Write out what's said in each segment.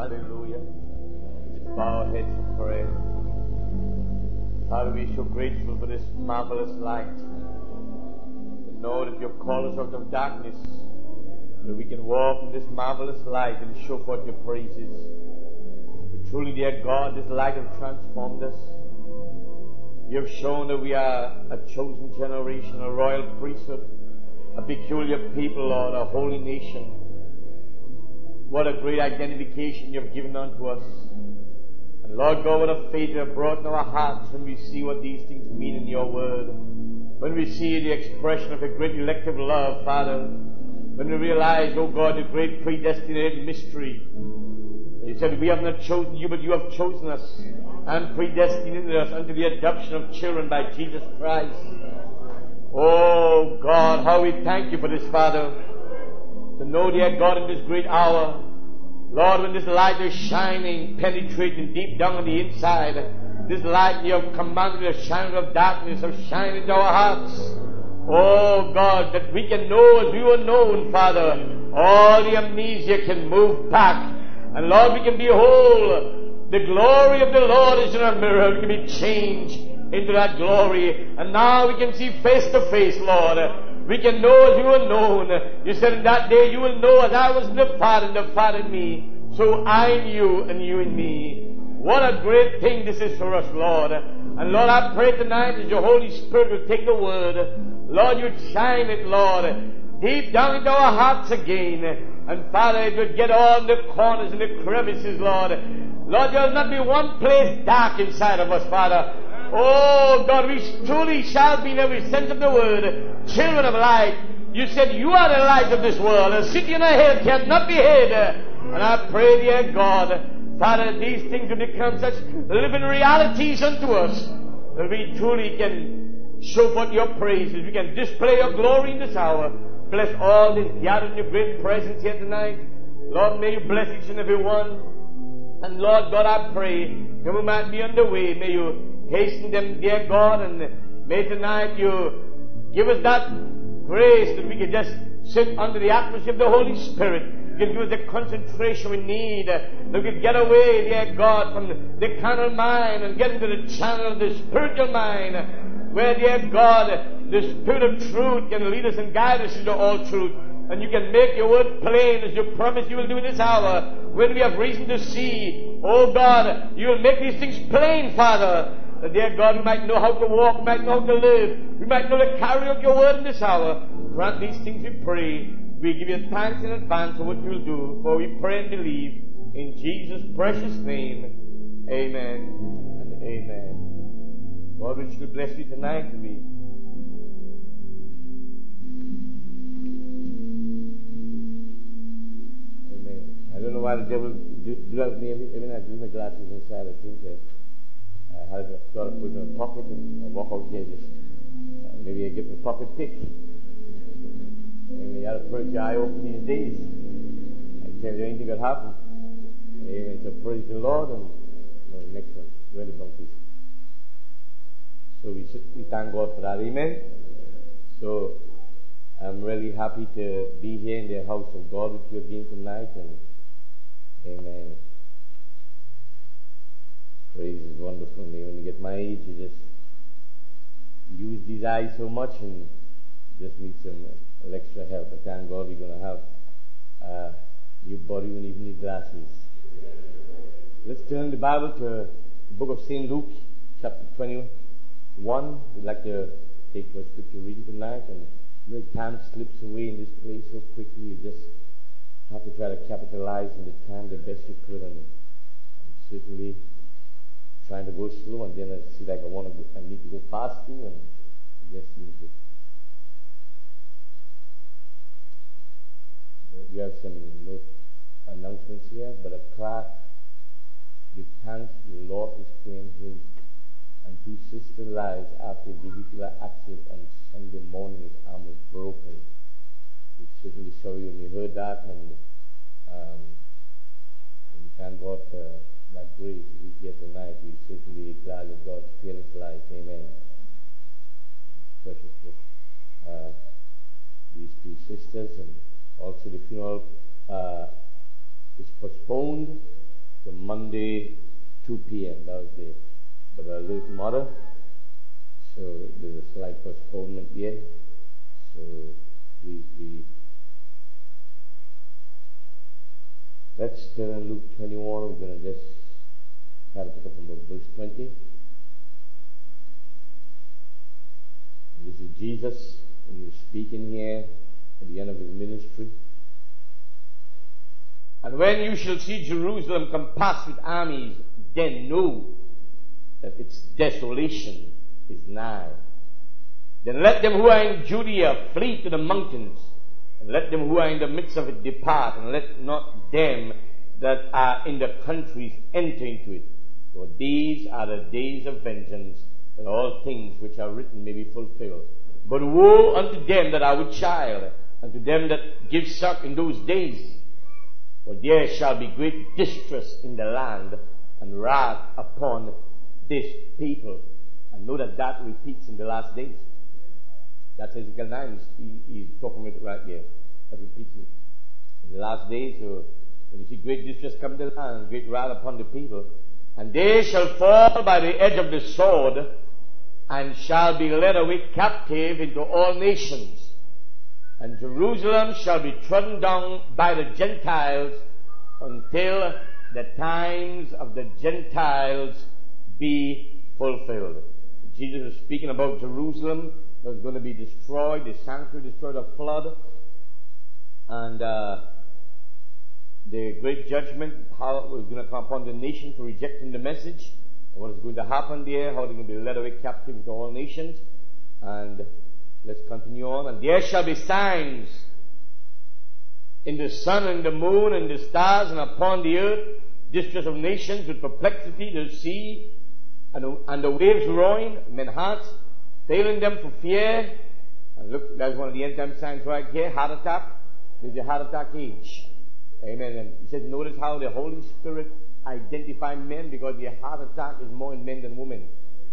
Hallelujah. Let's bow our heads in prayer. Father, we are so grateful for this marvelous light. We know that you've called us out of darkness, that we can walk in this marvelous light and show forth your praises. But truly, dear God, this light has transformed us. You have shown that we are a chosen generation, a royal priesthood, a peculiar people, Lord, a holy nation. What a great identification you have given unto us. And Lord God, what a faith you have brought in our hearts when we see what these things mean in your word. When we see the expression of a great elective love, Father. When we realize, oh God, the great predestinated mystery. You said, we have not chosen you, but you have chosen us and predestinated us unto the adoption of children by Jesus Christ. Oh God, how we thank you for this, Father. To know, dear God, in this great hour, Lord, when this light is shining, penetrating deep down on the inside, this light you have commanded the shining of darkness have shined into our hearts. Oh God, that we can know as we were known, Father. All the amnesia can move back. And Lord, we can behold the glory of the Lord is in our mirror. We can be changed into that glory. And now we can see face to face, Lord. We can know as you were known. You said in that day you will know as I was in the Father and the Father in me. So I in you and you in me. What a great thing this is for us, Lord. And Lord, I pray tonight as your Holy Spirit will take the word. Lord, you'd shine it, Lord, deep down into our hearts again. And Father, it would get all the corners and the crevices, Lord. Lord, there will not be one place dark inside of us, Father. Oh, God, we truly shall be in every sense of the word children of light. You said you are the light of this world. A city on a hill cannot be hid. And I pray, dear God, Father, these things will become such living realities unto us that we truly can show forth your praises. We can display your glory in this hour. Bless all this gathered in your great presence here tonight. Lord, may you bless each and every one. And Lord God, I pray that we might be on the way. May you hasten them, dear God, and may tonight you give us that grace that we can just sit under the atmosphere of the Holy Spirit. You can give us the concentration we need, that we can get away, dear God, from the carnal mind and get into the channel of the spiritual mind, where, dear God, the Spirit of truth can lead us and guide us into all truth. And you can make your word plain as you promised you will do in this hour. When we have reason to see, oh God, you will make these things plain, Father. That, dear God, we might know how to walk, we might know how to live. We might know to carry out your word in this hour. Grant these things, we pray. We give you thanks in advance for what you will do. For we pray and believe in Jesus' precious name. Amen and amen. God richly bless you tonight. I don't know why the devil do that with me every night. I do my glasses inside. I think I had to sort of put in a pocket and walk out here. Just maybe I get my pocket picked. Maybe you had to put your eye open these days. I tell you, anything could happen. Amen. So praise the Lord. And the next one, where the donkeys. So we thank God for that. Amen. So I'm really happy to be here in the house of God with you again tonight. And amen. Praise is wonderful. When you get my age, you just use these eyes so much and just need some extra help. But thank God we're going to have a new body and even need glasses. Let's turn the Bible to the book of St. Luke, chapter 21. We'd like to take for scripture reading tonight. And time slips away in this place so quickly. You just have to try to capitalize on the time the best you could, and I'm certainly trying to go slow, and then I see like I need to go fast too, and it just seems that we have some announcements here. But a Clark give thanks to the Lord who spared his and two sisters' lives after a vehicular accident on Sunday morning. His arm was broken. We're certainly sorry when you heard that, and we thank God for that grace. He's here tonight. We're certainly glad that God spared his life. Amen. Precious for these two sisters, and also the funeral is postponed So Monday, 2 p.m. That was but a late mother. So there's a slight postponement here. So we let's turn in Luke 21. We're going to just try to pick up from verse 20. And this is Jesus when he was speaking here at the end of his ministry. And when you shall see Jerusalem compassed with armies, then know that its desolation is nigh. Then let them who are in Judea flee to the mountains, and let them who are in the midst of it depart, and let not them that are in the countries enter into it. For these are the days of vengeance, that all things which are written may be fulfilled. But woe unto them that are with child, and to them that give suck in those days. For there shall be great distress in the land, and wrath upon this people. And know that repeats in the last days. That's Ezekiel 9. He's talking about it right here. That repeats it. In the last days, so when you see great distress come to the land, great wrath upon the people, and they shall fall by the edge of the sword, and shall be led away captive into all nations. And Jerusalem shall be trodden down by the Gentiles until the times of the Gentiles be fulfilled. Jesus was speaking about Jerusalem that was going to be destroyed, the sanctuary destroyed of flood, and the great judgment, how it was going to come upon the nation for rejecting the message, and what is going to happen there, how they're going to be led away captive into all nations. And let's continue on. And there shall be signs in the sun and the moon and the stars, and upon the earth distress of nations with perplexity, the sea and the waves roaring, men's hearts failing them for fear. And look, that's one of the end time signs right here, heart attack. There's the heart attack age. Amen. And he says, notice how the Holy Spirit identifies men, because the heart attack is more in men than women.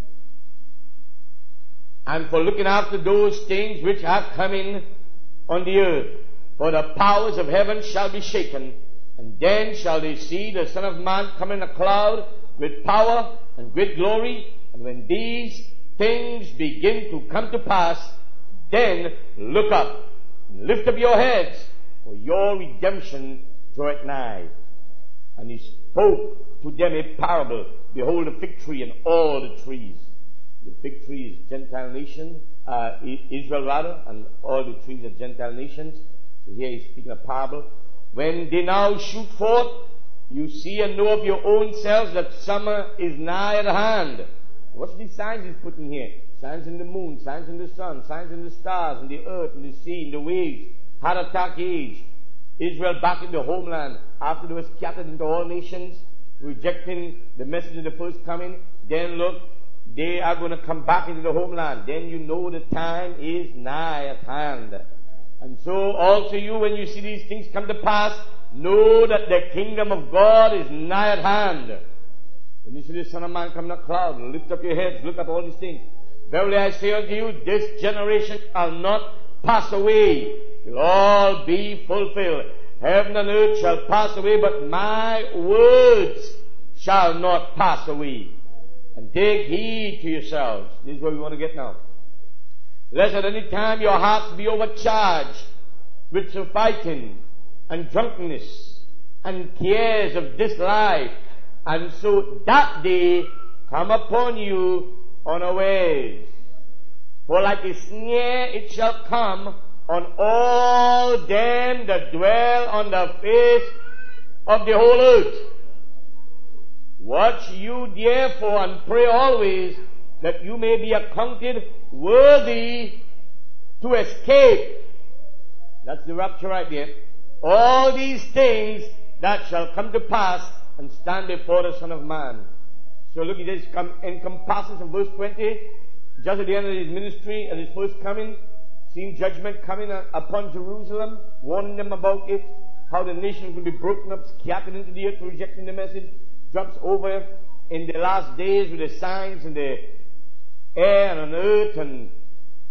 And for looking after those things which are coming on the earth. For the powers of heaven shall be shaken, and then shall they see the Son of Man come in a cloud with power and great glory. And when these things begin to come to pass, then look up, and lift up your heads, for your redemption draweth nigh. And he spoke to them a parable. Behold, the fig tree and all the trees. The fig tree is Gentile nation, Israel rather, and all the trees are Gentile nations. So here he's speaking a parable. When they now shoot forth, you see and know of your own selves that summer is nigh at hand. What's these signs he's putting here? Signs in the moon, signs in the sun, signs in the stars, in the earth, in the sea, in the waves. Heart attack age. Israel back in the homeland after they were scattered into all nations, rejecting the message of the first coming. Then look, they are going to come back into the homeland. Then you know the time is nigh at hand. And so also you, when you see these things come to pass, know that the kingdom of God is nigh at hand. When you see the Son of Man come in a cloud, lift up your heads, look at all these things. Verily I say unto you, this generation shall not pass away. It will all be fulfilled. Heaven and earth shall pass away, but my words shall not pass away. And take heed to yourselves. This is where we want to get now. Lest at any time your hearts be overcharged with surfeiting and drunkenness and cares of this life, and so that day come upon you unawares. For like a snare it shall come on all them that dwell on the face of the whole earth. Watch you therefore and pray always that you may be accounted worthy to escape. That's the rapture right there. All these things that shall come to pass and stand before the Son of Man. So look, it encompasses in verse 20, just at the end of his ministry and his first coming, seeing judgment coming upon Jerusalem, warning them about it, how the nation will be broken up, scattered into the earth for rejecting the message, drops over in the last days with the signs in the air and on earth and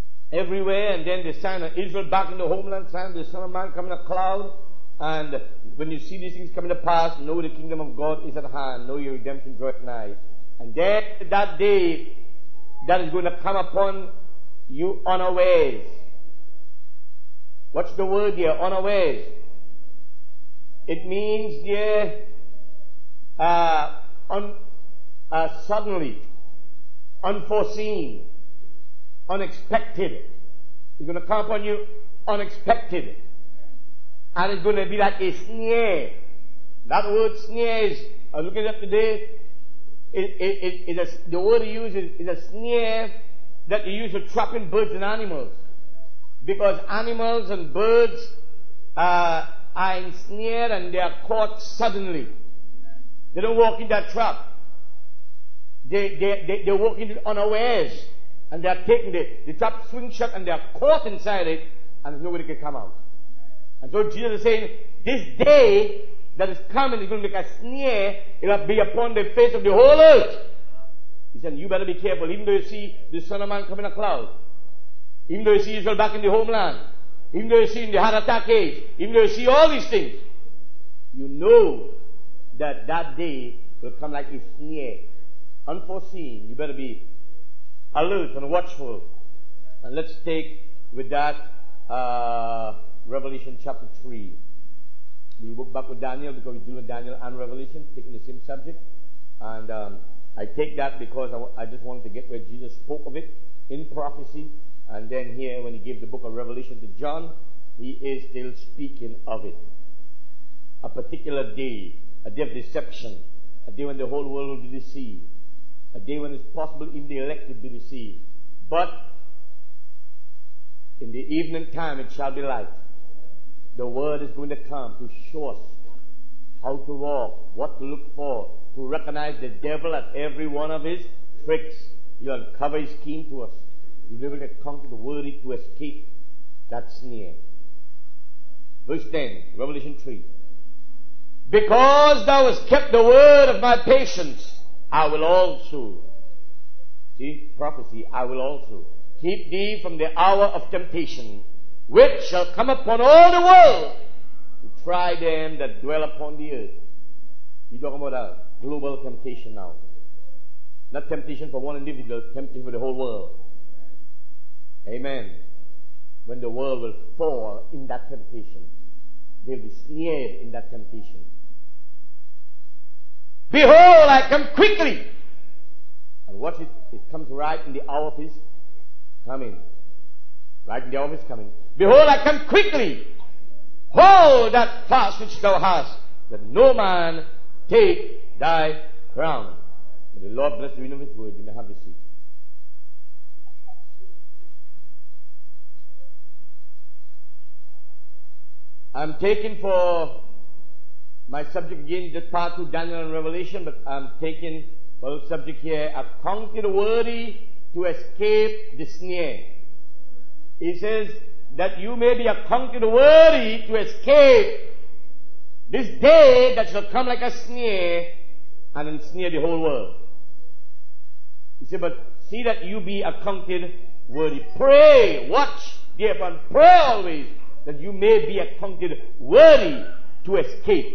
everywhere, and then the sign of Israel back in the homeland, sign of the Son of Man coming in a cloud, and when you see these things coming to pass, know the kingdom of God is at hand. Know your redemption draweth nigh. And then that day that is going to come upon you unawares. What's the word here? Unawares. It means there suddenly, unforeseen, unexpected. It's going to come upon you unexpected. And it's going to be like a snare. That word snare is, I'm looking at today, the word he uses is a snare that you use for trapping birds and animals. Because animals and birds are ensnared and they are caught suddenly. They don't walk in that trap. They walk in it unawares. And they are taken, the trap swings shut and they are caught inside it and nobody can come out. And so Jesus is saying, this day that is coming is going to be like a snare. It will be upon the face of the whole earth. He said, you better be careful. Even though you see the Son of Man come in a cloud. Even though you see Israel back in the homeland. Even though you see in the heart attack age. Even though you see all these things. You know that that day will come like a snare. Unforeseen. You better be alert and watchful. And let's take with that Revelation chapter 3. We'll work back with Daniel because we're doing Daniel and Revelation, taking the same subject. And I take that because I just wanted to get where Jesus spoke of it in prophecy. And then here, when he gave the book of Revelation to John, he is still speaking of it. A particular day, a day of deception, a day when the whole world will be deceived, a day when it's possible even the elect will be deceived. But in the evening time it shall be light. The word is going to come to show us how to walk, what to look for, to recognize the devil at every one of his tricks. He'll uncover his scheme to us. You'll be able to conquer the worthy to escape that snare. Verse 10, Revelation 3. Because thou hast kept the word of my patience, I will also. See, prophecy, I will also keep thee from the hour of temptation, which shall come upon all the world to try them that dwell upon the earth. You're talking about a global temptation now. Not temptation for one individual, temptation for the whole world. Amen. When the world will fall in that temptation, they'll be snared in that temptation. Behold, I come quickly. And watch it, it comes right in the hour of his coming. Right in the hour of his coming. Behold, I come quickly. Hold that fast which thou hast, that no man take thy crown. May the Lord bless the reading of his word. You may have your seat. I'm taking for my subject again, just part 2, Daniel and Revelation, but I'm taking for the subject here, accounted worthy to escape the snare. He says that you may be accounted worthy to escape this day that shall come like a snare and ensnare the whole world. He said, but see that you be accounted worthy. Pray, watch, therefore, pray always that you may be accounted worthy to escape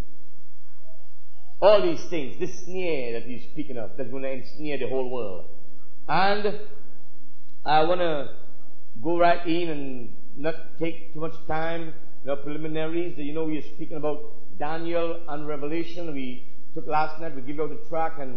all these things, this snare that he's speaking of, that's going to ensnare the whole world. And I want to go right in and not take too much time, preliminaries. We are speaking about Daniel and Revelation. We took last night, we gave out the track, and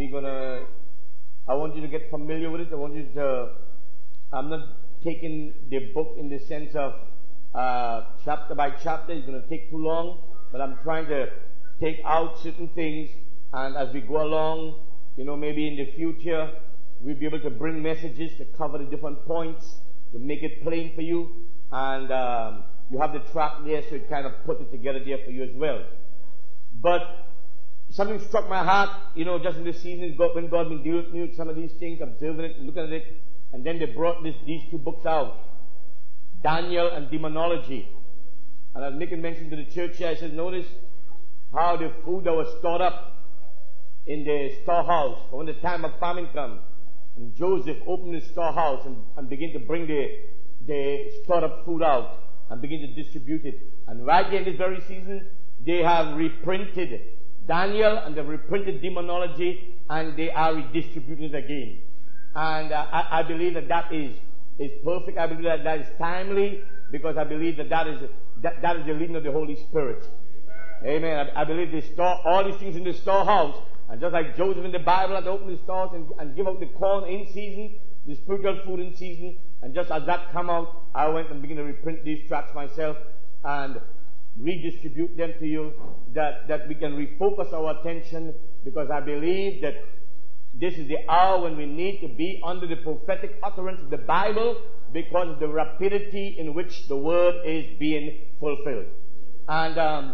I want you to get familiar with it. I want you to, I'm not taking the book in the sense of chapter by chapter. It's going to take too long, but I'm trying to take out certain things, and as we go along, maybe in the future, we'll be able to bring messages to cover the different points, to make it plain for you, and you have the track there, so it kind of put it together there for you as well. But something struck my heart, just in this season, when God been dealing with me with some of these things, observing it, looking at it, and then they brought these 2 books out, Daniel and Demonology. And I was making mention to the church here, I said, notice how the food that was stored up in the storehouse, when the time of famine comes, and Joseph opened his storehouse and began to bring the stored up food out and begin to distribute it. And right here in this very season, They have reprinted Daniel and they've reprinted demonology and they are redistributing it again. And I believe that is perfect. I believe that is timely because I believe that is the leading of the Holy Spirit. Amen. I believe they store all these things in the storehouse. And just like Joseph in the Bible had to open the stores and give out the corn in season, the spiritual food in season. And just as that come out, I went and began to reprint these tracts myself and redistribute them to you that we can refocus our attention, because I believe that this is the hour when we need to be under the prophetic utterance of the Bible because of the rapidity in which the word is being fulfilled. And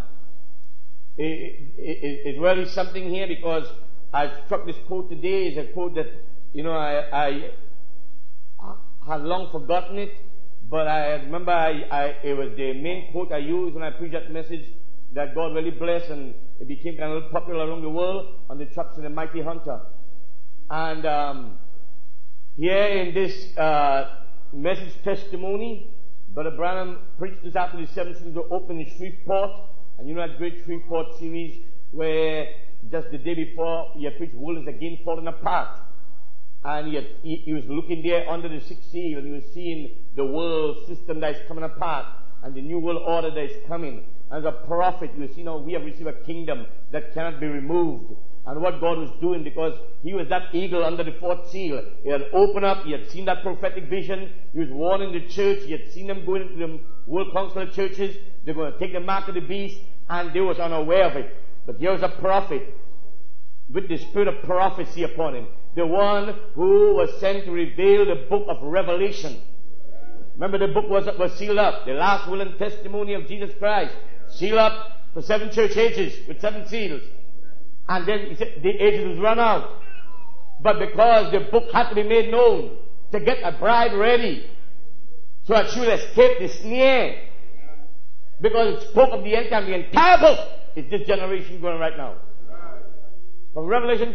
it's really something here, because I struck this quote today. It's a quote that, I had long forgotten it, but I remember it was the main quote I used when I preached that message that God really blessed, and it became kind of popular around the world on the Trucks of the Mighty Hunter. And here in this message testimony, Brother Branham preached this after the 7th Series were opened in Shreveport. And that great Shreveport series where just the day before he had preached World is Again Falling Apart. And he was looking there under the 6th seal, and he was seeing the world system that is coming apart and the new world order that is coming. As a prophet, you see, we have received a kingdom that cannot be removed. And what God was doing, because he was that eagle under the 4th seal. He had opened up, he had seen that prophetic vision, he was warning the church, he had seen them going into the World Council of Churches, they're going to take the mark of the beast, and they was unaware of it. But here was a prophet with the spirit of prophecy upon him. The one who was sent to reveal the book of Revelation. Remember, the book was sealed up. The last will and testimony of Jesus Christ. Sealed up for 7 church ages with 7 seals. And then he said the ages was run out. But because the book had to be made known to get a bride ready, so that she would escape the snare. Because it spoke of the end time. The entire book is this generation going right now. From Revelation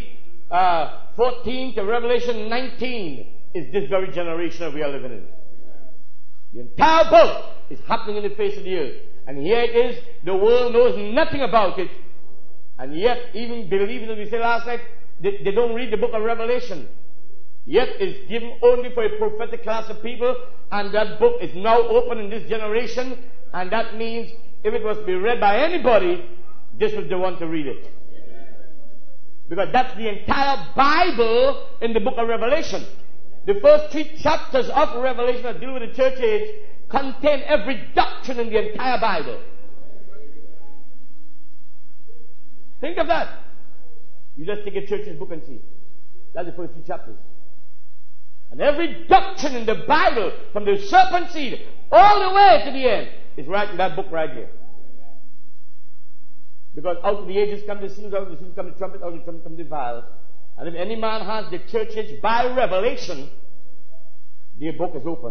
3:14 to Revelation 19 is this very generation that we are living in. The entire book is happening in the face of the earth. And here it is, the world knows nothing about it. And yet, even believers, as we said last night, they don't read the book of Revelation. Yet it's given only for a prophetic class of people, and that book is now open in this generation, and that means if it was to be read by anybody, this was the one to read it. Because that's the entire Bible in the book of Revelation. The first 3 chapters of Revelation that deal with the church age contain every doctrine in the entire Bible. Think of that. You just take a church's book and see. That's the first 3 chapters. And every doctrine in the Bible, from the serpent seed all the way to the end, is right in that book right here. Because out of the ages come the seals, out of the seals come the trumpet, out of the trumpet come the vials. And if any man has the church age by revelation, the book is open.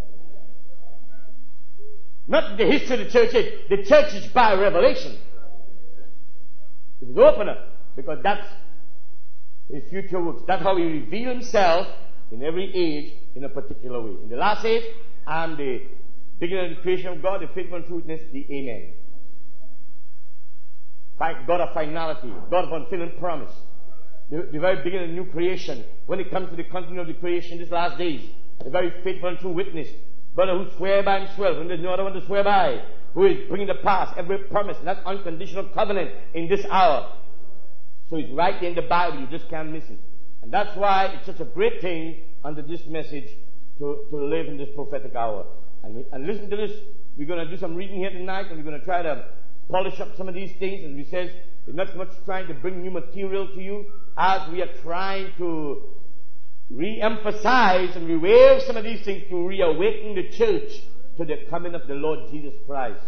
Not the history of the church age, the church age by revelation. It is open up, because that's his future works. That's how he reveals himself in every age in a particular way. In the last age, I'm the beginning of the creation of God, the faithful and truthness, the Amen. God of finality, God of unfailing promise. The very beginning of the new creation. When it comes to the continuing of the creation in these last days, the very faithful and true witness. Brother who swear by himself when there's no other one to swear by. Who is bringing to pass every promise, that unconditional covenant in this hour. So it's right there in the Bible, you just can't miss it. And that's why it's such a great thing under this message to live in this prophetic hour. And listen to this. We're going to do some reading here tonight, and we're going to try to polish up some of these things. As we said, we're not so much trying to bring new material to you as we are trying to re-emphasize and reweave some of these things to reawaken the church to the coming of the Lord Jesus Christ.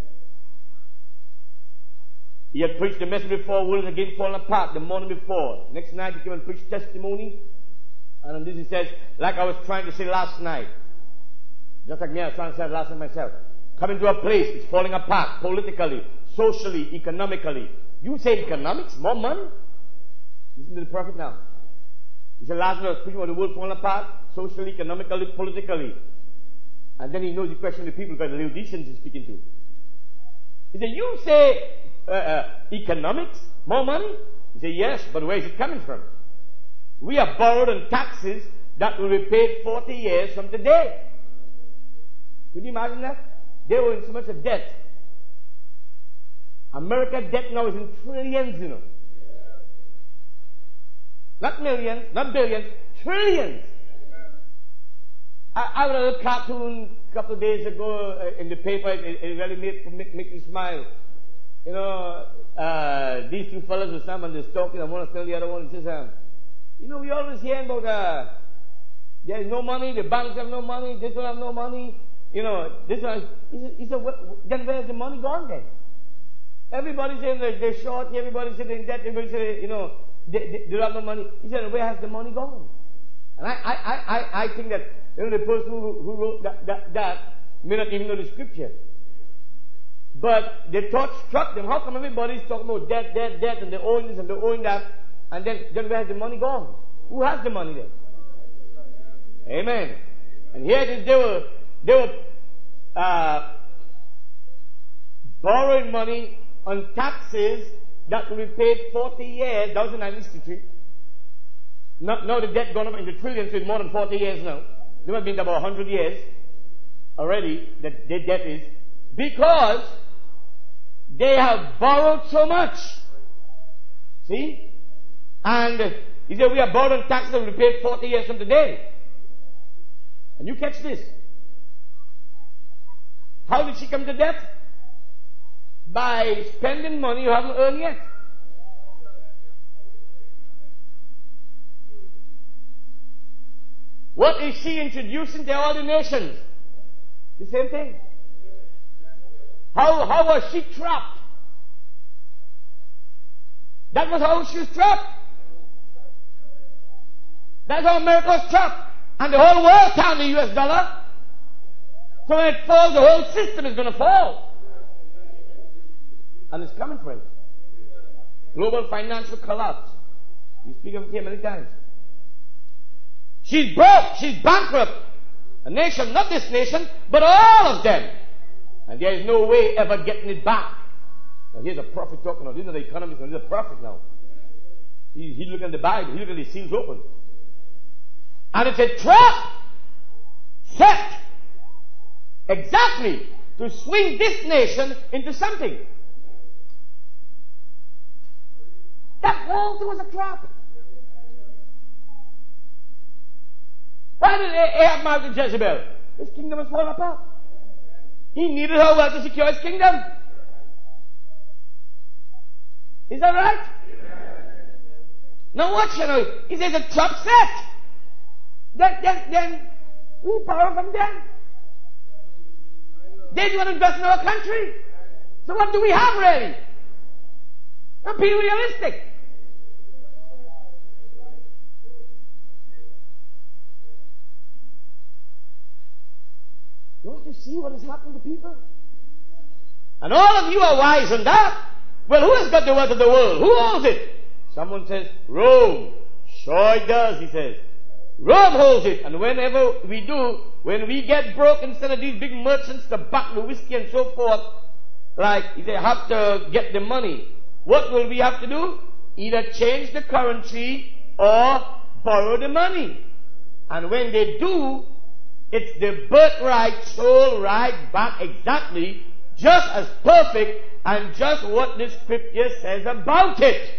He had preached the message before, world again falling apart, the morning before. Next night he came and preached testimony. And on this he says, like I was trying to say last night, just like me, I was trying to say last night myself, coming to a place, it's falling apart, politically, socially, economically. You say economics, more money? Listen to the prophet now. He said last night I was preaching about the world falling apart, socially, economically, politically. And then he knows the question of the people because the Laodiceans he's speaking to. He said, you say economics, more money? He said, yes, but where is it coming from? We are borrowed on taxes that will be paid 40 years from today. Could you imagine that? They were in so much of debt. America's debt now is in trillions, you know. Not millions, not billions, trillions. I read a little cartoon a couple of days ago in the paper. It really make me smile. You know, these two fellows were someone just talking, and one was telling the other one, he says, you know, we always hear about there is no money, the banks have no money, this one have no money, you know, this one. He said, then where's the money gone then? Everybody's saying they're short, everybody's saying they're in debt, everybody's saying, you know, they don't have no money. He said, where has the money gone? And I think that, you know, the person who wrote that may not even know the scripture. But the thought struck them, how come everybody's talking about debt, and they're owing this and they're owing that, and then where has the money gone? Who has the money then? Amen. And here it is, they were borrowing money on taxes that will be paid 40 years. That was in 1963. Now the debt gone up in the trillions with more than 40 years now. There must have been about 100 years already that their debt is, because they have borrowed so much. See? And he said, we are borrowed on taxes that will be paid 40 years from today. And you catch this. How did she come to debt? By spending money you haven't earned yet. What is she introducing to all the nations? The same thing. How was she trapped? That was how she was trapped. That's how America was trapped. And the whole world counts the US dollar. So when it falls, the whole system is going to fall. And it's coming, friends. Global financial collapse. We speak of it here many times. She's broke. She's bankrupt. A nation, not this nation, but all of them. And there is no way ever getting it back. Now here's a prophet talking now. These are the economists, and he's a prophet now. He's looking at the Bible. He's looking at the seals open. And it's a trap set exactly to swing this nation into something. That whole thing was a trap. Why did Ahab marry Jezebel? His kingdom was falling apart. He needed her well to secure his kingdom. Is that right? Now watch, you know, if there's a trap set, then we borrow from them. They do want to invest in our country. So what do we have really? Now be realistic. Don't you see what has happened to people? And all of you are wise on that. Well, who has got the wealth of the world? Who owns it? Someone says, Rome. Sure it does, he says. Rome holds it. And whenever we do, when we get broke, instead of these big merchants, the bottle of whiskey and so forth, like they have to get the money, what will we have to do? Either change the currency or borrow the money. And when they do, it's the birthright soul right back exactly, just as perfect and just what the scripture says about it.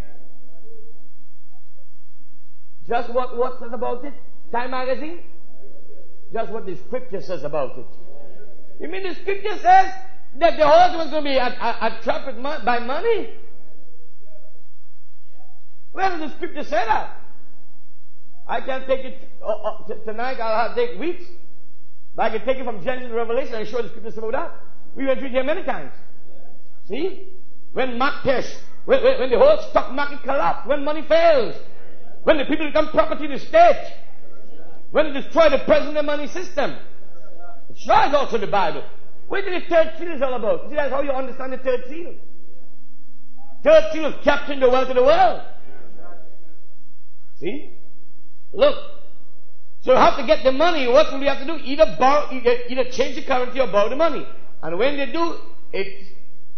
Just what says about it? Time magazine? Just what the scripture says about it. You mean the scripture says that the whole thing was going to be trapped by money? Where does the scripture say that? I can't take it tonight. I'll have to take weeks. But I can take it from Genesis to Revelation and show the scriptures about that. We went through it here many times. See? When Mactesh, when the whole stock market collapsed, when money fails, when the people become property of the state, when they destroy the present money system. It sure is also the Bible. What did the third seal is all about? See, that's how you understand the third seal. Third seal is capturing the wealth of the world. See? Look. So you have to get the money. What will we have to do? Either change the currency or borrow the money. And when they do, it's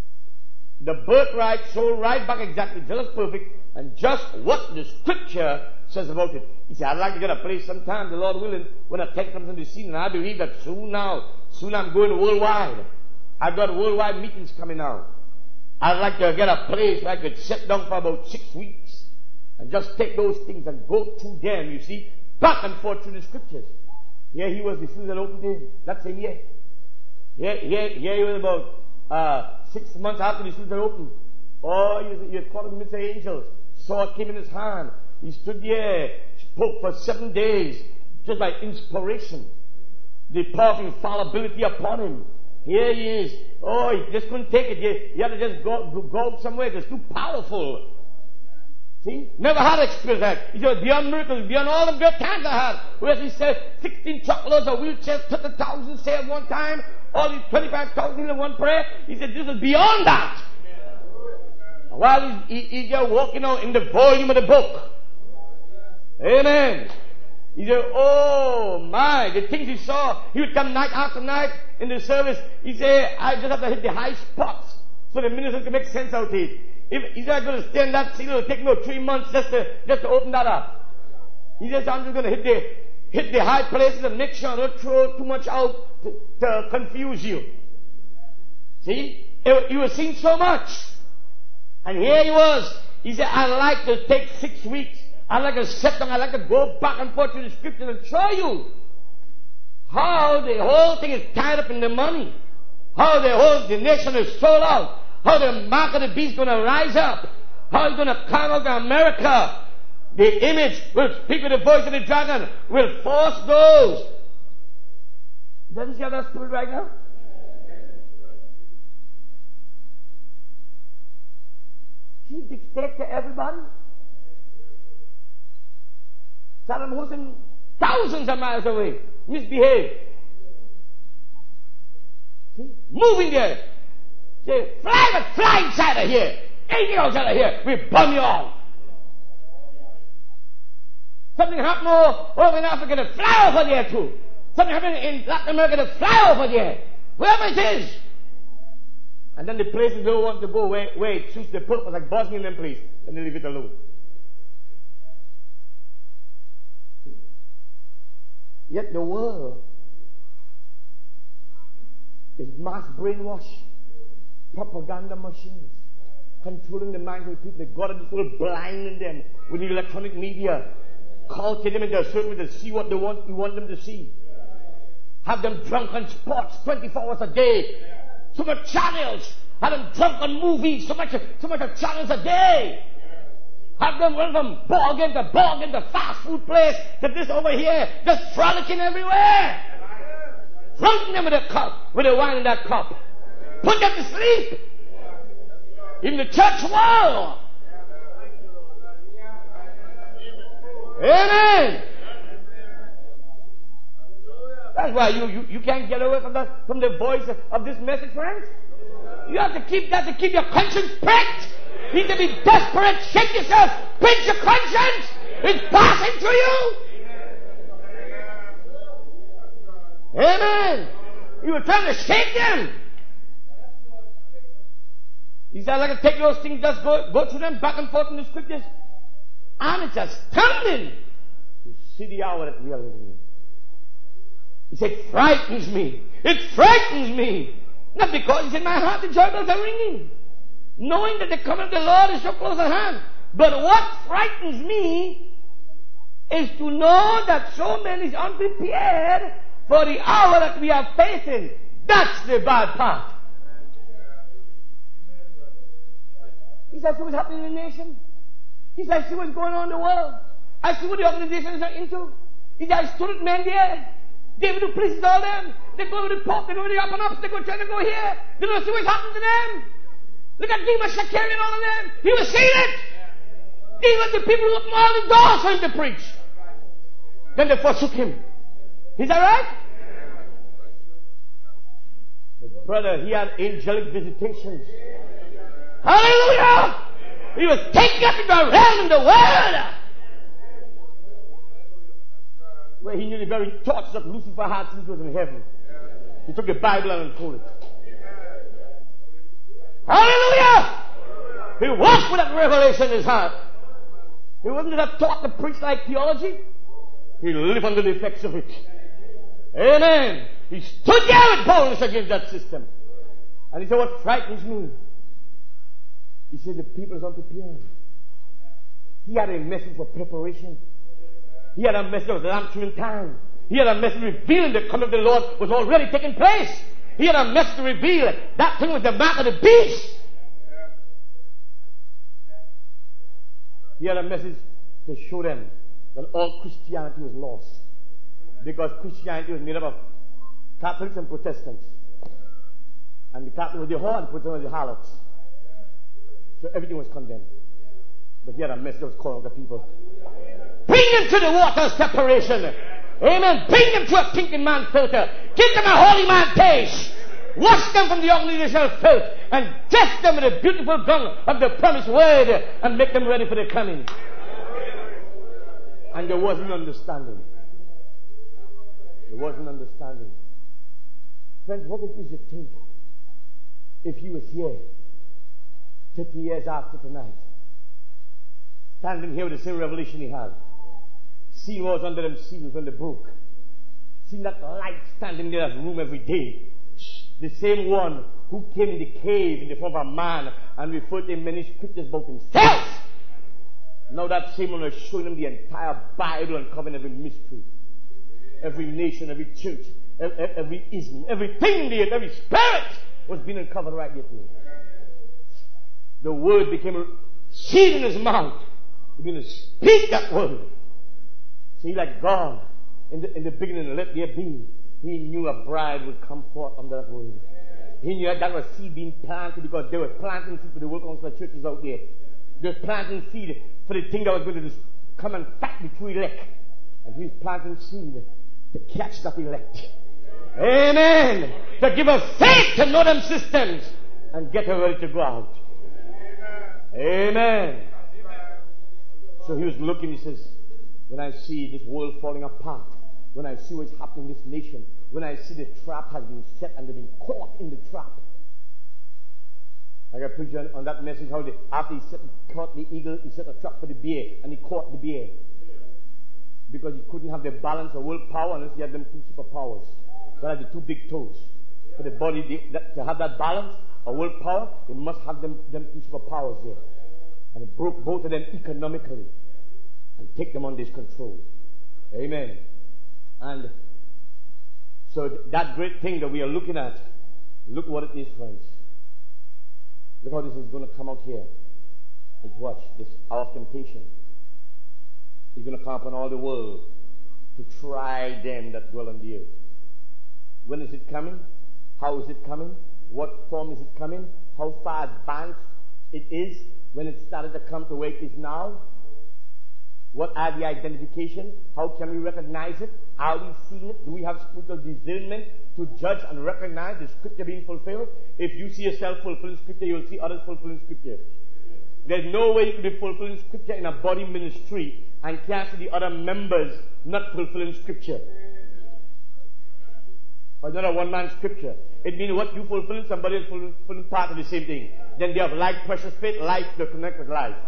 the birthright sold right back exactly, just perfect, and just what the scripture says about it. He said, I'd like to get a place sometime, the Lord willing, when a tent comes in the scene, and I believe that soon I'm going worldwide. I've got worldwide meetings coming out. I'd like to get a place where I could sit down for about 6 weeks and just take those things and go through them, you see, back and forth through the scriptures. Here he was, the seals had opened to him. That same year. Here he was about 6 months after the seals had opened. Oh, he had caught in the midst of angels. Sword came in his hand. He stood there, spoke for 7 days, just by inspiration. The power of infallibility upon him. Here he is. Oh, he just couldn't take it. He had to just go out somewhere. It was too powerful. See? Never had experience that. He said, beyond miracles, beyond all the great times I had. Whereas he said, 16 truckloads of wheelchairs, 30,000 say at one time, all these 25,000 in one prayer. He said, this is beyond that. While he's just walking out in the volume of the book. Amen. He said, oh my, the things he saw, he would come night after night in the service. He said, I just have to hit the high spots so the minister can make sense out of it. If he's not going to stay in that seat, it'll take me 3 months just to open that up. He says, I'm just going to hit the high places and make sure I don't throw too much out to confuse you. See? He was seeing so much. And here he was. He said, I'd like to take 6 weeks. I'd like to sit down. I'd like to go back and forth to the scriptures and show you how the whole thing is tied up in the money. How the nation is sold out. How the mark of the beast is going to rise up. How it's going to come out of America. The image will speak with the voice of the dragon. Will force those. Doesn't she have that spirit right now? She dictates to everybody. Saddam Hussein, thousands of miles away, misbehave. See? Moving there. Say, fly inside of here. 80 outside of here. We bomb you all. Something happened over in Africa, to fly over there too. Something happened in Latin America, to fly over there. Wherever it is. And then the places they don't want to go where it suits the purpose, like Bosnia and them place, and they leave it alone. Yet the world is mass brainwash, propaganda machines, controlling the minds of the people. God is just blinding them with the electronic media, cultivate them into a certain way to see what you want them to see. Have them drunk on sports 24 hours a day. So much channels. Have them drunk on movies. So much of channels a day. Have them run from ball game to fast food place to this over here, just frolicking everywhere. Drunken them with the wine in that cup. Put them to sleep. In the church world. Amen. That's why you can't get away from the voice of this message, friends. You have to keep your conscience pricked. You need to be desperate. Shake yourself. Pinch your conscience. It's passing through you. Amen. You were trying to shake them. He said, I'd like to take those things, just go through them back and forth in the scriptures. And it's astounding to see the hour that we are living in. He said, it frightens me. It frightens me. Not because it's in my heart the joy bells are ringing. Knowing that the coming of the Lord is so close at hand. But what frightens me is to know that so many is unprepared for the hour that we are facing. That's the bad part. He said, see what's happening in the nation. He said, see what's going on in the world. I see what the organizations are into. He said, I stood with men there. David who preaches all them. They go to the pop, they go to the up and ups, they go trying to go here. They don't see what's happening to them. Look at Demas, Shakari and all of them. He was seeing it. These were the people who opened all the doors for him to preach. Then they forsook him. Is that right? But brother, he had angelic visitations. Hallelujah! He was taken up into a realm in the world where he knew the very thoughts that Lucifer had since he was in heaven. He took the Bible and unfolded it. Hallelujah! He walked with that revelation in his heart. He wasn't just taught to preach like theology. He lived under the effects of it. Amen. He stood there with boldness against that system. And he said, what frightens me? He said, the people is unprepared. He had a message for preparation. He had a message of lamp in time. He had a message revealing the coming of the Lord was already taking place. He had a message to reveal that thing was the mark of the beast. He had a message to show them that all Christianity was lost. Because Christianity was made up of Catholics and Protestants. And the Catholics were the whore and the Protestants were the harlots. So everything was condemned. But he had a message that was calling the people. Bring them to the water of separation. Amen. Bring them to a thinking man filter. Give them a holy man taste. Wash them from the organizational filth. And test them with the beautiful dung of the promised word. And make them ready for the coming. And there wasn't understanding. There wasn't understanding. Friends, what would you think if he was here 30 years after tonight, standing here with the same revelation he had, seeing what was under them seals when they broke, seeing that light standing there in that room every day, the same one who came in the cave in the form of a man and referred to many scriptures about himself. Now that same one was showing him the entire Bible and covering every mystery, every nation, every church, every ism, everything in the earth, every spirit was being uncovered right there. The word became a seed in his mouth. He began to speak that word. See, like God, in the beginning, let there be. He knew a bride would come forth under that word. He knew that was seed being planted because they were planting seed for the work amongst the churches out there. They were planting seed for the thing that was going to come and fact the true elect. And he was planting seed to catch that elect. Amen. To give her faith to know them systems and get her ready to go out. Amen. So he was looking, he says, when I see this world falling apart, when I see what's happening in this nation, when I see the trap has been set and they've been caught in the trap. Like I preached on that message, how after he caught the eagle, he set a trap for the bear, and he caught the bear. Because he couldn't have the balance of willpower unless he had them two superpowers. That are the two big toes. For the body, to have that balance of willpower, they must have them two superpowers there. And it broke both of them economically and take them under his control. Amen. And so that great thing that we are looking at, look what it is, friends. Look how this is going to come out here. Let's watch this hour of temptation. It's going to come upon all the world to try them that dwell on the earth. When is it coming? How is it coming? What form is it coming? How far advanced it is when it started to come to where it is now? What are the identification? How can we recognize it? Are we seeing it? Do we have spiritual discernment to judge and recognize the scripture being fulfilled? If you see yourself fulfilling scripture, you'll see others fulfilling scripture. There's no way you can be fulfilling scripture in a body ministry and can't see the other members not fulfilling scripture. Or not a one-man scripture. It means what you fulfill, somebody is fulfilling part of the same thing. Then they have like precious faith, life to connect with life.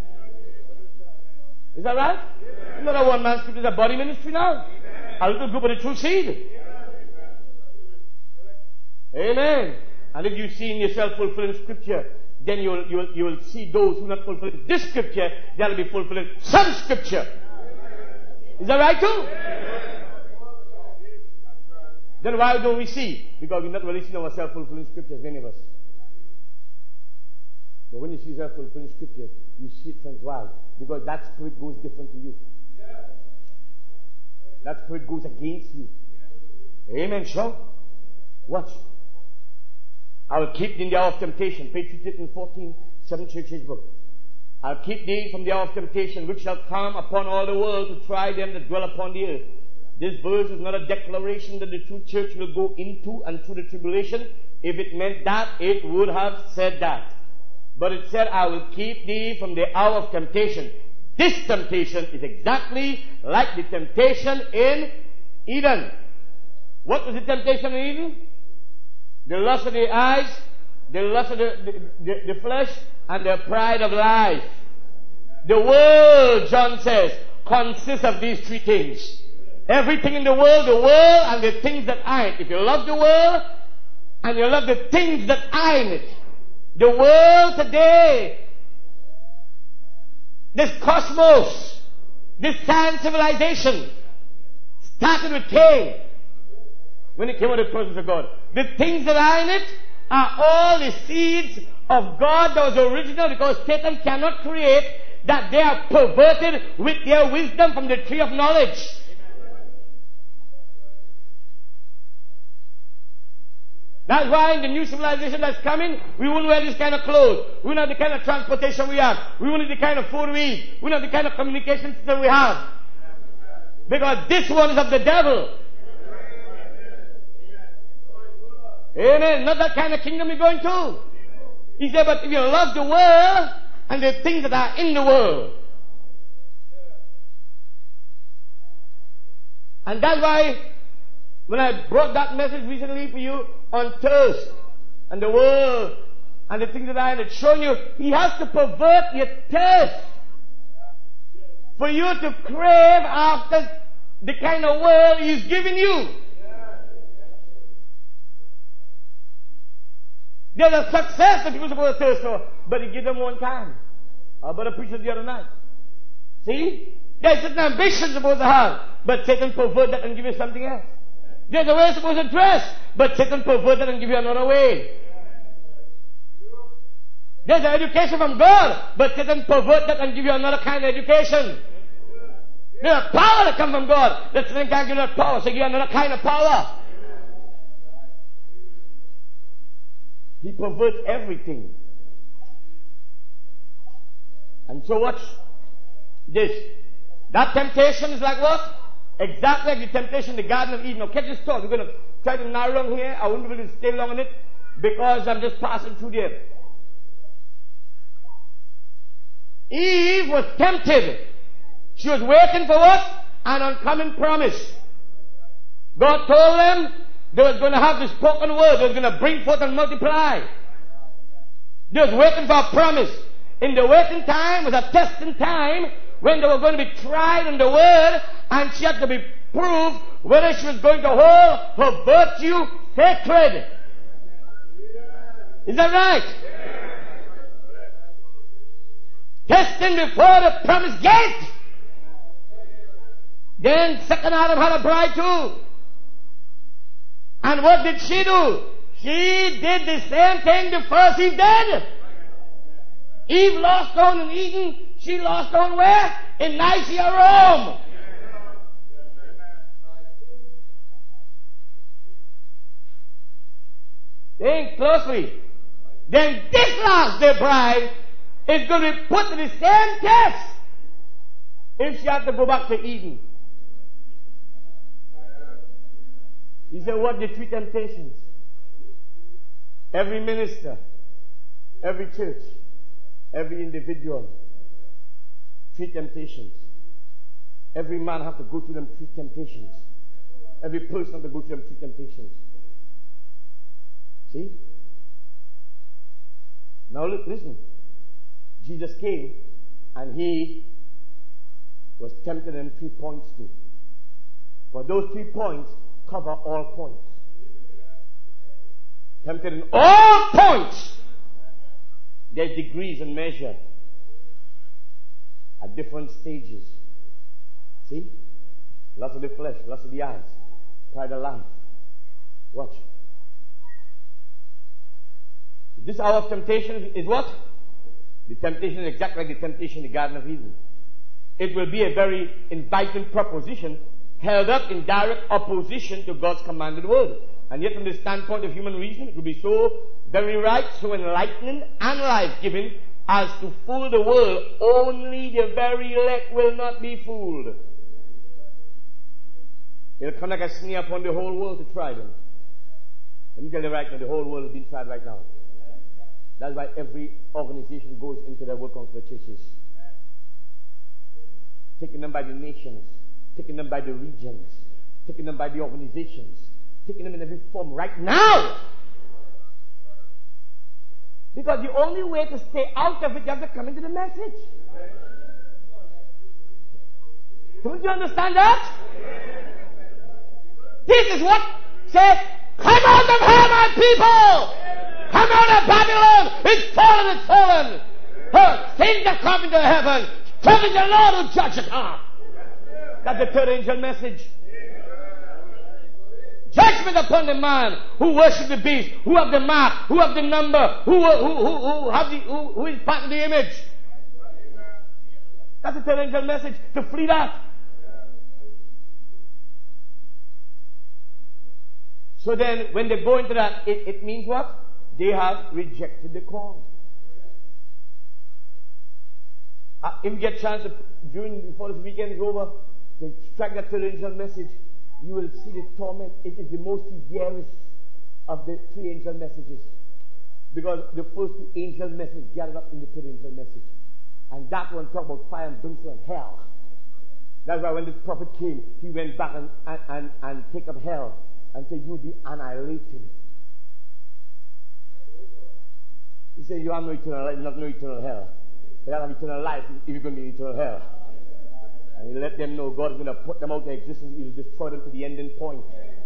Is that right? It's not a one-man scripture, it's a body ministry now. A little group of the true seed. Amen. And if you see in yourself fulfilling scripture, then you will see those who are not fulfilling this scripture, they'll be fulfilling some scripture. Is that right too? Then why don't we see? Because we're not really seeing ourselves fulfilling scriptures, many of us. But when you see yourself fulfilling scripture, you see it, friends. Why? Because that spirit goes different to you. That spirit goes against you. Amen, sure. Watch. I will keep thee in the hour of temptation. Page 14, 7th church's book. I'll keep thee from the hour of temptation, which shall come upon all the world to try them that dwell upon the earth. This verse is not a declaration that the true church will go into and through the tribulation. If it meant that, it would have said that. But it said, I will keep thee from the hour of temptation. This temptation is exactly like the temptation in Eden. What was the temptation in Eden? The lust of the eyes, the lust of the flesh, and the pride of life. The world, John says, consists of these three things. Everything in the world and the things that are in it. If you love the world and you love the things that are in it, the world today, this cosmos, this science civilization, started with Cain when he came out of the presence of God. The things that are in it are all the seeds of God that was original, because Satan cannot create, that they are perverted with their wisdom from the tree of knowledge. That's why in the new civilization that's coming, we won't wear this kind of clothes. We won't have the kind of transportation we have. We won't have the kind of food we eat. We won't have the kind of communication system we have. Because this one is of the devil. Amen. Not that kind of kingdom we're going to. He said, but if you love the world and the things that are in the world. And that's why when I brought that message recently for you on thirst and the world and the things that I had shown you, he has to pervert your thirst for you to crave after the kind of world he's given you. There's a success that people are supposed to thirst for, but he gives them one time. But I preached it the other night. See? There's certain ambitions supposed to have, but Satan pervert that and give you something else. There's a way you're supposed to dress, but Satan pervert that and give you another way. There's an education from God, but Satan pervert that and give you another kind of education. There's a power that comes from God, that Satan can't give you that power, so give you another kind of power. He perverts everything. And so watch this. That temptation is like what? Exactly like the temptation in the Garden of Eden. Now catch this thought. We're going to try to narrow down here. I won't be able to stay long on it because I'm just passing through there. Eve was tempted. She was waiting for what? An oncoming promise. God told them they was going to have the spoken word. They was going to bring forth and multiply. They was waiting for a promise. In the waiting time was a testing time when they were going to be tried in the word, and she had to be proved whether she was going to hold her virtue sacred. Is that right? Testing before the promised gate. Then second Adam had a bride too. And what did she do? She did the same thing the first Eve did. Eve lost on in Eden. She lost on where? In Nicaea, Rome. Think closely. Then this last day bride is going to be put to the same test if she had to go back to Eden. He said, what the three temptations? Every minister, every church, every individual, three temptations. Every man have to go through them three temptations. Every person have to go through them three temptations. See? Now look, listen. Jesus came and he was tempted in 3 points too. For those 3 points cover all points. Tempted in all points. There's degrees and measure at different stages. See? Lust of the flesh, lust of the eyes, pride of life. Watch. This hour of temptation is what? The temptation is exactly like the temptation in the Garden of Eden. It will be a very inviting proposition held up in direct opposition to God's commanded word. And yet from the standpoint of human reason, it will be so very right, so enlightening and life-giving as to fool the world. Only the very elect will not be fooled. It will come like a snare upon the whole world to try them. Let me tell you right now, the whole world is being tried right now. That's why every organization goes into their work council churches. Taking them by the nations, taking them by the regions, taking them by the organizations, taking them in every form right now. Because the only way to stay out of it, you have to come into the message. Don't you understand that? This is what says, come out of her, my people! Come out of Babylon! It's fallen, it's fallen! Her sins are come into heaven! Trouble the Lord who judges her! That's the third angel message. Judgment upon the man who worship the beast, who have the mark, who have the number, who is part of the image. That's the third angel message, to flee that. So then, when they go into that, it means what? They have rejected the call. If you get a chance before this weekend is over, to strike that third angel message, you will see the torment. It is the most severest of the three angel messages. Because the first two angel messages gathered up in the third angel message. And that one talked about fire and brimstone and hell. That's why when the prophet came, he went back and take up hell and said, you'll be annihilated. He said, you have no eternal life, not no eternal hell. You have eternal life if you're going to be in eternal hell. And he let them know God is going to put them out of existence. He will destroy them to the ending point.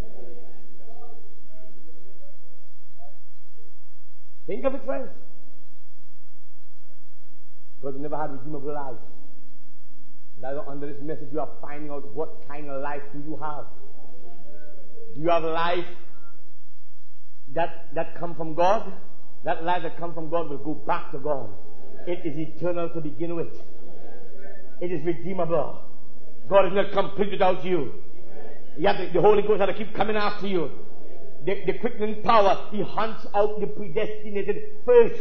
Think of it, friends. Because you never had redeemable life. Now, under this message, you are finding out what kind of life do you have. Do you have a life that comes from God? That life that comes from God will go back to God. It is eternal to begin with. It is redeemable. God is not complete without you. You have the Holy Ghost has to keep coming after you. The quickening power, He hunts out the predestinated first.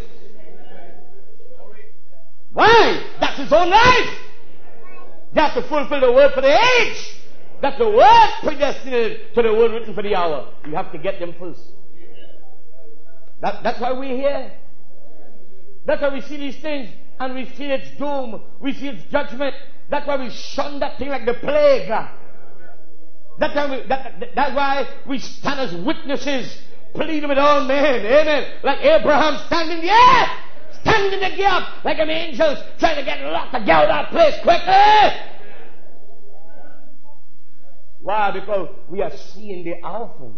Why? That's His own life. You have to fulfill the word for the age. That's the word predestinated to the word written for the hour. You have to get them first. That's why we're here. That's why we see these things and we see its doom. We see its judgment. That's why we shun that thing like the plague. That's why we stand as witnesses, pleading with all men. Amen. Like Abraham standing there, standing in the gap, like an angel trying to get locked to get out of that place quickly. Why? Because we are seeing the orphans.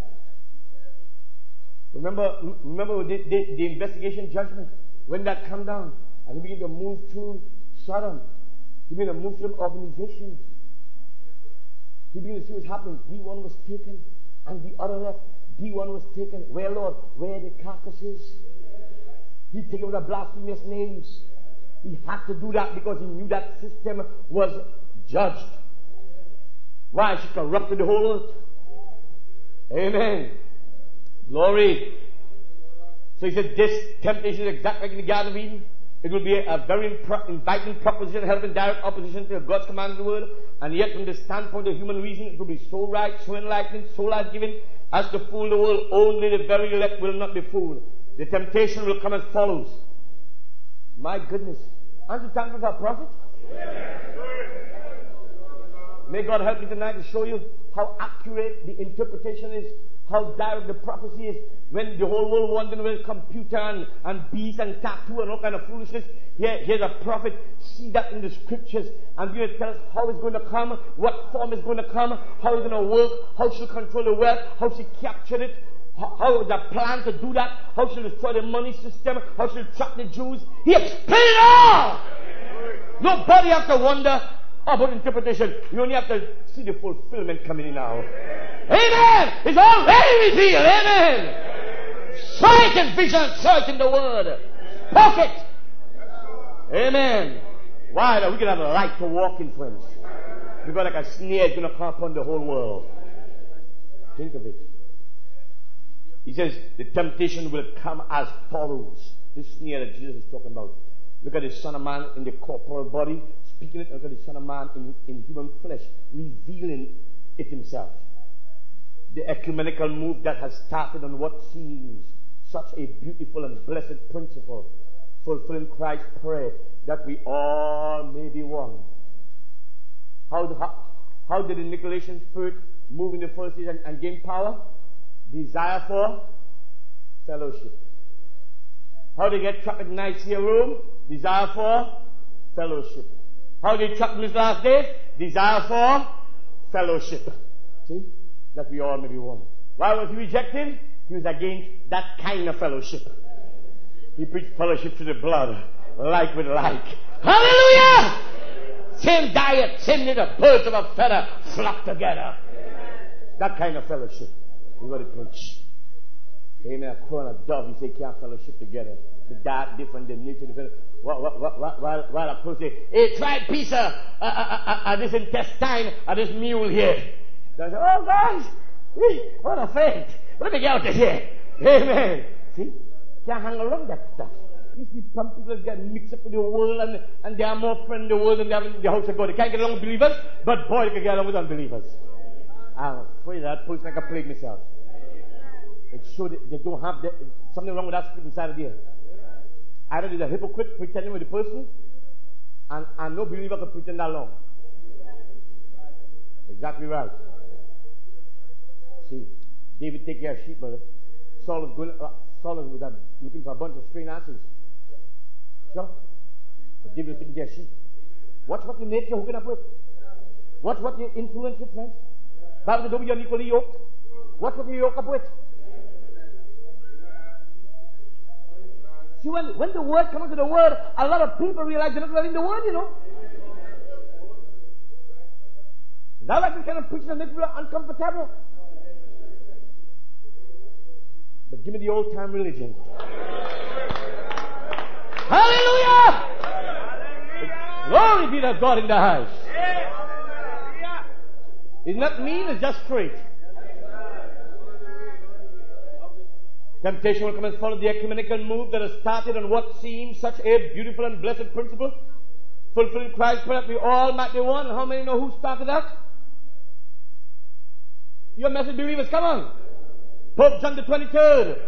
Remember the investigation judgment, when that come down, and he began to move through Sodom. He began to move through organizations. He began to see what's happening. D1 was taken, and the other left. D1 was taken. Where, Lord? Where the carcasses? He taken with the blasphemous names. He had to do that because he knew that system was judged. Why? She corrupted the whole earth. Amen. Glory. So he said, this temptation is exactly like in the Garden of Eden. It will be a very inviting proposition, helping direct opposition to God's commanded word. And yet from the standpoint of human reason, it will be so right, so enlightening, so life-giving as to fool the world. Only the very elect will not be fooled. The temptation will come as follows. My goodness. Aren't you thankful for a prophet? May God help me tonight to show you how accurate the interpretation is, how direct the prophecy is. When the whole world wondering with computer and beast and tattoo and all kind of foolishness, here's a prophet, see that in the scriptures, and going to tell us how it's going to come, what form is going to come, how it's going to work, how she'll control the wealth, how she captured it, how the plan to do that, how she'll destroy the money system, how she'll trap the Jews. He explained it all! Nobody has to wonder about interpretation. You only have to see the fulfillment coming in now. Amen! It's already revealed. Amen! Saw it in vision, saw it in the word. Spoke it. Amen. Why? That we can have a right to walk in, friends. Because like a snare is going to come upon the whole world. Think of it. He says the temptation will come as follows. This snare that Jesus is talking about. Look at the Son of Man in the corporal body, speaking it. Look at the Son of Man in human flesh, revealing it himself. The ecumenical move that has started on what seems such a beautiful and blessed principle, fulfilling Christ's prayer that we all may be one. How did the Nicolaitans spirit move in the first stage and gain power? Desire for fellowship. How they get trapped in nights here room? Desire for fellowship. How they trapped in this last days? Desire for fellowship. See? That we all may be one. Why was he rejected? He was against that kind of fellowship. He preached fellowship to the blood, like with like. Hallelujah! Same diet, same little birds of a feather flock together. That kind of fellowship is what he preached. Amen. A crow and a dove, he say, can't fellowship together. The diet different, the nature different. While a crow say, hey, try a piece of this intestine of this mule here. So I say, oh guys, what a faint. Let me get out of here. Amen. See? Can't hang around that stuff. You see some people get mixed up with the world and they are more friends in the world than they have in the house of God. They can't get along with believers, but boy, they can get along with unbelievers. I'm afraid that person I can plague myself. It showed they don't have something wrong with that spirit inside of there. Either there's a hypocrite pretending with the person, and no believer can pretend that long. Exactly right. See, David take care of sheep, brother. Saul was looking for a bunch of stray asses. Sure? But David was taking care of sheep. Watch what your nature hooking up with. Watch what you influence with, friends. Bible says don't be unequally yoked. Watch what you yoke up with. See, when the word comes to the word, a lot of people realize they're not loving the word, you know. Now like this kind of preaching that makes people uncomfortable. But give me the old time religion. Hallelujah! Glory be to God in the house. It's not mean, it's just straight. Temptation will come and follow the ecumenical move that has started on what seems such a beautiful and blessed principle. Fulfilling Christ's prayer that we all might be one. And how many know who started that? Your message believers, come on. Pope John the 23rd.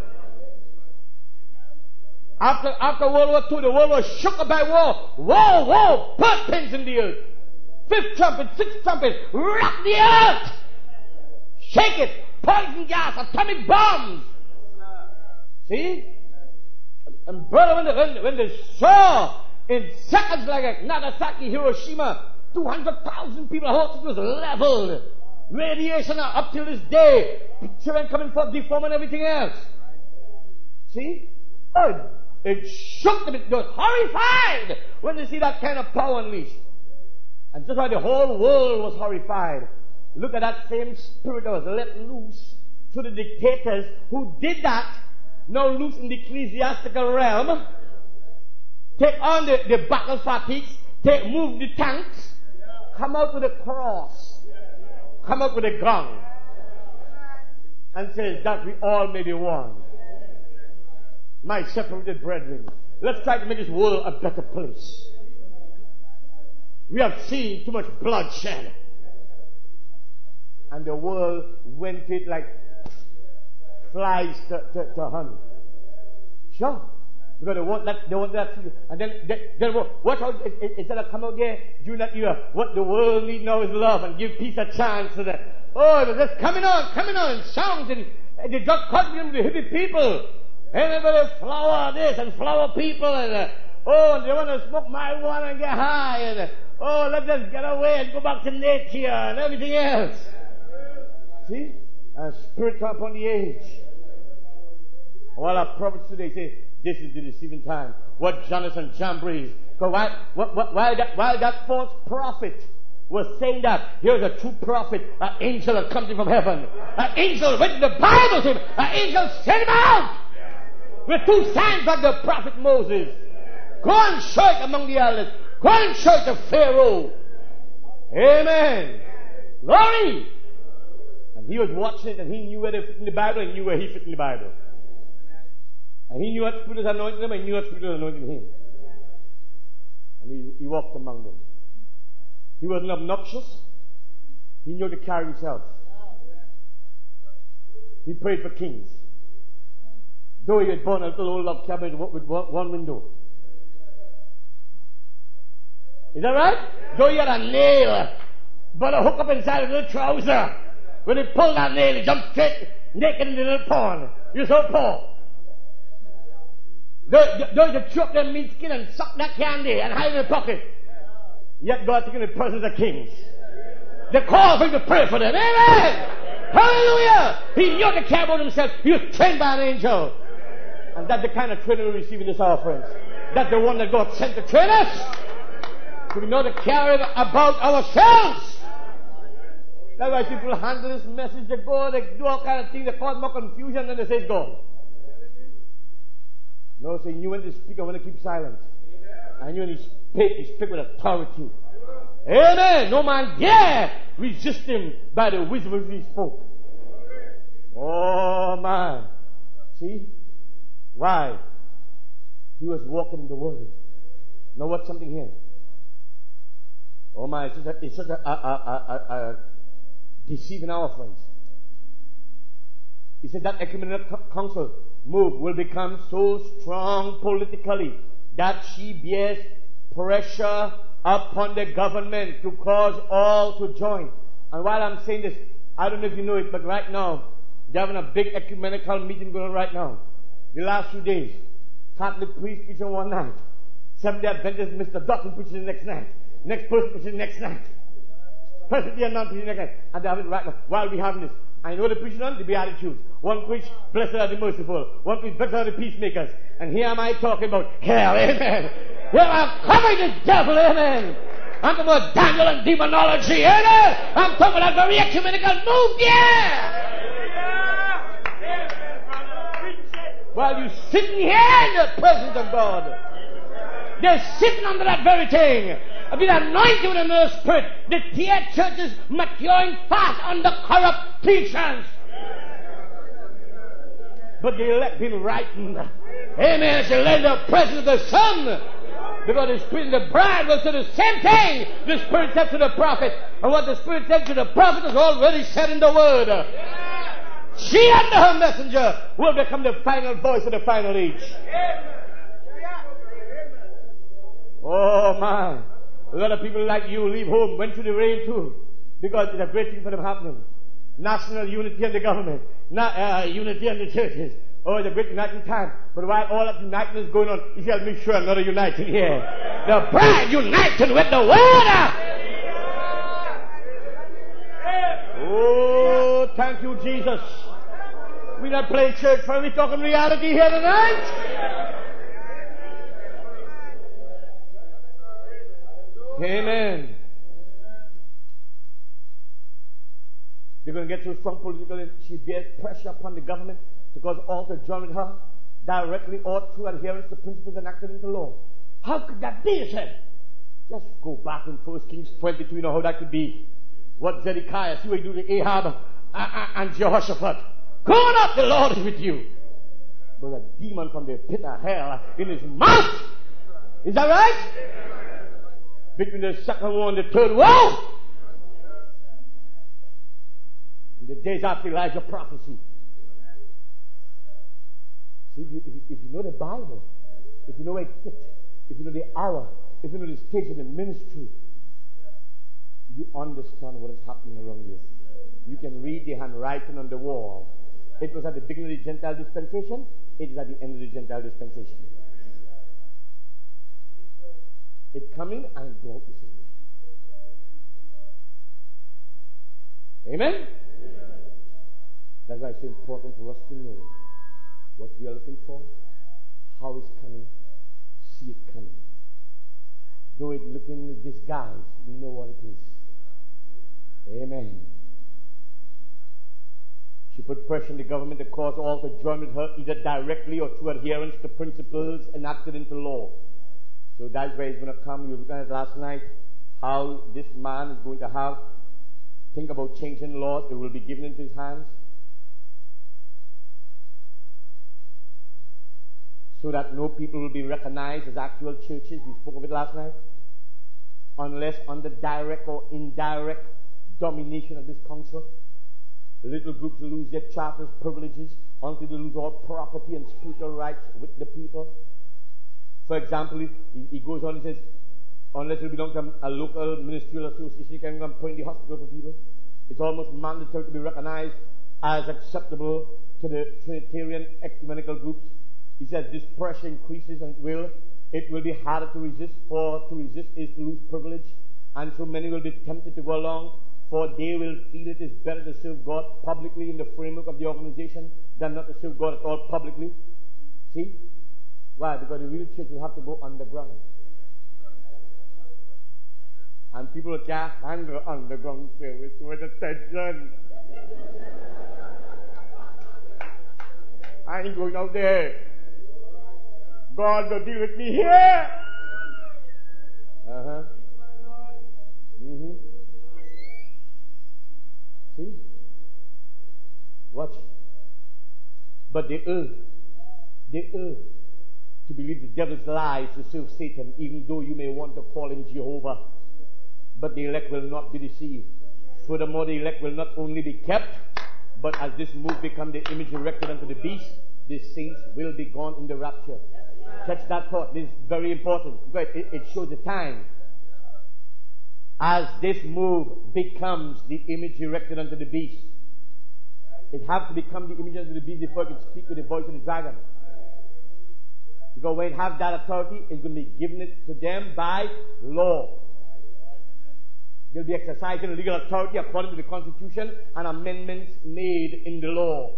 After World War II, the world was shook by war. War, put pins in the earth. Fifth trumpet, sixth trumpet, rock the earth. Shake it. Poison gas, atomic bombs. See? And brother, when they saw in seconds like Nagasaki, Hiroshima, 200,000 people, the whole city was leveled. Radiation up till this day. Children coming forth deformed and everything else. See? Oh, it shook them. It was horrified when they see that kind of power unleashed. And just like the whole world was horrified. Look at that same spirit that was let loose to the dictators who did that. Now loose in the ecclesiastical realm, take on the battle fatigues, move the tanks, come out with a cross, come out with a gun, and says that we all may be one. My separated brethren, let's try to make this world a better place. We have seen too much bloodshed, and the world went it like flies to honey. Sure. Because they want that, and then watch out, instead of come out there during that year, what the world needs now is love and give peace a chance to that. Oh, that's coming on, songs, and they got caught with the hippie people. Everybody flower this and flower people, and and they want to smoke marijuana and get high, and let's just get away and go back to nature and everything else. See? And spirit come upon the age. While our prophets today say, this is the deceiving time. What Jonathan Jambres, while that false prophet was saying that, here's a true prophet, an angel had come from heaven. An angel, when the Bible says, an angel sent him out with two signs like the prophet Moses. Go and show it among the elders. Go and show it to Pharaoh. Amen. Glory. And he was watching it, and he knew where they fit in the Bible, and knew where he fit in the Bible. And he knew what spirit was anointing him, and he knew what spirit was anointing him. And he walked among them. He wasn't obnoxious. He knew to carry himself. He prayed for kings. Though he had born a little old log cabin with one window. Is that right? Though he had a nail, but a hook up inside a little trouser. When he pulled that nail, he jumped straight naked in the little pond. You're so poor. They chop their meat skin and suck that candy and hide in their pocket. Yet God taking the presence of kings. They call for him to pray for them. Amen! Hallelujah! He knew to care about himself. He was trained by an angel. And that's the kind of training we receive in this hour, friends. That's the one that God sent to train us. So we know to care about ourselves. That's why people handle this message. They go, they do all kind of things. They cause more confusion than they say it's God. No, so he knew when to speak and when to keep silent. And when he speak with authority. Amen. No man dare resist him by the wisdom of which he spoke. Oh man. See? Why? He was walking in the Word. Now what's something here? Oh my, it's such a deceiving our friends. He said that ecumenical council move will become so strong politically that she bears pressure upon the government to cause all to join. And while I'm saying this, I don't know if you know it, but right now, they're having a big ecumenical meeting going on right now. The last few days. Catholic priest preaching one night. Seventh-day Adventist Mr. Dawson preaching the next night. Next person preaching the next night. Presbyterian man preaching the next night. And they have it right now. While we have this, I know the preaching on the Beatitudes. One preach, blessed are the merciful. One preach, blessed are the peacemakers. And here am I talking about hell, amen. Here I'm covering the devil, amen. I'm talking about Daniel and demonology, amen. I'm talking about a very ecumenical move, yeah. While you're sitting here in the presence of God, they're sitting under that very thing. I've been anointed with another spirit. The tear churches maturing fast under corrupt teachers. But the elect been rightened. Amen. Shall lay the presence of the Son. Because the Spirit and the bride will say the same thing the Spirit said to the prophet. And what the Spirit said to the prophet is already said in the Word. She and her messenger will become the final voice of the final age. Oh my. A lot of people like you leave home, went through the rain too. Because it's a great thing for them happening. National unity in the government. Unity in the churches. Oh, it's a great uniting time. But while all that uniting is going on, he said, make sure I'm not united here. The bride united with the Word. Oh, thank you, Jesus. We're not playing church, friend. We're talking reality here tonight. Amen. They're going to get so strong politically. She bears pressure upon the government to cause all to join with her, directly or through adherence to principles enacted into law. How could that be, he said? Just go back in 1 Kings 22, you know how that could be. What Zedekiah, see what he do to Ahab and Jehoshaphat. Go on up, the Lord is with you. There's a demon from the pit of hell in his mouth. Is that right? Between the second war and the third war. In the days after Elijah prophecy. See, if you know the Bible, if you know where it fits, if you know the hour, if you know the stage of the ministry, you understand what is happening around you. You can read the handwriting on the wall. It was at the beginning of the Gentile dispensation. It is at the end of the Gentile dispensation. It's coming and go out the same way. Amen? That's why it's so important for us to know what we are looking for, how it's coming, see it coming. Though it looking disguised, we know what it is. Amen. She put pressure on the government to cause all to join with her, either directly or through adherence to principles enacted into law. So that's where it's going to come. You looked at it last night, how this man is going to think about changing laws. It will be given into his hands. So that no people will be recognized as actual churches. We spoke of it last night. Unless under direct or indirect domination of this council. The little groups will lose their charters, privileges, until they lose all property and spiritual rights with the people. For example, he goes on and says, unless you belong to a local ministerial association, you can't even appoint the hospital for people. It's almost mandatory to be recognized as acceptable to the Trinitarian ecumenical groups. He says this pressure increases and it will be harder to resist, for to resist is to lose privilege, and so many will be tempted to go along, for they will feel it is better to serve God publicly in the framework of the organization than not to serve God at all publicly. See? Why? Because the real church will have to go underground. And people can't handle underground service with attention. I ain't going out there. God will deal with me here. See? Watch. But they err to believe the devil's lies, to serve Satan, even though you may want to call him Jehovah. But the elect will not be deceived. Furthermore, the elect will not only be kept, but as this move become the image erected unto the beast, the saints will be gone in the rapture. Catch that thought. This is very important. It shows the time. As this move becomes the image erected unto the beast, it has to become the image unto the beast before it can speak with the voice of the dragon. Because when it has that authority, it's going to be given it to them by law. They'll be exercising legal authority according to the Constitution and amendments made in the law.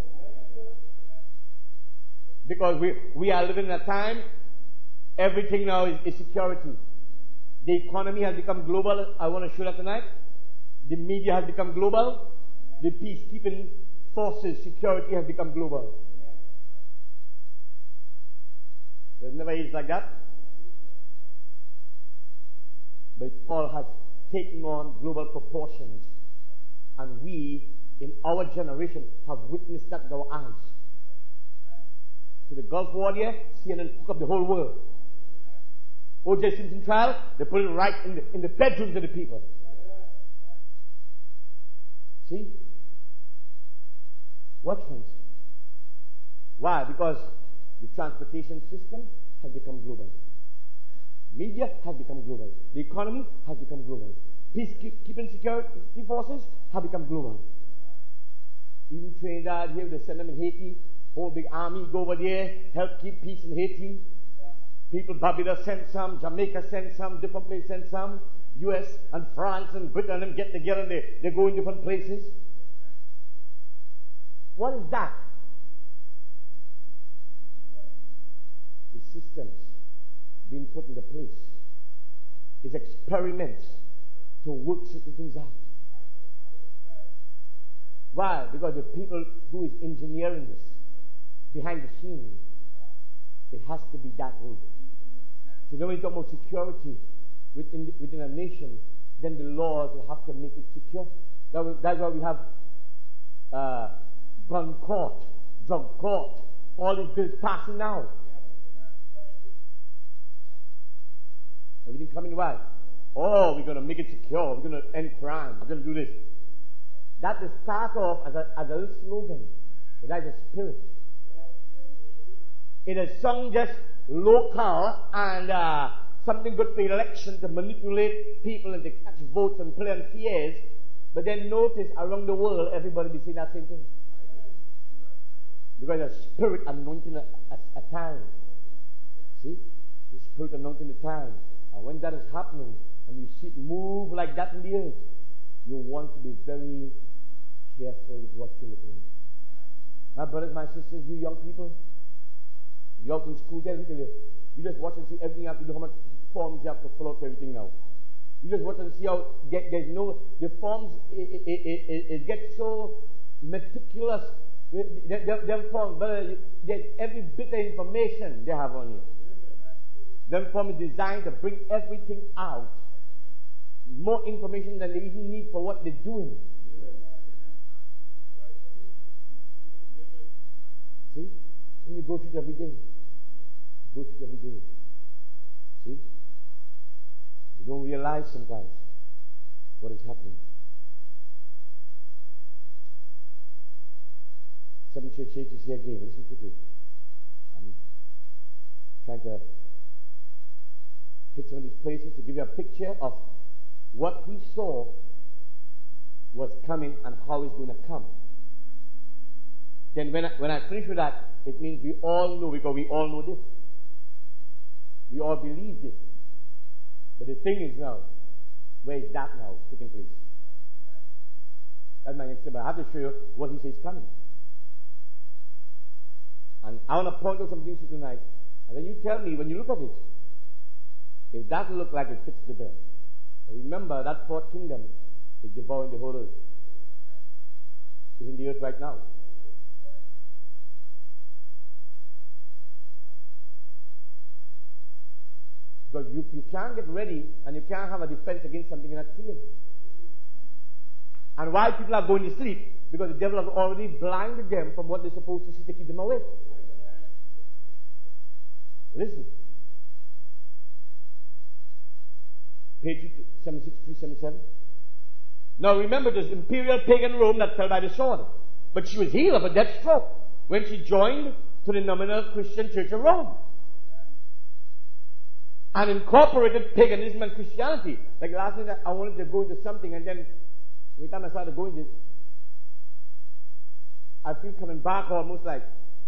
Because we are living in a time, everything now is security. The economy has become global. I want to show that tonight. The media has become global. The peacekeeping forces, security has become global. There's never is like that. But it all has taken on global proportions. And we, in our generation, have witnessed that with our eyes. So the Gulf War here, CNN took up the whole world. O.J. Simpson trial, they put it right in the bedrooms of the people. See? Watch, friends. Why? Because the transportation system has become global. Media has become global. The economy has become global. Peacekeeping security forces have become global. Even Trinidad here, they send them in Haiti. Whole big army go over there, help keep peace in Haiti. People, Barbados send some, Jamaica send some, different places send some. US and France and Britain and them get together and they go in different places. What is that? The systems being put into place. It's experiments to work certain things out. Why? Because the people who is engineering this, behind the scenes, it has to be that way. So when we talk about security within a nation, then the laws will have to make it secure. That's why we have gun court, drug court, all these bills passing now. Everything coming right. Oh, we're going to make it secure. We're going to end crime. We're going to do this. That will start off as a little slogan. But that is a spirit. It is sung just local and something good for election to manipulate people and to catch votes and play on fears. But then notice around the world, everybody be saying that same thing. Because the spirit anointing a time. See? The spirit anointing the time. And when that is happening, and you see it move like that in the earth, you want to be very careful with what you're looking at. My brothers, my sisters, you young people, you're out in school there, you just watch and see everything you have to do, how much forms you have to fill out for everything now. You just watch and see how the forms, it gets so meticulous. Them forms, but there's every bit of information they have on you. Them forms is designed to bring everything out. More information than they even need for what they're doing. See? And you go through it every day. You go through it every day. See? You don't realize sometimes what is happening. Seven church churches here again. Listen quickly. I'm trying to hit some of these places to give you a picture of what he saw was coming and how it's going to come. then when I finish with that, it means we all know, because we all know this. We all believe this. But the thing is now, where is that now taking place? That's my next step. I have to show you what he says coming. And I want to point out some things to you tonight. And then you tell me, when you look at it, if that looks like it fits the bill. Remember, that fourth kingdom is devouring the whole earth. It's in the earth right now. Because you can't get ready and you can't have a defense against something you're not seeing. And why people are going to sleep? Because the devil has already blinded them from what they're supposed to see to keep them awake. Listen. Page 763-77. Now remember, there's imperial pagan Rome that fell by the sword. But she was healed of a death stroke when she joined to the nominal Christian Church of Rome. And incorporated paganism and Christianity. Like last night I wanted to go into something, and then every time I started going into it, I feel coming back almost like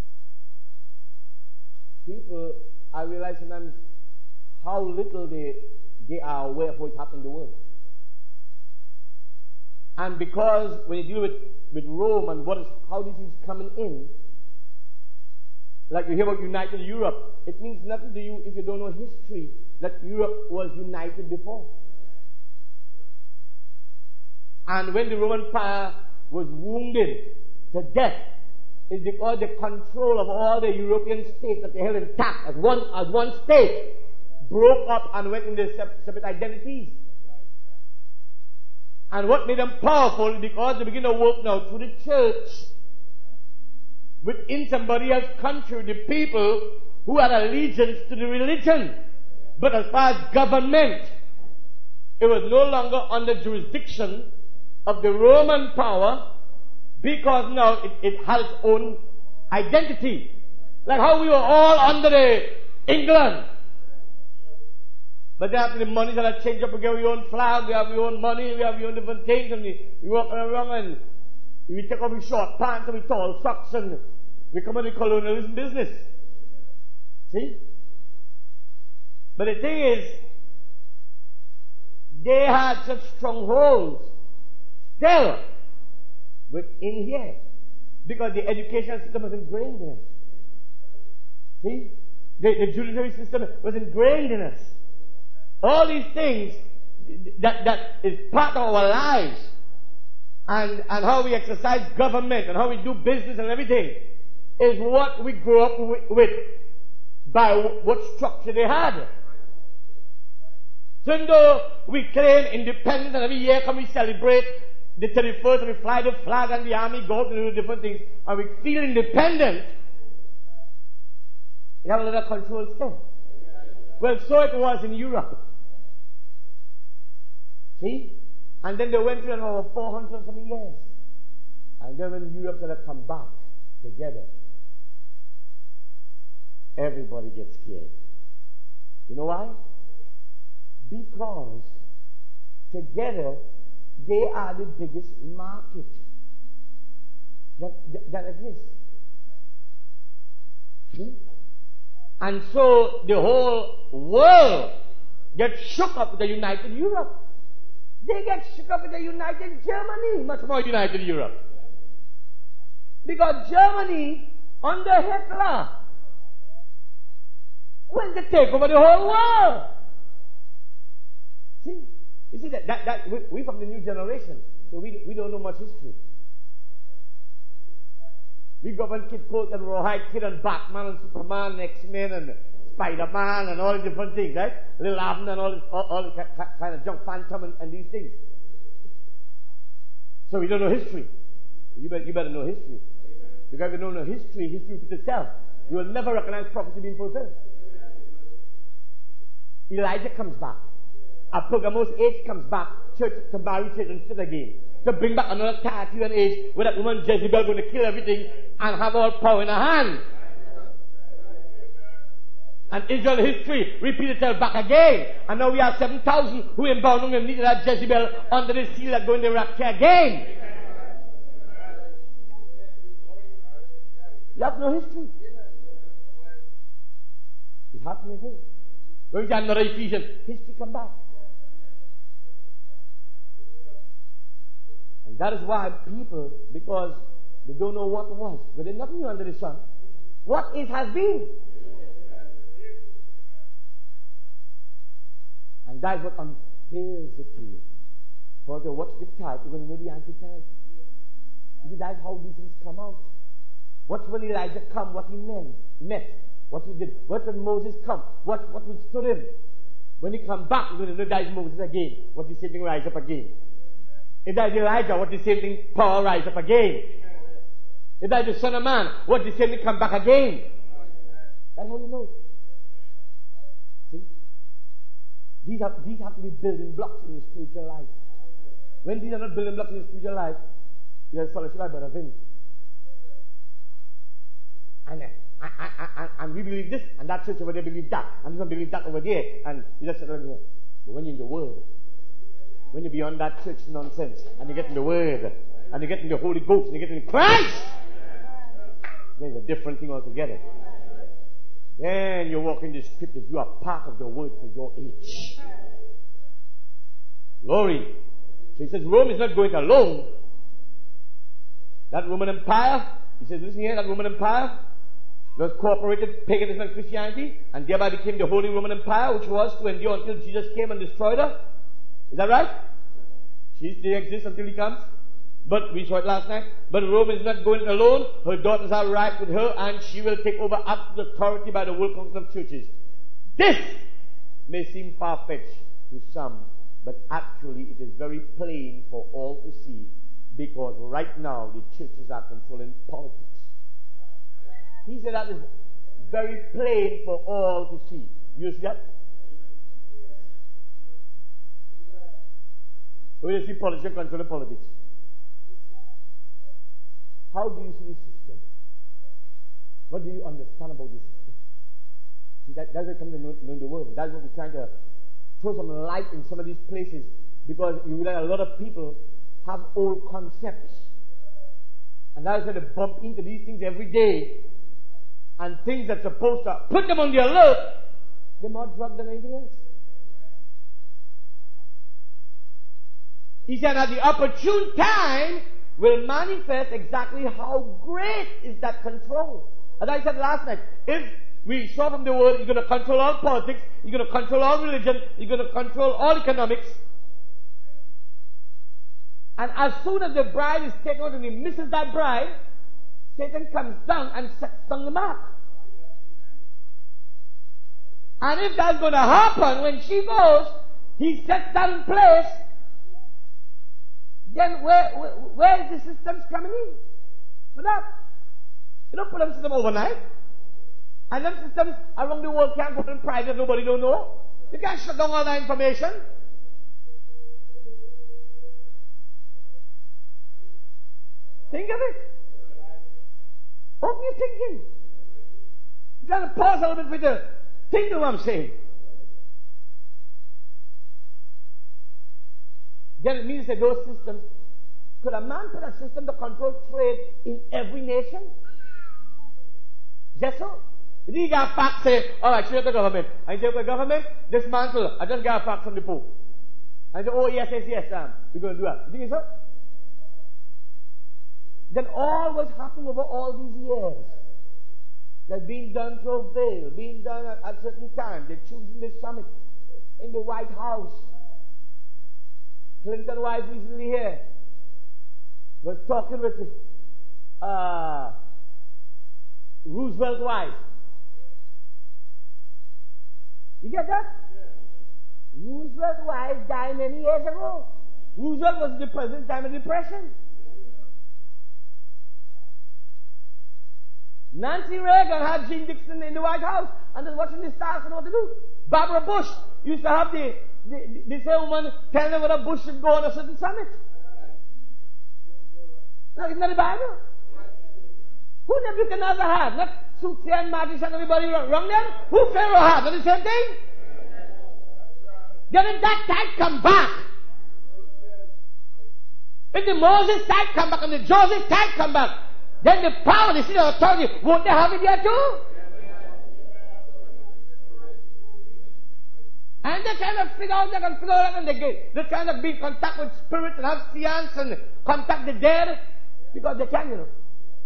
people, I realize sometimes how little they are aware of what's happening in the world. And because when you deal with Rome and how these things coming in, like you hear about United Europe, it means nothing to you if you don't know history that Europe was united before. And when the Roman Empire was wounded to death, it's because the control of all the European states that they held intact as one state broke up and went into separate identities. And what made them powerful is because they begin to work now through the church within somebody else's country, the people who had allegiance to the religion. But as far as government, it was no longer under jurisdiction of the Roman power, because now it had its own identity. Like how we were all under the England. But then after the money that had changed up, we get our own flag, we have our own money, we have our own different things, and we walk around and we take off our short pants and we tall socks, and we come into colonialism business. See? But the thing is, they had such strongholds still within here, because the education system was ingrained in us. See? The judiciary system was ingrained in us. All these things that is part of our lives, and how we exercise government and how we do business and everything is what we grew up with by what structure they had. So even though we claim independence and every year come we celebrate the 31st and we fly the flag and the army go out and do different things and we feel independent, we have a little control still. Well, so it was in Europe. See? And then they went through over 400 something years. And then when Europe started to come back together, everybody gets scared. You know why? Because together they are the biggest market that exists. See? And so the whole world gets shook up with the United Europe. They get shook up with the United Germany, much more United Europe. Because Germany, under Hitler, went to take over the whole world. See? You see that we from the new generation, so we don't know much history. We govern Kid Colt and Rawhide Kid and Batman and Superman and X-Men and Spider-Man and all the different things, right? Little Abner and all the kind of junk, Phantom and these things. So we don't know history. You better know history. Because if you don't know history, history repeats itself. You will never recognize prophecy being fulfilled. Elijah comes back. A Pergamos age comes back. Church to marry church and sit again. To bring back another Tatian age where that woman Jezebel going to kill everything and have all power in her hand. And Israel history repeats itself back again. And now we have 7,000 who are bound and needed that Jezebel under the seal that go in the rapture again. You have no history. It's happening again. Going to another Ephesians, history come back. And that is why people, because they don't know what was, but there's nothing new under the sun. What is has been. And that's what unveils it to you. For to watch the type, you're going to know the antitype. You see, that's how these things come out. Watch when Elijah come, what he met, what he did. Watch when Moses come, what withstood him. When he come back, you're going to know that is Moses again. What the same thing rise up again. If that is Elijah, what the same thing Paul rise up again. If that is the Son of Man, what the same thing come back again. That's how you know. See? These have to be building blocks in your spiritual life. When these are not building blocks in your spiritual life, you're fellowship like Brother Vince. And we believe this, and that church over there believe that, and this one believe that over there, and you just sit down here. But when you're in the Word, when you're beyond that church nonsense, and you get in the Word, and you get in the Holy Ghost, and you get in Christ, then it's a different thing altogether. Then you walk in the Scriptures, you are part of the Word for your age. Glory. So he says Rome is not going alone. That Roman Empire, he says, listen here, that Roman Empire was cooperated paganism and Christianity, and thereby became the Holy Roman Empire, which was to endure until Jesus came and destroyed her. Is that right? She still exists until he comes. But we saw it last night. But Rome is not going alone. Her daughters are right with her, and she will take over absolute authority by the World Council of Churches. This may seem far-fetched to some, but actually it is very plain for all to see, because right now the churches are controlling politics. He said that is very plain for all to see. You see that? When you see politics controlling politics, how do you see this system? What do you understand about this system? See, that's what comes to know the Word. That's what we're trying to throw some light in some of these places, because you realize a lot of people have old concepts. And that's why they bump into these things every day. And things that's supposed to put them on the alert, they're more drugged than anything else. He said at the opportune time will manifest exactly how great is that control. As I said last night, if we saw from the Word, you're going to control all politics, you're going to control all religion, you're going to control all economics. And as soon as the bride is taken out and he misses that bride, Satan comes down and sets on the mark. And if that's going to happen when she goes, he sets that in place, then where is the systems coming in? For that. You don't put them system overnight. And them systems around the world can't go in private, nobody don't know. You can't shut down all that information. Think of it. Open your thinking. You got to pause a little bit with the think of what I'm saying. Then it means that those systems, could a man put a system to control trade in every nation? Just so? If you got a fax say, alright, show the government. And you say, okay, government, dismantle. I just got a fax from the Pope. And you say, oh yes, we're going to do that. You think so? Then all was happening over all these years. That's being done through a veil, being done at a certain time. They're choosing the summit in the White House. Clinton wife recently here was talking with Roosevelt wife. You get that? Yeah. Roosevelt wife died many years ago. Roosevelt was the president time of the Depression. Nancy Reagan had Gene Dixon in the White House and was watching the stars and what to do. Barbara Bush used to have the same woman telling them whether Bush should go on a certain summit. Now, isn't that the Bible? Who Nebuchadnezzar had? Not Soothsayer and magician and everybody wrong them? Who Pharaoh had? Not the same thing? Then if that tide come back, if the Moses tide come back and the Joseph tide come back, then the power, the seat of authority, won't they have it there too? And they kind of figure out, and they kind of be in contact with spirits and have seance and contact the dead because they can, you know.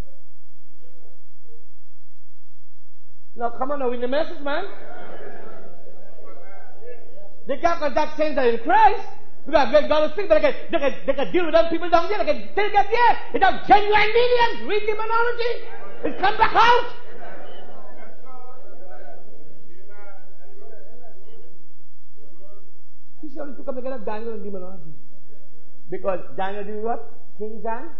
Now, come on now, in the message, man. They can't contact saints that are in Christ because God will speak, but they can deal with them people down there. They can still get there. It's a genuine mediums, read demonology. It's come back out. He surely took up the of Daniel and demonology. Because Daniel did what? King Dan.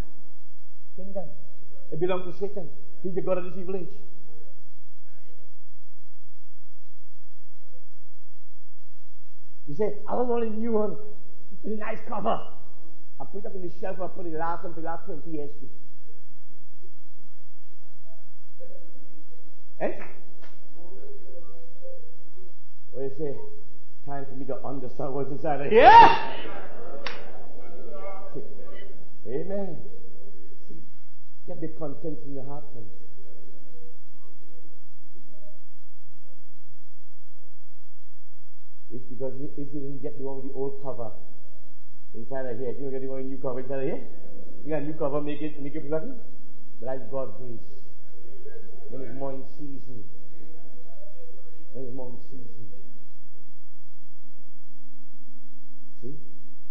It belonged to Satan. He's the god of this evil age. You say, I want a new one with a nice cover. I put it up in the shelf and I put it last one for the last 20 years too. Eh? What you say? Time for me to understand what's inside of here. Yeah! Amen. See, get the contents in your heart, friends. It's because if you didn't get the one with the old cover inside of here, you don't get the one with the new cover inside of here. You got a new cover, make it productive. But that's God's grace. When it's more in season. See?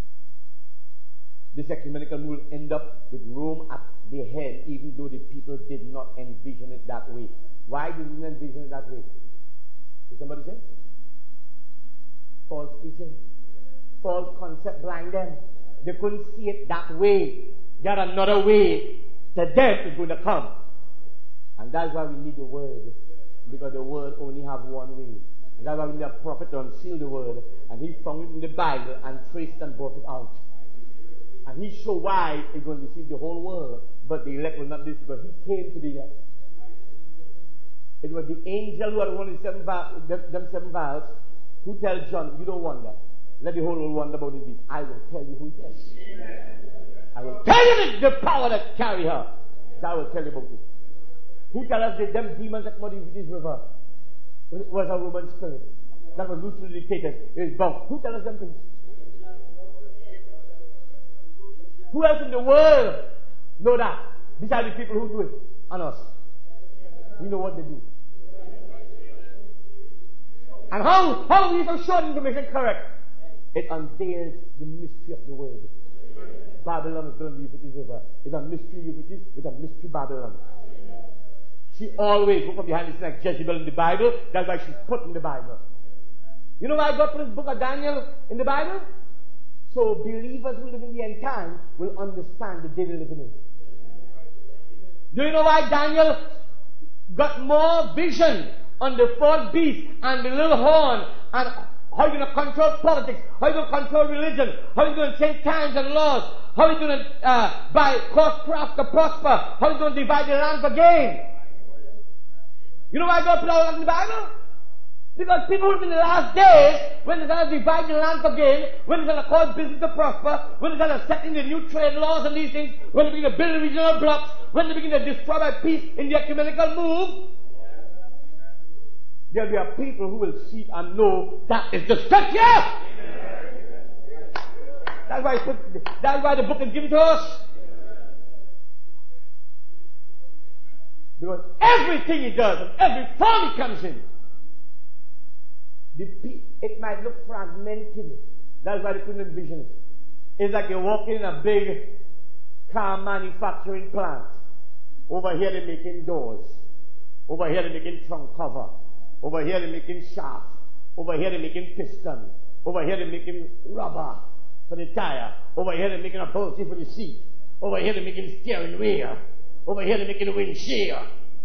This ecumenical move will end up with Rome at the head, even though the people did not envision it that way. Why did they envision it that way? Did somebody say? False teaching. False concept blind them. They couldn't see it that way. There's another way to them is going to come. And that's why we need the word. Because the word only have one way. And that's why we need a prophet to unseal the word. And he found it in the Bible and traced and brought it out. And he showed why he's going to deceive the whole world. But the elect will not do this because he came to the elect. It was the angel who had one of them 7 vials who tells John, you don't wonder. Let the whole world wonder about this beast. I will tell you who it is. I will tell you the power that carry her. So I will tell you about it. Who tell us that them demons that come out of this river was a Roman spirit that was loosely dictated? It is bound. Who tell us them things? Who else in the world know that? Besides the people who do it and us. We know what they do. And how we so sure the information correct? It unveils the mystery of the word. Babylon is going to be Euphrates River. It's a mystery Euphrates with a mystery Babylon. She always look from behind this like Jezebel in the Bible. That's why she's put in the Bible. You know why God put this book of Daniel in the Bible? So believers who live in the end time will understand the day they're living in. Do you know why Daniel got more vision on the fourth beast and the little horn and how you're going to control politics, how you're going to control religion, how you're going to change times and laws, how you're going to cause craft to prosper, how you're going to divide the land for gain. You know why God put all that in the Bible? Because people in the last days, when they're going to divide the land for gain, when they're going to cause business to prosper, when they're going to set in the new trade laws and these things, when they begin to build regional blocks, when they begin to destroy by peace in the ecumenical move, there'll be a people who will see and know that is the scripture. That's why the book is given to us. Because everything he does and every form he comes in, it might look fragmented. That's why they couldn't envision it. It's like you're walking in a big car manufacturing plant. Over here they're making doors. Over here they're making trunk cover. Over here they're making shaft. Over here they're making piston. Over here they're making rubber for the tire. Over here they're making upholstery for the seat. Over here they're making steering wheel. Over here they're making the windshield.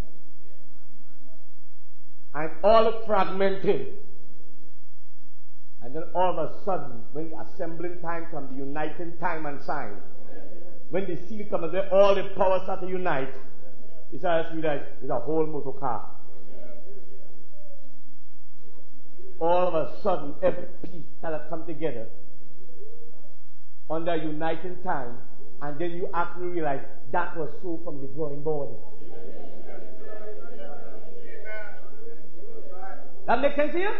And all look fragmented. And then all of a sudden, when the assembling time comes, the uniting time and sign, when the seal comes, then all the powers start to unite. You start to realize it's a whole motor car. All of a sudden, every piece kind of come together under uniting time, and then you actually realize That was so from the drawing board. That make sense to you?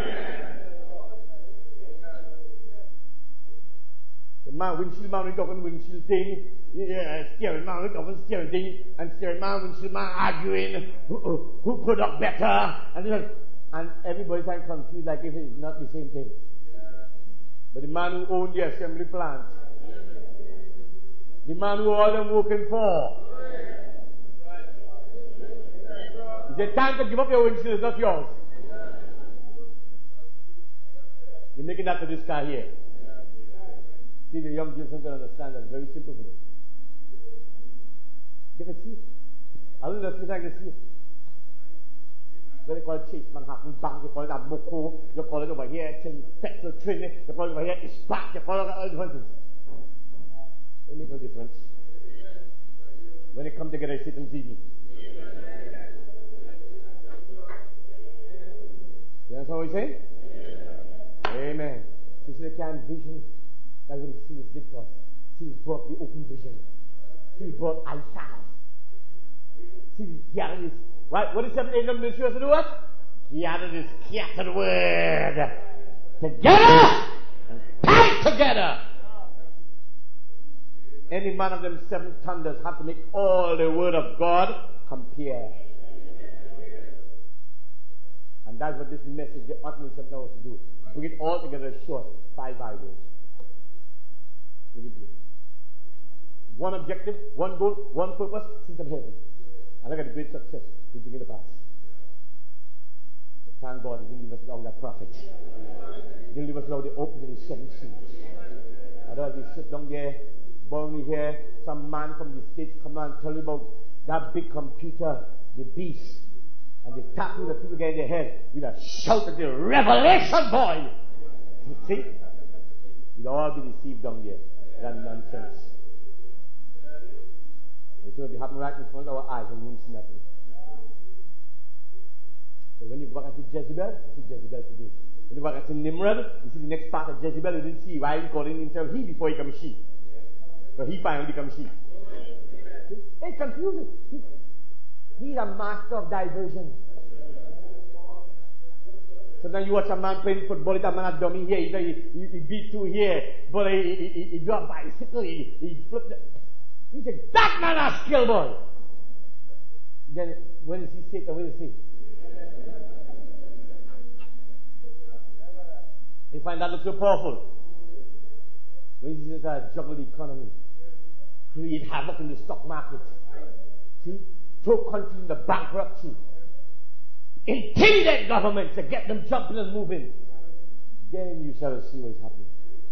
The man, windshield man, we talking windshield thing. Yeah, steering man, we talking steering thing. And steering man, windshield man arguing who could look better. And everybody's like confused like if it's not the same thing. But the man who owned the assembly plant, the man who all them working for, it's time to give up your windshield, it's not yours. You're making that to this guy here. See, the young Gibson can understand that. It's very simple for them. They can see it. I don't know if I can see it. What they call it Chase Manhattan Bank, you call it Aboko, you call it over here Petrol Trinity, you call it over here Ispat, you call it all different things. They make no difference. When they come together, they sit and see me. You understand what he's saying? Amen. You see, they can't vision. That's what he did for us. He brought the open vision. He brought eyesight. He gathered this. Right? What is 7 8 ministry has to do what? Gather this scattered word together and tight together. Any man of them 7 thunders have to make all the word of God compare. And that's what this message, the utmost of knows to do. Bring it all together short, 5 Bibles. One objective, one goal, one purpose, since of heaven. And look at the great success we bring in the past. But thank God he didn't leave us without that prophet. He didn't leave us without the opening of the 7 seals. Otherwise we sit down there, boldly here, some man from the States come and tell you about that big computer, the beast. And they tap you, the people get in their head. We'd have shouted the revelation, boy! You see? We'd all be deceived down there. That nonsense. It's going to be happening right in front of our eyes and we won't see nothing. So when you go back and see Jezebel, you see Jezebel today. When you go back and see Nimrod, you see the next part of Jezebel. You didn't see why he called himself he before he became she. But he finally becomes she. It's confusing. He's a master of diversion. Sometimes you watch a man playing football, it's a man a dummy here, he beat 2 here, but he do a bicycle, he flipped it. He said, that man a skill boy. Then when is he sick and when is he? You find that look so powerful. When he says juggle the economy, create havoc in the stock market. See? Throw countries into bankruptcy. Intimidate governments to get them jumping and moving. Then you shall see what is happening.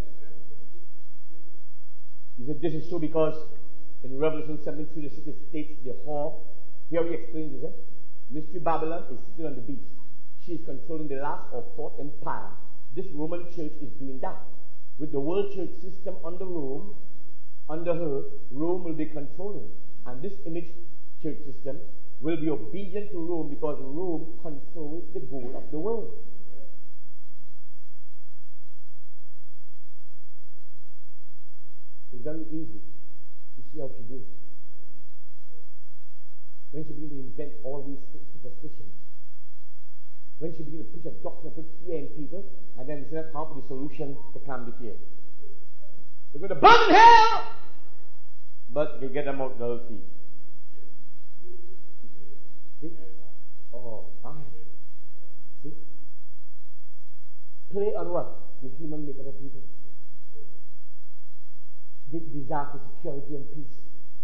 He said, this is so because in Revelation 17:3, the city states the whore. Here he explains this. Mystery Babylon is sitting on the beast. She is controlling the last or 4th empire. This Roman church is doing that. With the world church system under her, Rome will be controlling. And this image church system will be obedient to Rome because Rome controls the goal of the world. It's very easy to see how she did. When she began to invent all these superstitions, when she began to preach a doctrine and put fear in people, and then instead of come up with a solution to calm the fear. They're going to burn in hell! But they get them out healthy. See? Oh, fine. See? Play on what? The human makeup of people. This desire for security and peace.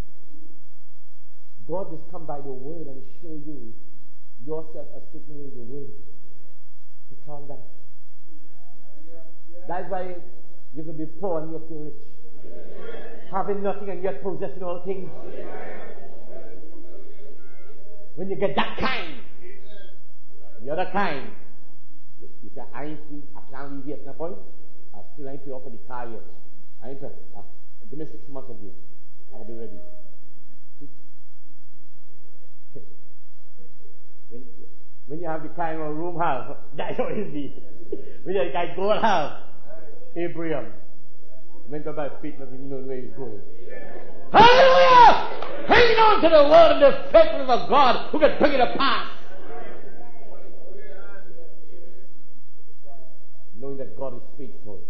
God has come by the word and show you yourself a certain way in the world to calm down. That's why you can be poor and yet be rich. Having nothing and yet possessing all things. When you get that kind, the other kind, you say, I can't leave yet, no point. I still ain't pay off for the car yet. I ain't pay. Give me 6 months of this. I'll be ready. When you have the kind of room house, that's how it is. When you have the kind of gold house, Abraham went up by faith, not even knowing where he's going. Hallelujah! Hanging on to the word and the faithfulness of God who can bring it to pass. Knowing that God is faithful.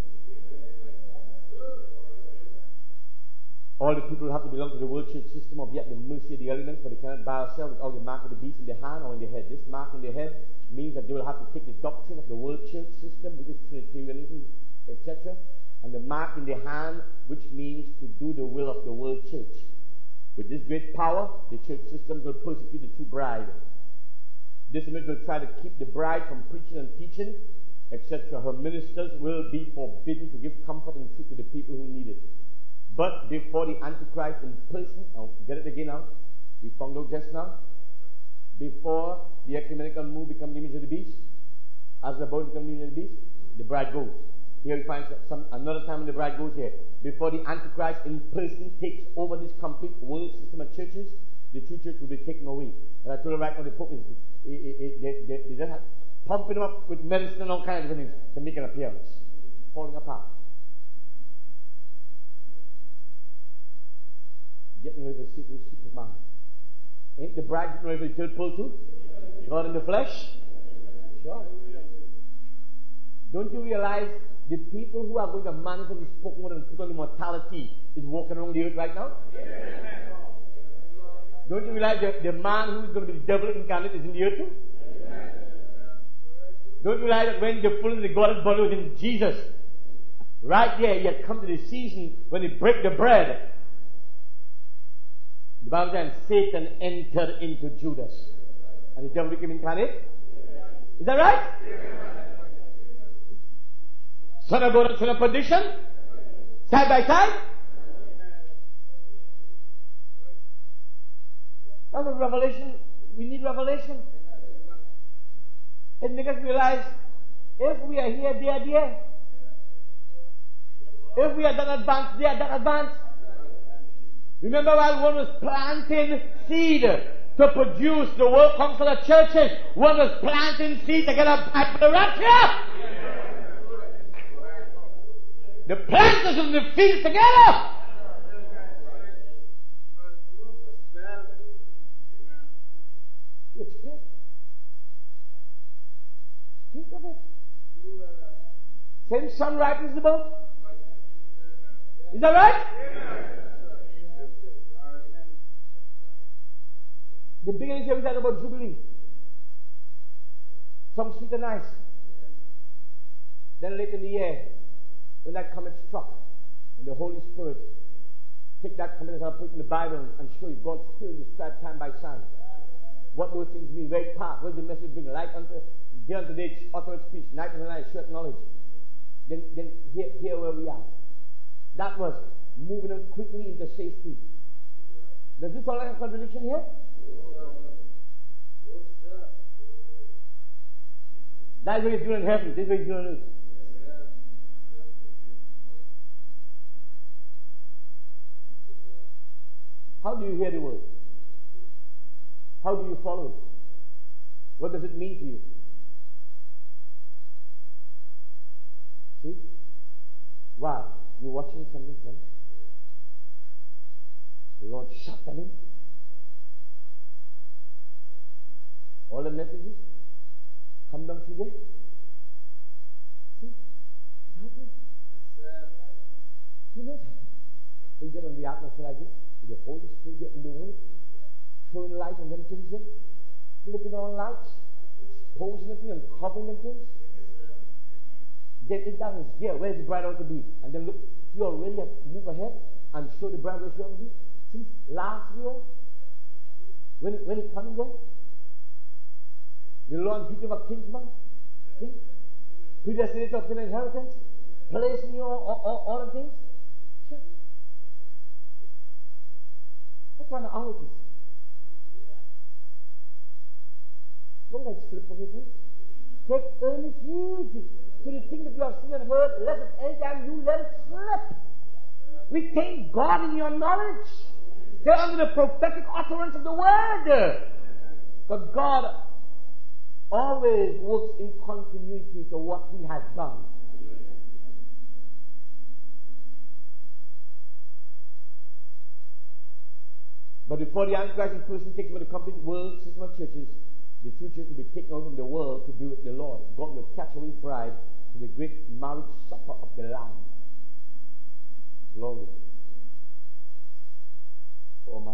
All the people have to belong to the world church system or be at the mercy of the elements, for they cannot buy or sell without the mark of the beast in their hand or in their head. This mark in their head means that they will have to take the doctrine of the world church system, which is Trinitarianism, etc., and the mark in their hand, which means to do the will of the world church. With this great power, the church system will persecute the true bride. This image will try to keep the bride from preaching and teaching, etc. Her ministers will be forbidden to give comfort and truth to the people who need it. But before the Antichrist in person, I'll get it again now, we found out just now, before the ecumenical move becomes the image of the beast, as the boy becomes the image of the beast, the bride goes. Here we find another time when the bride goes here. Before the Antichrist in person takes over this complete world system of churches, the true church will be taken away. And I told you right now, the Pope is, they just have pumping them up with medicine and all kinds of things to make an appearance. Falling apart. Getting rid of the Satan Superman. Ain't the bride getting rid of the third pole too? God in the flesh? Sure. Don't you realize the people who are going to manifest the spoken word and put on immortality is walking around the earth right now? Amen. Don't you realize that the man who is going to be the devil incarnate is in the earth too? Amen. Don't you realize that when the fullness of the God's body was in Jesus, right there he had come to the season when he break the bread. The Bible says Satan entered into Judas. And the devil became incarnate. Is that right? Son of God and son of perdition? Side by side? That's a revelation. We need revelation. It makes us realize if we are here, they are there. If we are that advanced, they are that advanced. Remember while one was planting seed to produce the world council of churches, one was planting seed to get a pipe for the rapture. The planters in the field together. You expect? Think of it. Same sun ripens the boat. Is that right? The beginning here we talk about Jubilee. Some sweet and nice. Then late in the year, when that comet struck, and the Holy Spirit take that comet and put it in the Bible and show you God still described time by sign. What those things mean, where it passed, where the message bring light unto day unto day, utterance speech, night unto night, short knowledge. Then here where we are. That was moving them quickly into safety. Does this sound like a contradiction here? That's what he's doing in heaven. This is what he's doing on earth. How do you hear the word? How do you follow it? What does it mean to you? See? Wow. You're watching something, friend. The Lord shut them in. All the messages come down through there. See? It's happening. You know that. You get on the atmosphere like this, with the Holy Spirit getting the word, throwing light on them things there, flipping on lights, exposing them things and covering them things. Then if that is there, where's the bride ought to be? And then look, you already have to move ahead and show the bride where she ought to be. Since last year, when it coming there, the law and duty of a kinsman, see? Predestinated to obtain inheritance, placing you all the things. Sure. What kind of hour it is? Don't let it slip from your face. Take earnest heed to the things that you have seen and heard, lest at any time you let it slip. Retain God in your knowledge. Stay under the prophetic utterance of the word. But God always works in continuity to what He has done. But before the Antichrist in person takes over the complete world system of churches, the true church will be taken out from the world to be with the Lord. God will catch away his bride to the great marriage supper of the Lamb. Glory. Oh my.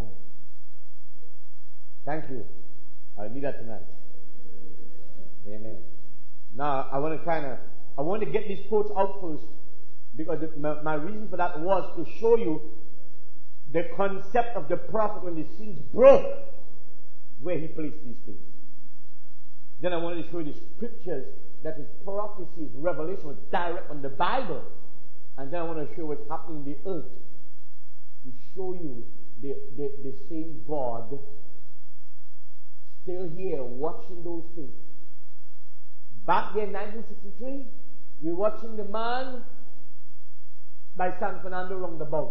Thank you. I need that tonight. Amen. Now, I want to get these quotes out first, because my reason for that was to show you the concept of the prophet when the seals broke, where he placed these things. Then I wanted to show you the scriptures that his prophecy, his revelation was direct on the Bible. And then I want to show you what's happening in the earth, to show you the same God still here watching those things. Back there in 1963, we were watching the man by San Fernando roundabout.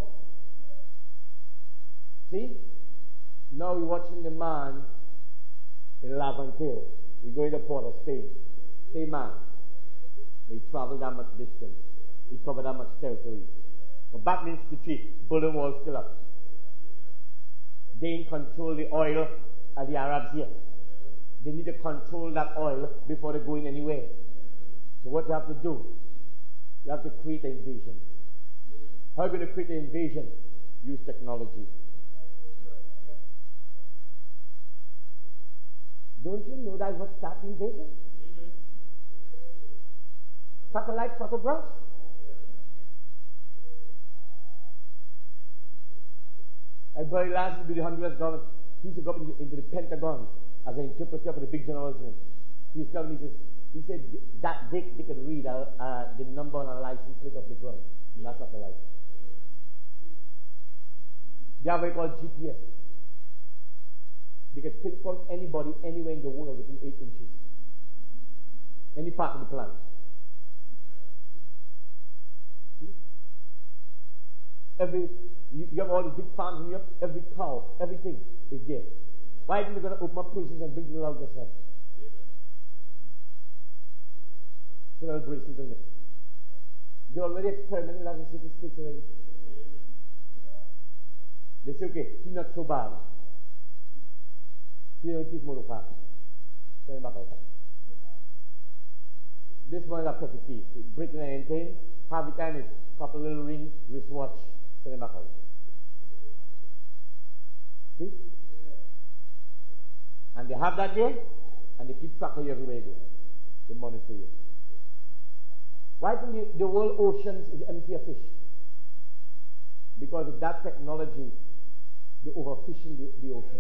See? Now we're watching the man in Laventille. We're going to Port of Spain. Same man. He traveled that much distance. He covered that much territory. But back in 1963, Berlin Wall still up. They control the oil of the Arabs here. They need to control that oil before they're going anywhere. So what you have to do, you have to create an invasion. How are you going to create an invasion? Use technology. Don't you know that's what starts the invasion? Satellite photographs. I buried last with the Honduras government. He used to go up into the Pentagon as an interpreter for the big general incident. He was telling me, he said that they could read the number on a license plate of the ground. And that's not the light. They have what they call GPS. They can pinpoint anybody anywhere in the world within 8 inches. Any part of the planet. See? You have all the big farms in Europe, every cow, everything is there. Why are you going to open up prisons and bring people out yourself? So they'll brace it in there. They already experimented in 11 cities states already. They say, okay, he's not so bad. He don't keep motor car. Send him back out. This one is a perfect key. Breaking and anything. Half the time is couple little rings, wristwatch, send him back out. See? And they have that there, and they keep track of you everywhere you go. They monitor you. Why do you think the world oceans is empty of fish? Because of that technology, they're overfishing the ocean.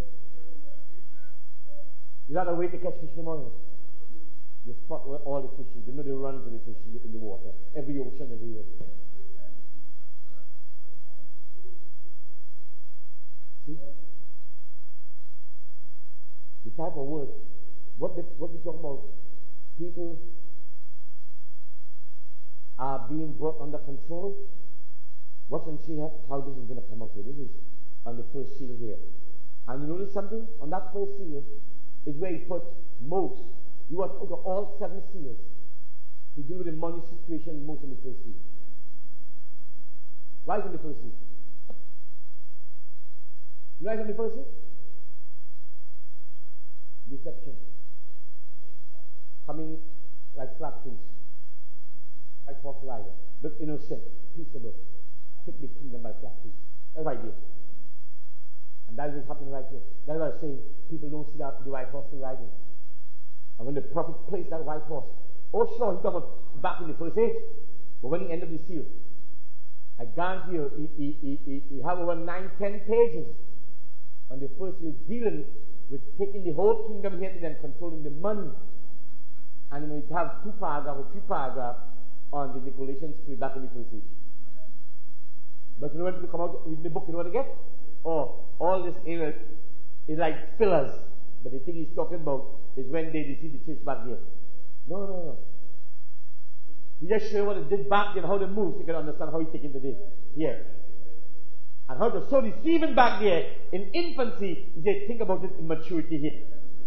Is that a way to catch fish in the morning? They spot where all the fish is. They know they run to the fish in the water. Every ocean, everywhere. See? The type of world. What we talk about, people are being brought under control. Watch and see how this is going to come out here. This is on the first seal here. And you notice something? On that first seal is where he put most. You watch out of all 7 seals. He deal with the money situation most in the first seal. Why is it in the first seal? You know why it's in the first seal? Deception. Coming like flat things. Like false liar. Look innocent, peaceable. Take the kingdom by flat things. That's right there. And that is what's happening right here. That's why I say people don't see the white horse still riding. And when the prophet placed that white horse, oh sure, he come back in the first age. But when he ended the seal, I guarantee you, he have over 9-10 pages on the first seal dealing with taking the whole kingdom here and then controlling the money. And we have 2 paragraphs or 3 paragraphs on the Nicolaitans spirit back in the first age. But you know when people come out with the book, you know what they get? Oh, all this area is like fillers. But the thing he's talking about is when they see the church back there. No. He just show you what it did back there and how they move so you can understand how he's taking today. Here. And how to sow the semen back there in infancy. He said, think about it in maturity here.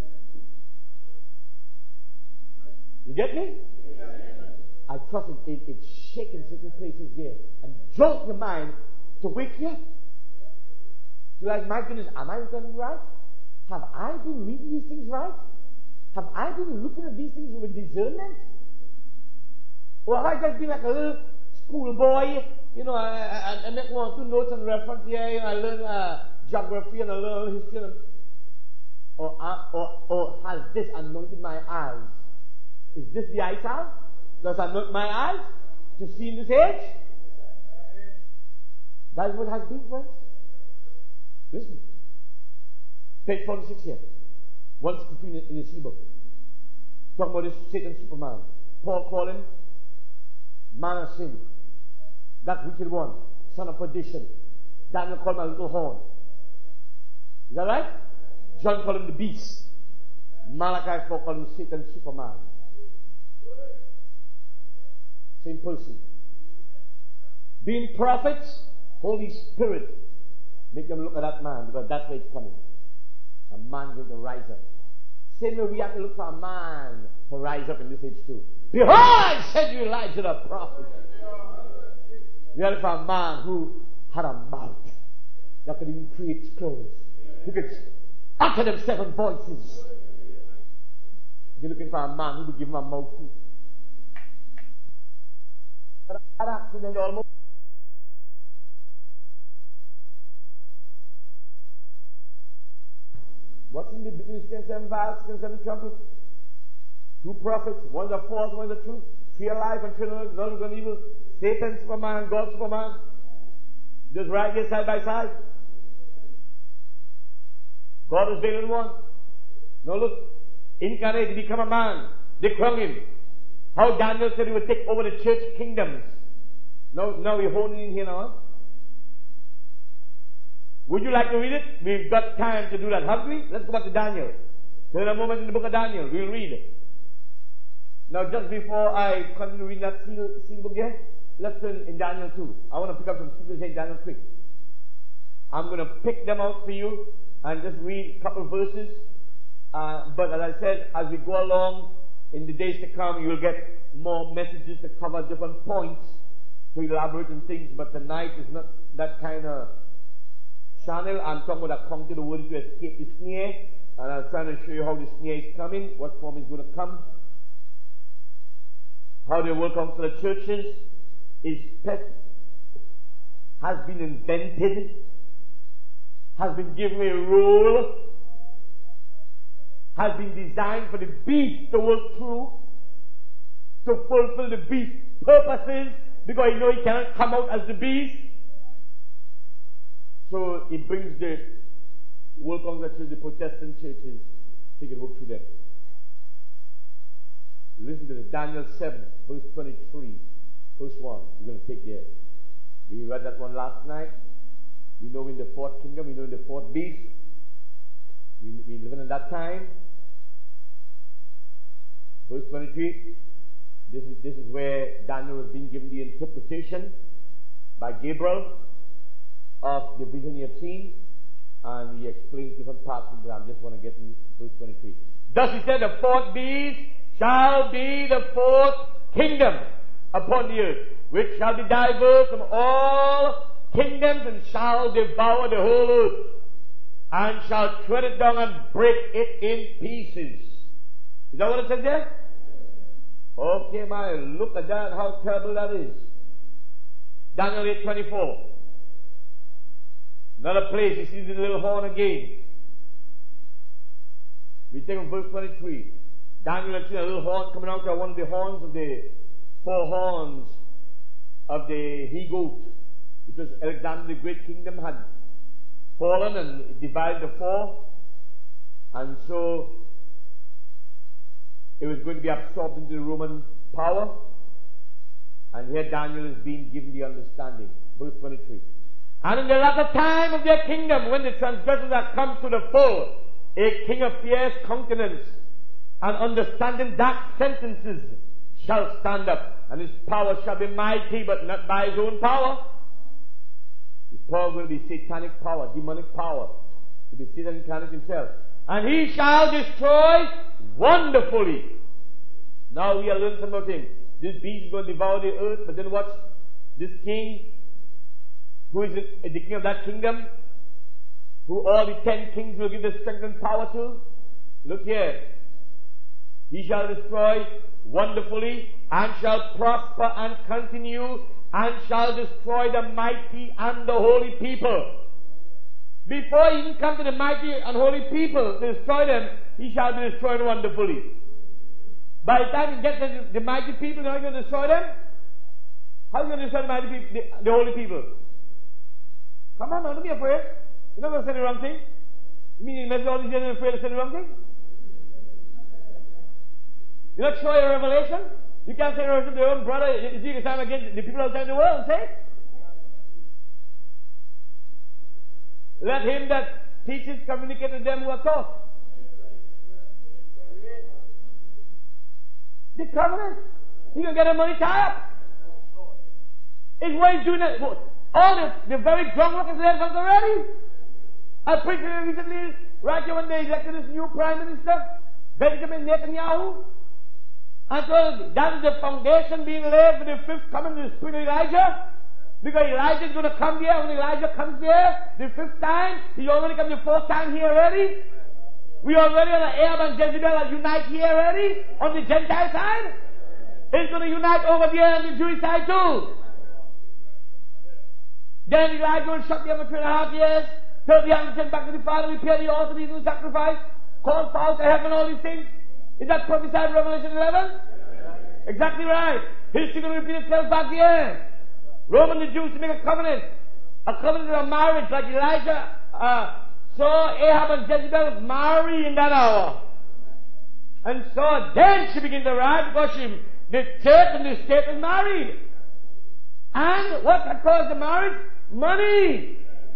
You get me? I trust it's shaking certain places there and jolt your mind to wake you up. You're like, my goodness, am I returning right? Have I been reading these things right? Have I been looking at these things with discernment? Or have I just been like a little schoolboy? You know, I make 1 or 2 notes and reference here. You know, I learn geography and I learn history. Or has this anointed my eyes? Is this the eye salve? Does anoint my eyes to see in this age? That is what has been, friends. Listen. Page 46 here. 162 in the C book. Talking about this Satan Superman. Paul called him man of sin. That wicked one. Son of perdition. Daniel called him a little horn. Is that right? John called him the beast. Malachi 4 called him Satan Superman. Same person. Being prophets, Holy Spirit, make them look at that man because that's where it's coming. A man going to rise up. Same way we have to look for a man to rise up in this age too. Behold, I send you Elijah the prophet. We have to look for a man who had a mouth that could even create scrolls. Who could utter them 7 voices. You're looking for a man who would give him a mouth too. But that accident almost. What's in the between 7 vials, 7 trumpets? 2 prophets, one's a false, one's a truth. 3 alive and 3 none of them evil. Satan Superman, God Superman. Just right here side by side. God is bigger than one. Now look, incarnate, he become a man. They crown him. How Daniel said he would take over the church kingdoms. Now we're holding in here now. Would you like to read it? We've got time to do that, haven't we? Let's go back to Daniel. There's a moment in the book of Daniel. We'll read it. Now, just before I continue reading that seal book here, let's turn in Daniel 2. I want to pick up some scriptures in Daniel quick. I'm going to pick them out for you and just read a couple of verses. But as I said, as we go along in the days to come, you'll get more messages to cover different points to elaborate on things. But tonight is not that kind of channel. I'm talking about conquer the word to escape the snare, and I'm trying to show you how the snare is coming, what form is going to come, how the world comes to the churches has been invented, has been given a role, has been designed for the beast to work through, to fulfill the beast's purposes, because you know he cannot come out as the beast. So it brings the world congregation, the Protestant churches, so you can work through them. Listen to this, Daniel 7, verse 23, verse 1. We're going to take there. We read that one last night. We know in the 4th kingdom, we know in the 4th beast. We live in that time. Verse 23. This is where Daniel was being given the interpretation by Gabriel of the vision he had seen, and he explains different parts of it. I just want to get in verse 23. Thus he said, the 4th beast shall be the 4th kingdom upon the earth, which shall be diverse from all kingdoms, and shall devour the whole earth, and shall tread it down and break it in pieces. Is that what it says there? Okay, my, look at that, how terrible that is. Daniel 8:24. Another place, you see the little horn again. We take from verse 23. Daniel had seen a little horn coming out of one of the horns of the 4 horns of the he-goat. Because Alexander the Great Kingdom had fallen and divided the 4. And so it was going to be absorbed into the Roman power. And here Daniel is being given the understanding. Verse 23. And in the latter time of their kingdom, when the transgressors are come to the full, a king of fierce countenance and understanding dark sentences shall stand up, and his power shall be mighty, but not by his own power. His power will be satanic power, demonic power, to be Satan incarnate himself. And he shall destroy wonderfully. Now we are learning something about him. This beast is going to devour the earth, but then watch this king, who is the king of that kingdom, who all the 10 kings will give the strength and power to. Look here. He shall destroy wonderfully, and shall prosper and continue, and shall destroy the mighty and the holy people. Before he even come to the mighty and holy people to destroy them, he shall be destroyed wonderfully. By the time he gets to the mighty people, how are you going to destroy them? How are you going to destroy the mighty people, the holy people? Come on, don't be afraid. You're not going to say the wrong thing. You mean you mess all these years and afraid to say the wrong thing? You're not sure your revelation? You can't say revelation to your own brother. You can stand against the people outside the world and say it. Let him that teaches communicate with them who are taught. The covenant. He can get a money tie up. It's why he's doing that. All the very groundwork is there already. I preached recently, right here when they elected this new prime minister, Benjamin Netanyahu. And so that is the foundation being laid for the fifth coming of the spirit of Elijah. Because Elijah is going to come there. When Elijah comes there, the fifth time, he's already come the fourth time here already. We already have Ahab and Jezebel unite here already on the Gentile side. It's going to unite over there on the Jewish side too. Then Elijah will shut them for 3.5 years. 30 and send back to the Father, repair the altar, the new sacrifice, call fire to heaven, all these things. Is that prophesied in Revelation 11? Exactly right. History going to repeat itself back here. Roman the Jews to make a covenant of a marriage like Elijah saw Ahab and Jezebel marry in that hour. And so then she began to rise because the church and the state was married. And what had caused the marriage? Money.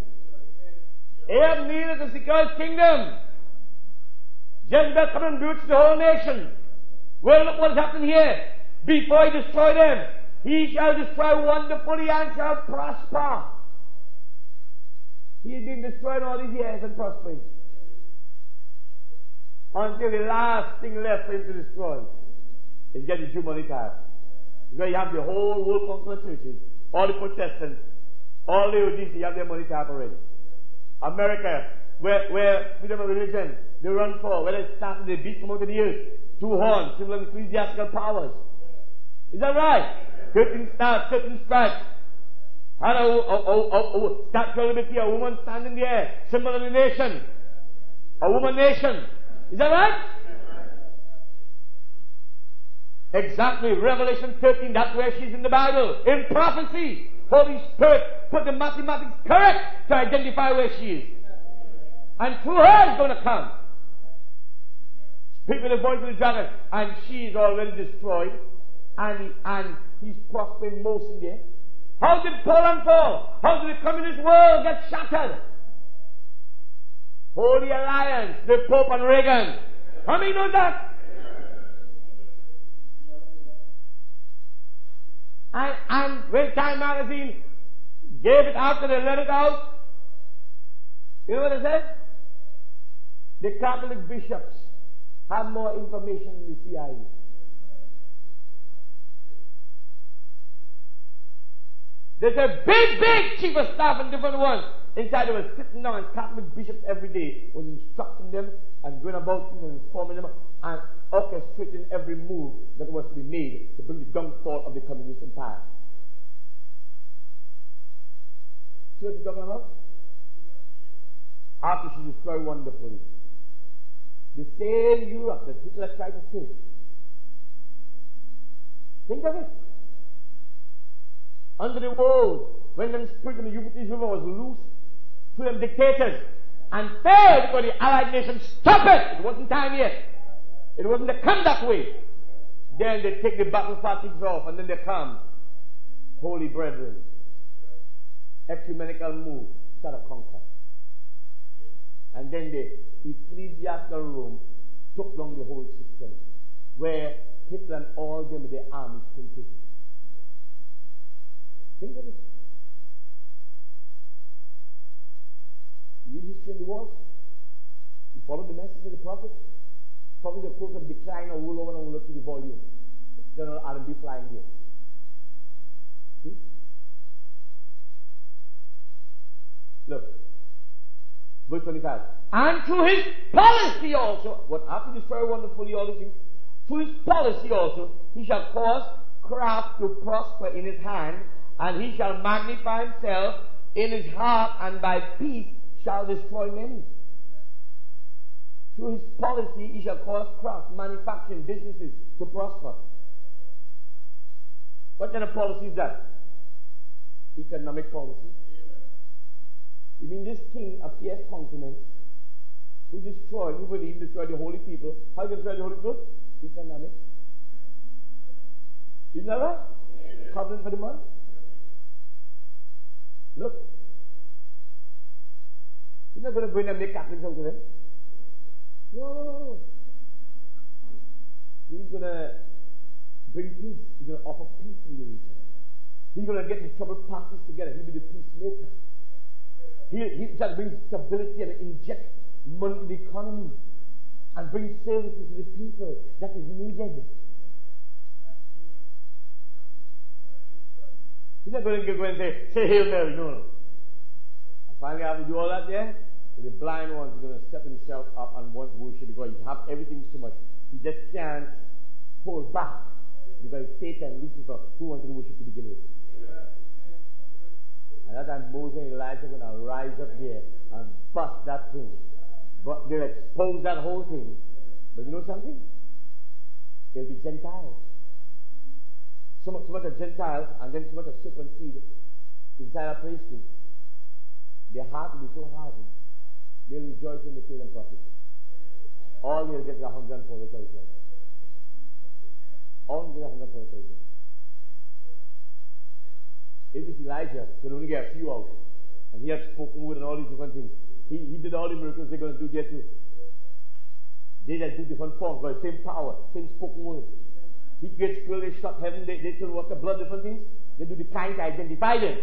Ahab needed to secure his kingdom. Jezebel come and bewitch the whole nation. Well, look what's happened here. Before he destroyed them, he shall destroy wonderfully and shall prosper. He has been destroyed all these years and prospering. Until the last thing left for him to destroy is get the Jew money tied. Because you have the whole world council of churches, all the Protestants, all the OGC, you have their money tied already. America, where freedom of religion, they run for, where they start the beast come out of the earth, 2 horns, similar to ecclesiastical powers. Is that right? 13 stars, 13 stripes. And a statue of liberty, a woman standing there, symbol of the nation. A woman nation. Is that right? Exactly. Revelation 13, that's where she's in the Bible. In prophecy. Holy Spirit put the mathematics correct to identify where she is. And through her is going to come. Speak with the voice of the dragon. And she is already destroyed. And he's prospering most in there. How did Poland fall? How did the communist world get shattered? Holy Alliance, the Pope and Reagan. How many know that? And when Time magazine gave it out, they let it out. You know what it said? The Catholic bishops have more information than the CIA. There's a big chief of staff and different ones. Inside they were sitting down, and Catholic bishops every day was instructing them and going about things and informing them and orchestrating every move that was to be made to bring the downfall of the communist empire. See what you're talking about? After she destroyed wonderfully. The same Europe that Hitler tried to take. Think of it. Under the walls, when the spirit in the Euphrates River was loose, to them dictators, and failed because the Allied nations stop it. It wasn't time yet. It wasn't to come that way. Then they take the battle fatigues off, and then they come. Holy brethren, ecumenical move, start to conquer. And then the ecclesiastical Rome took down the whole system, where Hitler and all them with their armies couldn't take it. Think of it. You read history in the wars. You follow the message of the prophets. Prophets are quoted decline or roll over and roll up to the volume. General R&B flying there. See? Look. Verse 25. And through his policy also, what after this very wonderfully all these things, through his policy also, he shall cause craft to prosper in his hand, and he shall magnify himself in his heart, and by peace shall destroy many. Through his policy, he shall cause craft, manufacturing, businesses to prosper. What kind of policy is that? Economic policy. You mean this king of fierce countenance, who destroyed, who believed destroyed the holy people? How did he destroy the holy people? Economics. Isn't that right? Covenant for the month. Look. He's not going to go in and make Catholics out of them. No. He's going to bring peace. He's going to offer peace in the region. He's going to get the troubled parties together. He'll be the peacemaker. He shall bring stability and inject money to the economy and bring services to the people that is needed. He's not going to go and say Hail Mary. No. And finally, after you do all that there, the blind ones are going to set himself up and want worship because he have everything so much. He just can't hold back because Satan and Lucifer who wanted to worship to begin with. And that time Moses and Elijah are going to rise up there and bust that thing. But they'll expose that whole thing. But you know something? They'll be Gentiles. So much of Gentiles and then so much of serpent seed inside a place too. Their heart will be so hardened. They'll rejoice when they kill them properly. All they'll get is 140,000. All they'll get 140,000. If this Elijah could only get a few out, and he had spoken word and all these different things, he did all the miracles they're going to do there too. They just do different forms, but same power, same spoken word. He creates squirrel, they shut heaven, they turn water, blood, different things. They do the kind to identify them.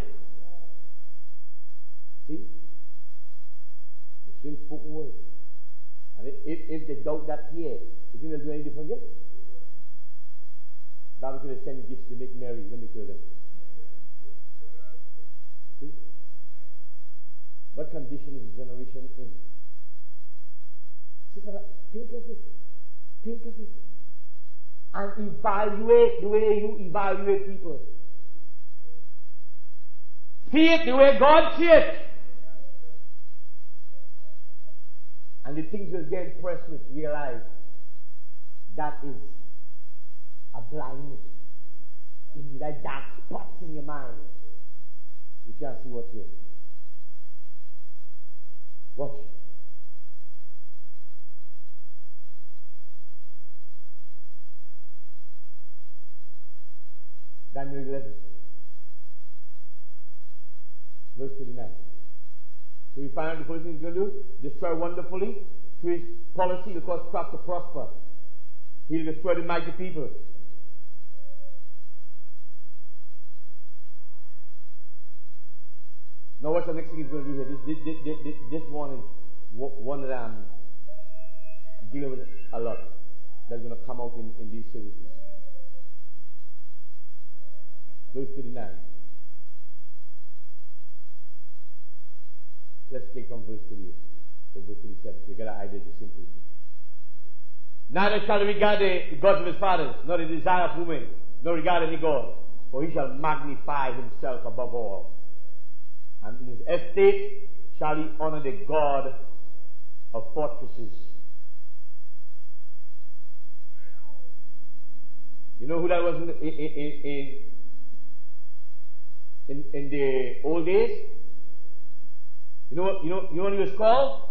See? The same spoken word. And if they doubt that here, you think they'll do any different yet? God is going to send gifts to make merry when they kill them. See? What condition is the generation in? See, think of it. Think of it. And evaluate the way you evaluate people. See it the way God sees it. And the things you'll get impressed with, realize that is a blindness. In that dark spots in your mind. You can't see what's here. Watch. Daniel 11, verse 39. So we find out the first thing he's going to do, destroy wonderfully. Through his policy, he'll cause craft to prosper. He'll destroy the mighty people. Now what's the next thing he's going to do here? This one is one that I'm dealing with a lot. That's going to come out in these services. Verse 39. Let's take from verse 38 to verse 37. You get an idea of the simple. Neither shall he regard the gods of his fathers, nor the desire of women, nor regard any god, for he shall magnify himself above all. And in his estate shall he honor the God of fortresses. You know who that was in the old days? You know what he was called?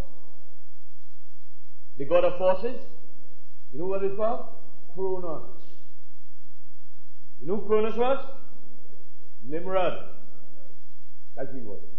The God of forces. You know what it's called? Kronos. You know who Kronos was? Nimrod. That's who he was.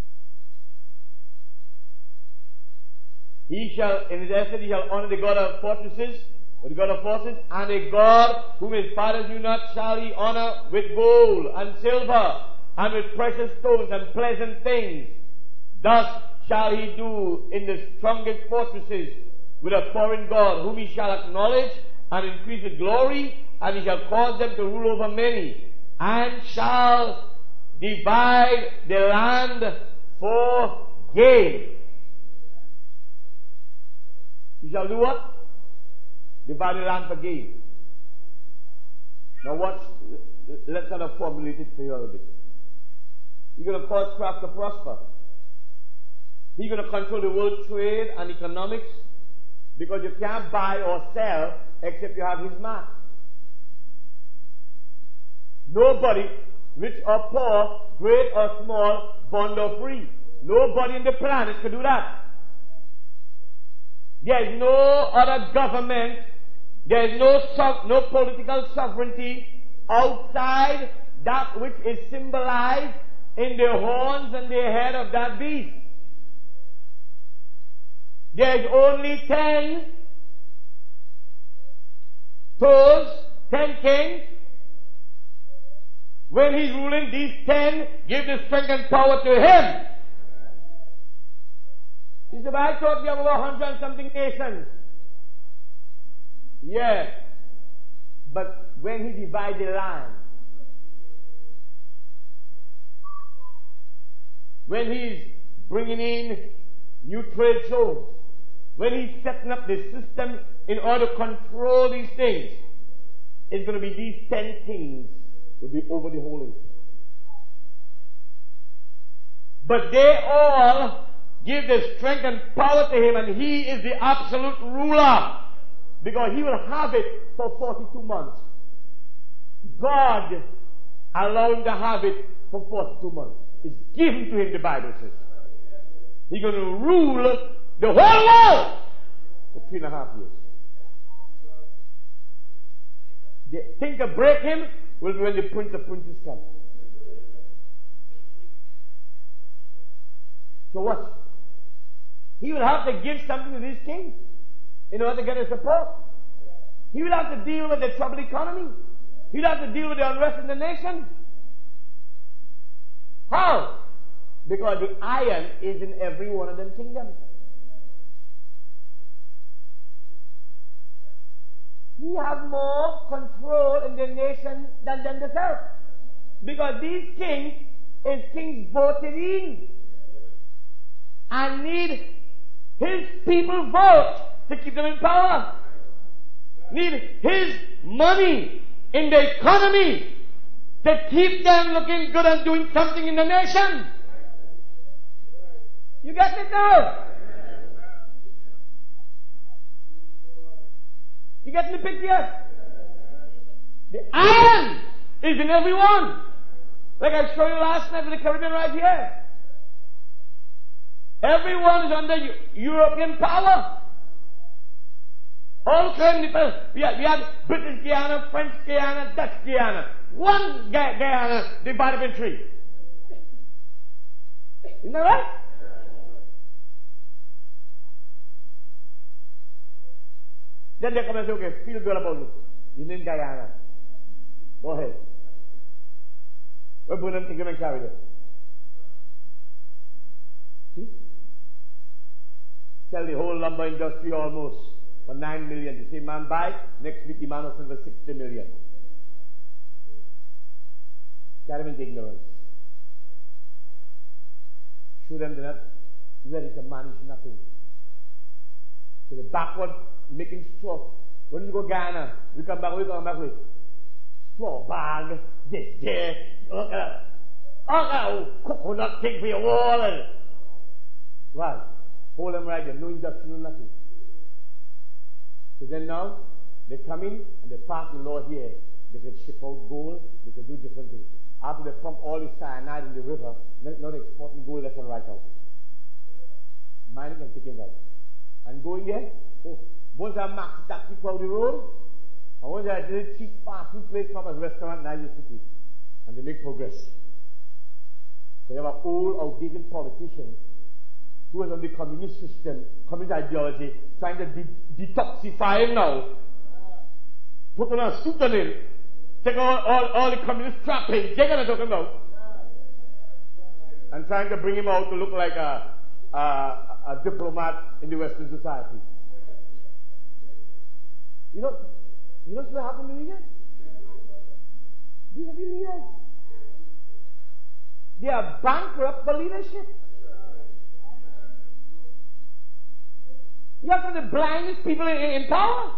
He shall, in his estate, he shall honor the God of fortresses, or the God of forces, and a God whom his fathers knew not shall he honor with gold and silver, and with precious stones and pleasant things. Thus shall he do in the strongest fortresses with a foreign God, whom he shall acknowledge and increase with glory, and he shall cause them to rule over many, and shall divide the land for gain. He shall do what? Divide the land for gain. Now watch, let's kind of formulate it for you a little bit. He's going to cause craft to prosper. He's going to control the world trade and economics, because you can't buy or sell except you have his mark. Nobody, rich or poor, great or small, bond or free. Nobody in the planet could do that. There is no other government, there is no political sovereignty outside that which is symbolized in the horns and the head of that beast. There is only 10 toes, 10 kings. When he's ruling, these 10 give the strength and power to him. Is the Bible taught we have over 100 and something nations? Yeah. But when he divides the land, when he's bringing in new trade zones, when he's setting up the system in order to control these things, it's going to be these 10 kings will be over the whole earth. But they all give the strength and power to him, and he is the absolute ruler, because he will have it for 42 months. God allowed him to have it for 42 months. It's given to him, the Bible says. He's going to rule the whole world for 3.5 years. The thing to break him will be when the Prince of Princes comes. So what? He will have to give something to this king in order to get his support. He will have to deal with the troubled economy. He will have to deal with the unrest in the nation. How? Because the iron is in every one of them kingdoms. He has more control in the nation than themselves. Because these kings is kings voted in and need his people vote to keep them in power. Need his money in the economy to keep them looking good and doing something in the nation. You get it now? You get the picture? The iron is in everyone. Like I showed you last night with the Caribbean right here. Everyone is under European power. All Caribbean people. We had British Guyana, French Guyana, Dutch Guyana. One Guyana divided in 3. Isn't that right? Then they come and say, okay, feel good about it. You're in Guyana. Go ahead. We're going to take them and carry them. See? Sell the whole lumber industry almost for 9 million. The same man buy, next week the man will sell for 60 million. Carry them into ignorance. Show them they're not ready to manage nothing. So the backward making straw. When you go Ghana, we come back with straw bag, this there, coconut thing for your wall. Right. Hold them right there, no industry, no nothing. So then now, they come in and they pass the law here. They can ship out gold, they can do different things. After they pump all the cyanide in the river, now they're exporting gold left and right out. Mining and taking it out. And going there, once I max taxi crowd the road, and once I did a cheap fast food place come as a restaurant in Niger City. And they make progress. So you have an old, outdated politician who is on the communist system, communist ideology, trying to detoxify him now. Put on a suit on him, take all the communist trappings, they're going to talk him out. And trying to bring him out to look like a diplomat in the Western society. You know what's going to happen to the leaders? These are the leaders. They are bankrupt for leadership. You have some of the blindest people in power.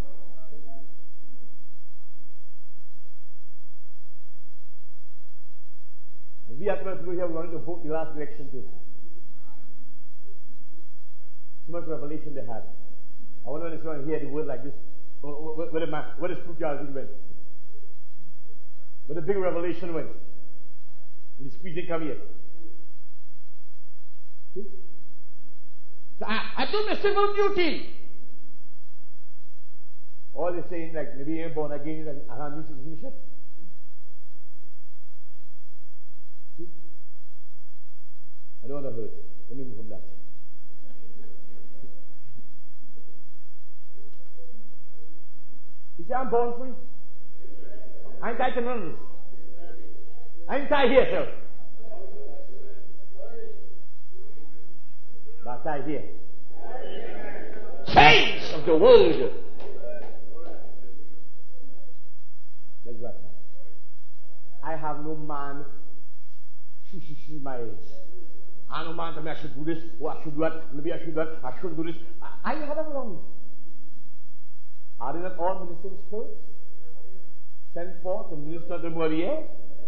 And we have some people here who wanted to vote the last election too. Too much revelation they had. I wonder when someone hear the word like this. Where the spirituality went. Where the big revelation went. And the speech didn't come yet. See? So I do my civil duty. All they're saying, like, maybe you ain't born again, and I have new citizenship. See? I don't want to hurt. Let me move from that. You see, I'm born free. I ain't tied to none of this. I ain't tied here, sir. But I tied here. Chains of the word. That's right. I have no man shoo my age. I have no man tell me I should do this, or I should do that, maybe I should do that, I shouldn't do this. I have them wrong. Are they not all ministering spirits? Sent forth to minister to Maria?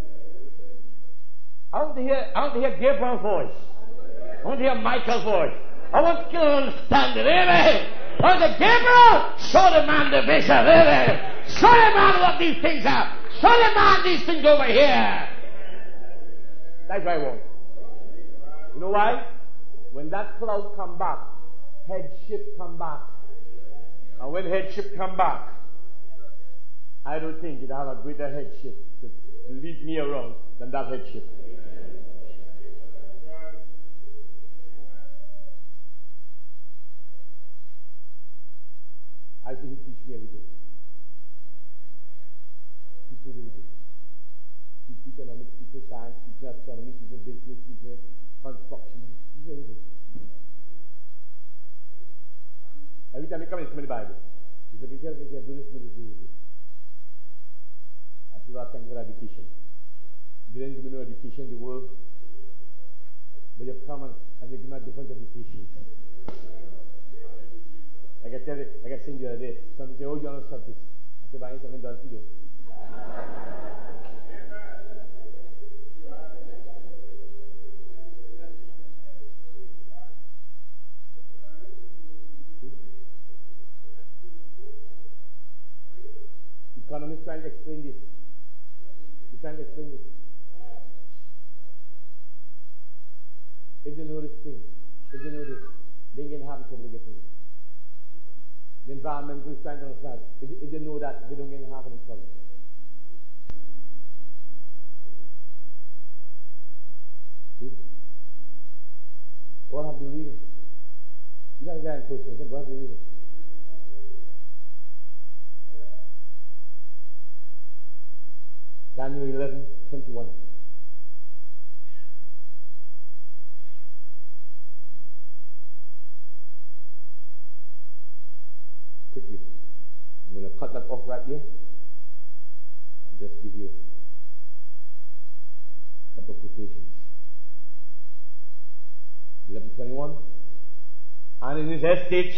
I want to hear Gabriel's voice. I want to hear Michael's voice. I want to understand it, really. I want to Gabriel, show the man the vision, really. Show the man what these things are. Show the man these things over here. That's what I want. You know why? When that cloud come back, headship come back. And when headship come back, I don't think you'd have a greater headship to lead me around than that headship. I think he teach me every day. People do this. Teach economics, teach science, teach astronomy, teach business, teach construction, teach everything. Every time you come in the Bible, you say, do this. I feel like thank you for education. You didn't give me no education in the world, but you come and you give me a different education. Like I tell you, like I said the other day, some people say, oh, you're on a subject. I said, but I ain't something done to do. Economists trying to explain this. They're trying to explain this. If they know this thing, if they know this, they ain't going to have trouble getting it. The environmental is trying to understand. If they know that, they don't get half of the trouble. See? What have you read? You got a guy in question. I said, what have you read? Daniel 11:21. Quickly. I'm going to cut that off right here and just give you a couple of quotations. 11:21. And in his estate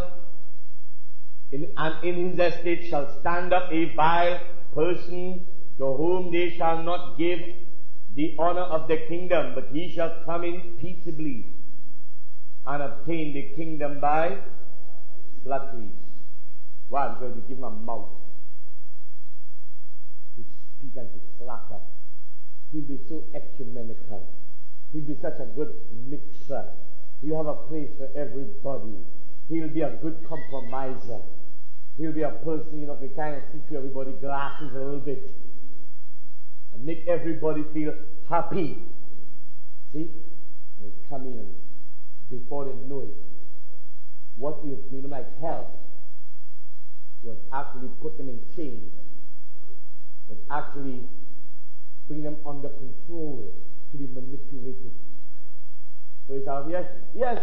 shall stand up a vile person, to whom they shall not give the honor of the kingdom, but he shall come in peaceably and obtain the kingdom by flatteries. Why? Because you give him a mouth to speak and to flatter. He'll be so ecumenical. He'll be such a good mixer. You have a place for everybody. He'll be a good compromiser. He'll be a person, to kind of see through everybody's glasses a little bit and make everybody feel happy. See? And come in and before they know it, what he was doing them like help was actually put them in chains, was actually bring them under control to be manipulated. So it's out, yes,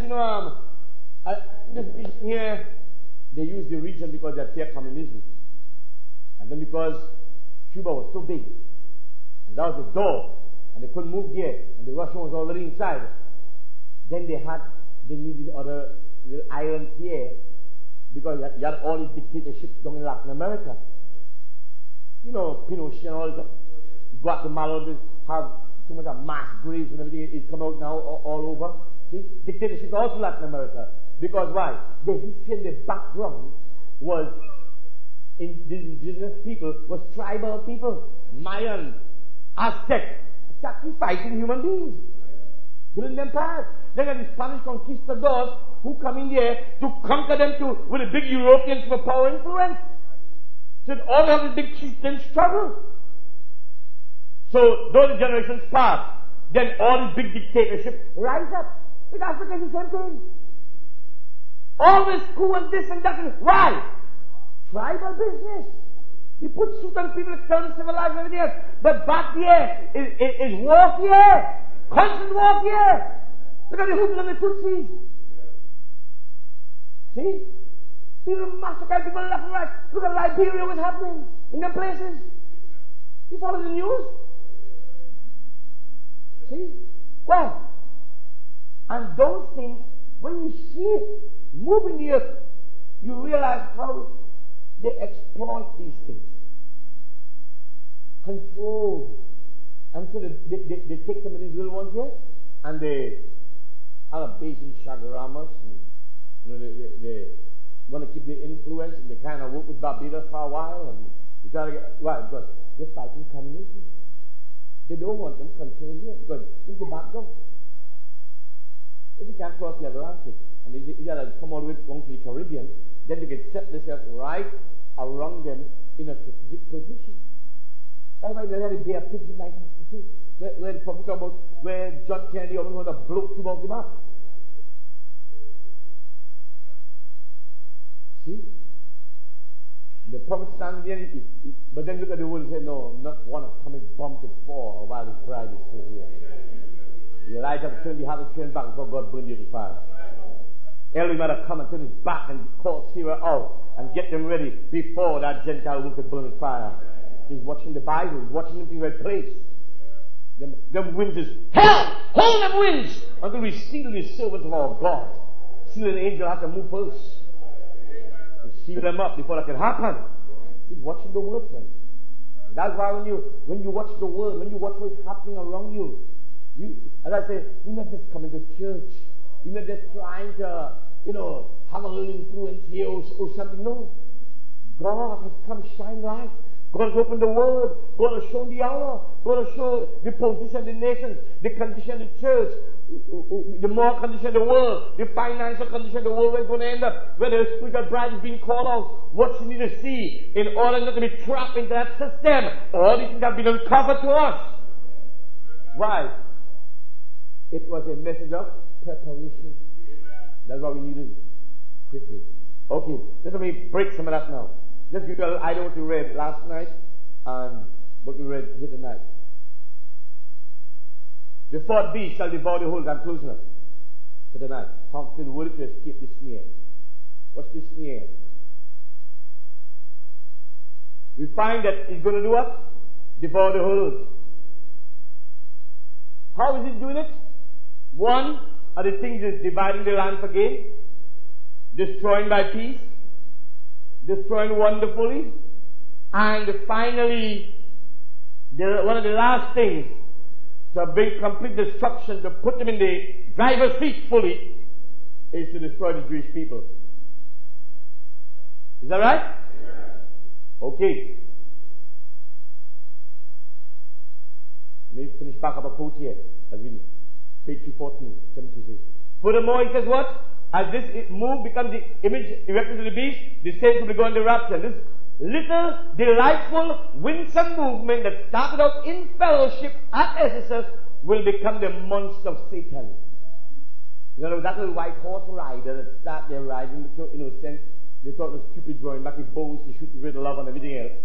here they use the region because they fear communism. And then because Cuba was so big, and that was the door, and they couldn't move there, and the Russian was already inside, then they needed other little islands here because you had all these dictatorships down in Latin America. You know, Pinochet and all that. Guatemala have so much of mass graves and everything is come out now all over. See? Dictatorship also Latin America. Because why? The history and the background was the indigenous people, was tribal people. Mayan, Aztec, sacrificing human beings. Building empires. Then there are the Spanish conquistadors who come in here to conquer them with a big European superpower influence. So it all have this big chieftain struggle. So those generations pass, then all this big dictatorship rise up. In Africa is the same thing. Always coup and this and that. Why? Tribal business. You put suit on people that turn civilized and everything else. But back here is warfare. Constant warfare. Look at the Hutus and the Tutsis. See? People massacre people left and right. Look at Liberia, what's happening in them places. You follow the news? See? Why? And those things, when you see it moving the earth, you realize how they exploit these things. Control. And so they take some of these little ones here, and they have a base in Chaguaramas, and you know, they want to keep the influence, and they kind of work with Barbados for a while, and you try to get, why? Because they're fighting communism. They don't want them control here, because it's the background. If you can't cross the Atlantic, and if you gotta come all the way to the Caribbean, then they can set themselves right around them in a strategic position. That's why they had a Bay of Pigs in 1962, where the prophet talked about where John Kennedy almost wanted to blow Cuba off the map. See? The prophet standing there, but then look at the word and say, no, not one atomic bomb to fall while his bride is still here. Elijah turned the heart and turned back before God burned you to fire. Elohim had to come and turn his back and call Syria out and get them ready before that Gentile who could burn with fire. He's watching the Bible, he's watching them in the right place. Them winds is, hell! Hold them winds! Until we seal the servants of our God. Seal an angel has to move first. To seal them up before that can happen. He's watching the word, friends. That's why when you watch the word, when you watch what's happening around you, as I say, you're not just coming to church. You're not just trying to, have a little influence here or something. No. God has come shine light. God has opened the word. God has shown the hour. God has shown the position of the nations, the condition of the church, the moral condition of the world, the financial condition of the world, where it's going to end up, where the spiritual bride is being called out, what you need to see in order not to be trapped into that system. All these things have been uncovered to us. Why? It was a message of preparation. That's what we needed quickly. Okay, let me break some of that now. Just give you an idea what we read last night and what we read here tonight. The fourth beast shall devour the whole. I'm closing up for tonight. Conquer the word to escape the snare. What's the snare? We find that it's going to do what? Devour the whole earth. How is it doing it? One of the things is dividing the land for gain, destroying by peace, destroying wonderfully, and finally, one of the last things to bring complete destruction, to put them in the driver's seat fully, is to destroy the Jewish people. Is that right? Okay. Let me finish back up a quote here. As we page 214, 76. Furthermore, he says what? As this move becomes the image erected to the beast, the saints will be going to rapture. This little, delightful, winsome movement that started out in fellowship at Ephesus will become the monster of Satan. You know, that little white horse rider that start there riding, innocent, they thought it was stupid drawing back with bows to shoot rid of love and everything else.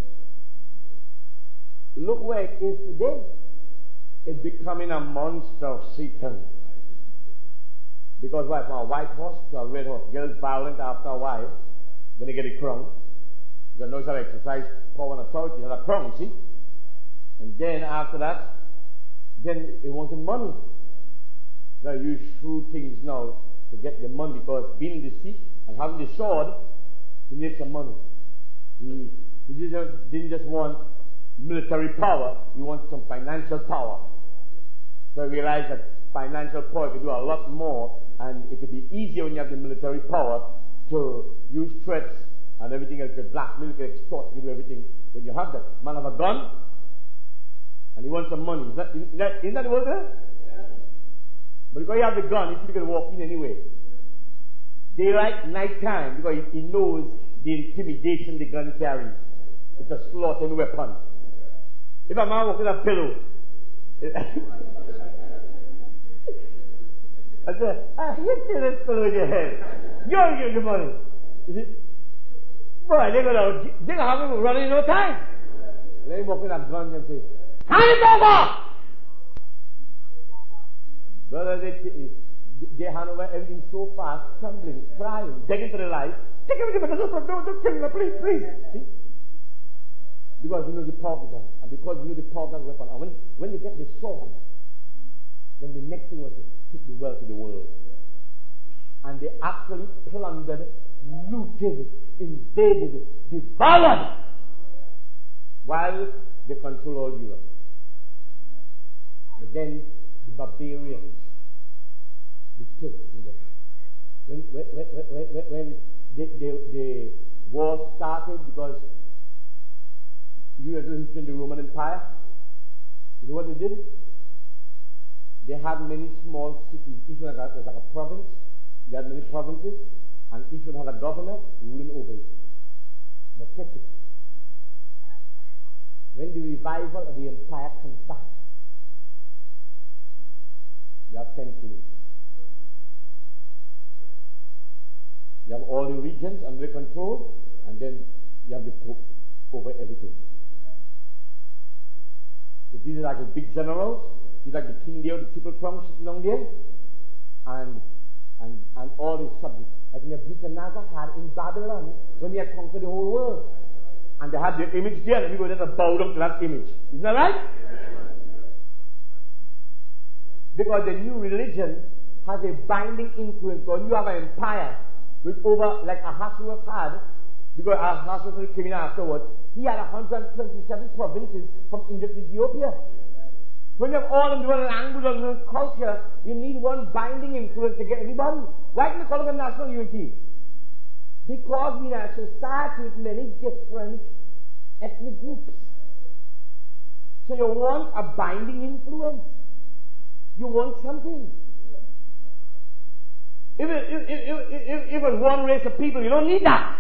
Look where it is today. It's becoming a monster of Satan. Because why? From a white horse to a red horse. Girls violent after a while when they get a crown. You know how to exercise power and authority. You have a crown, see? And then after that, then they wanted money. Now you shrewd things now. to get the money, because being in the seat and having the sword, he needed some money. He didn't just want military power, he wanted some financial power. So I realized that financial power could do a lot more, and it could be easier when you have the military power to use threats and everything else. You can blackmail, you can extort, you can do everything. When you have that man have a gun, and he wants some money. Isn't that the word there? Yeah. But because you have the gun, you can walk in anyway. Daylight, night time, because he knows the intimidation the gun carries. It's a slaughtering weapon. If a man walks with a pillow, I said, you see this pillow in your head. You're getting the money. You see? Boy, they're gonna have him running in no time. Let him walk with a gun and say, hand it over! Brother, they hand over everything so fast, trembling, crying, begging for their life. Take everything, but don't kill me, please. See? Because you know the power of the gun, and because you know the power of that weapon. And when you get the sword, then the next thing was to take the wealth of the world. And they actually plundered, looted, invaded, devoured, while they control all Europe. But then the barbarians, the Turks, when the war started, because you had history in the Roman Empire, you know what they did? They had many small cities. Each one was like a province. They had many provinces, and each one had a governor ruling over it. Now catch it. When the revival of the empire comes back, you have 10 kings. You have all the regions under control, and then you have the Pope over everything. So these are like the big generals. He's like the king there, the triple crown sitting down there, and all his subjects. Like Nebuchadnezzar had in Babylon when he had conquered the whole world. And they had the image there, and we go there to bow down to that image. Isn't that right? Because the new religion has a binding influence. Because you have an empire with over, like Ahasuerus had, because Ahasuerus came in afterwards, he had 127 provinces from India to Ethiopia. When you have all of different language and different culture, you need one binding influence to get everybody. Why can they call it a national unity? Because we are a society with many different ethnic groups. So you want a binding influence. You want something. If it's one race of people, you don't need that.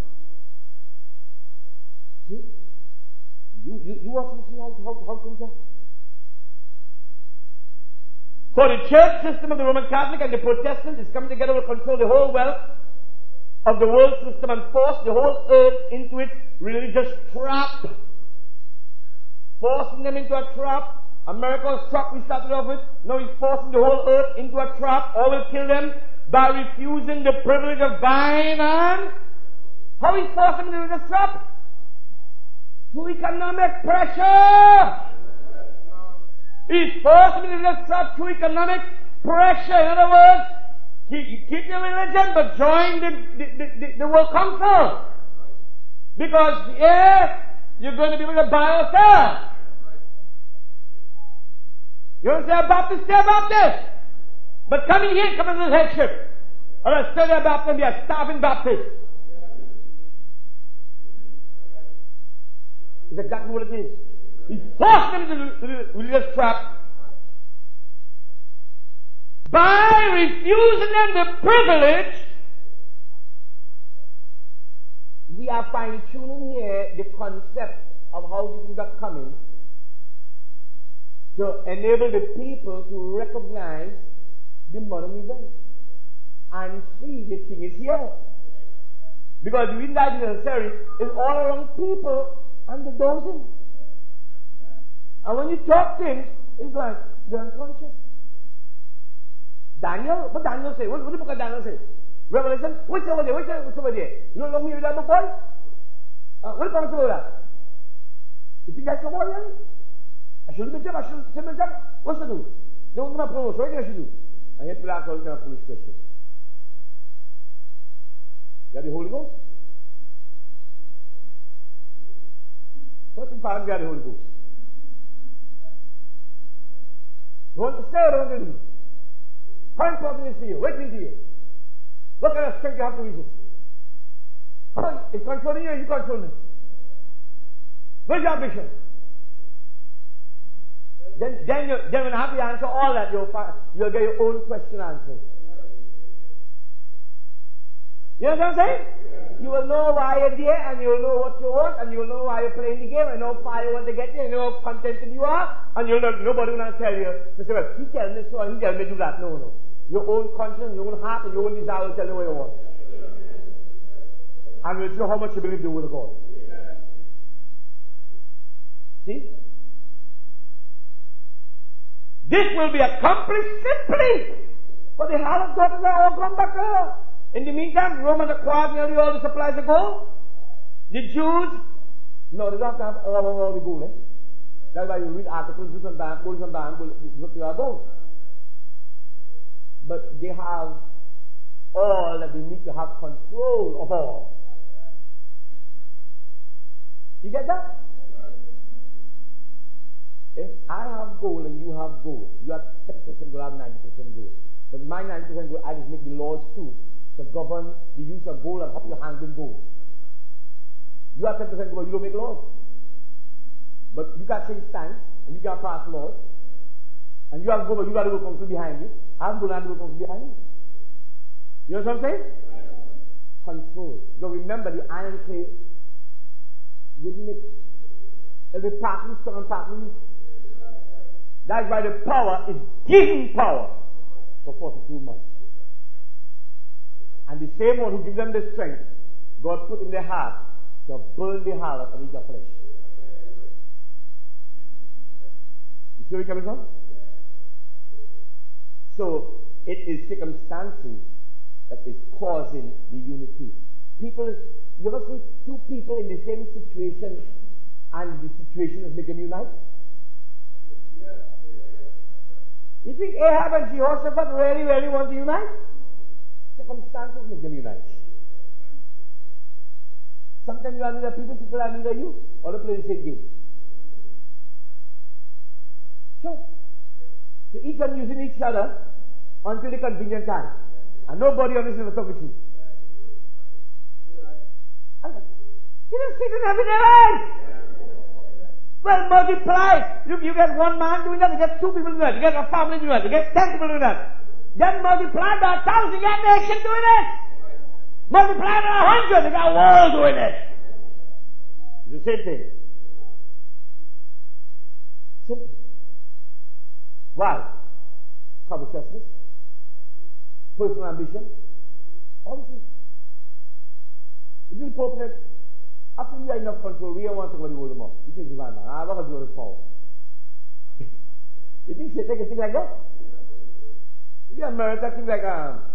See? You watch and see how things are. So the church system of the Roman Catholic and the Protestant is coming together to control the whole wealth of the world system and force the whole earth into its religious trap. Forcing them into a trap. America's trap we started off with. Now he's forcing the whole earth into a trap, or will kill them by refusing the privilege of buying and how he's forcing them into the trap? Through economic pressure. He's forcing them into the trap through economic pressure. In other words, keep your religion, but join the World Council. Because, you're going to be able to buy or sell. You want to say a Baptist, stay a Baptist. But come in here, come into the headship. Or else stay a Baptist and be a starving Baptist. It's exactly what it is. He's forced them into the religious trap by refusing them the privilege. We are fine-tuning here the concept of how these things are coming to enable the people to recognize the modern event and see the thing is here. Because the reason that is necessary is all around people and the dozing. And when you talk things, it's like they're unconscious. Daniel, what Daniel say? What the book of Daniel say? Revelation, what's over there? What's over there? You don't know me with that book, boy? What comes over that? You think that's your boy, really? I should have been I should have been What should I do? They won't give my promotion. What do I should do? And yet people ask all kind of foolish questions. You have the Holy Ghost. What's important? You have the Holy Ghost. You want to stay or don't want to leave? How important is it to you? What means to you? What kind of strength you have to resist? It's controlling you and you control it. Where's your ambition? Then when you have to answer all that, you'll get your own question answered. You know what I'm saying? You will know why you're there, and you'll know what you want, and you'll know why you're playing the game, and how far you want to get there, and you know how contented you are, and you'll know, nobody will not tell you, to say, well, he tells me so, and he tells me do that. No. Your own conscience, your own heart, and your own desire will tell you what you want. And you'll know how much you believe the word of God. See? This will be accomplished simply, for the harlot daughters are all gone back to her. In the meantime, Romans acquired nearly all the supplies of gold. The Jews, no, they don't have all the gold. That's why you read articles, do some bank, gold, they are gold. But they have all that they need to have control of all. You get that? If I have gold and you have gold, you have 10% gold, I have 90% gold. But my 90% gold, I just make the laws too to govern the use of gold and how you handle gold. You have 10% gold, you don't make laws. But you can't change stance, and you can't pass laws. And you have gold, but you got to go counsel behind you. I have gold, and I have to go counsel behind you. You know what I'm saying? Control. So remember, the iron clay wouldn't make it'll be partly strong and partly weak. That's why the power is giving power for 42 months. And the same one who gives them the strength, God put in their heart to burn the harlot and eat the flesh. You see where we're coming from? So, it is circumstances that is causing the unity. People, you ever see two people in the same situation and the situation is making them unite? You think Ahab and Jehoshaphat really want to unite? Circumstances make them unite. Sometimes you are neither people are neither you, or they play the same game. Sure. So each one using each other until the convenient time. And nobody on this is talking to you. You don't see them having their lives. Well, multiply. You get one man doing that, you get two people doing that, you get a family doing that, you get 10 people doing that. Then multiply by 1,000, you get a nation doing it. Multiply by 100, you got a world doing it. It's the same thing. Simple. Why? Covetousness, personal ambition, all these things. If you talk that, after you have enough control, we don't want to go to hold them up. You think divine man, I want to do this power. You think Satan can think like that? If you America think like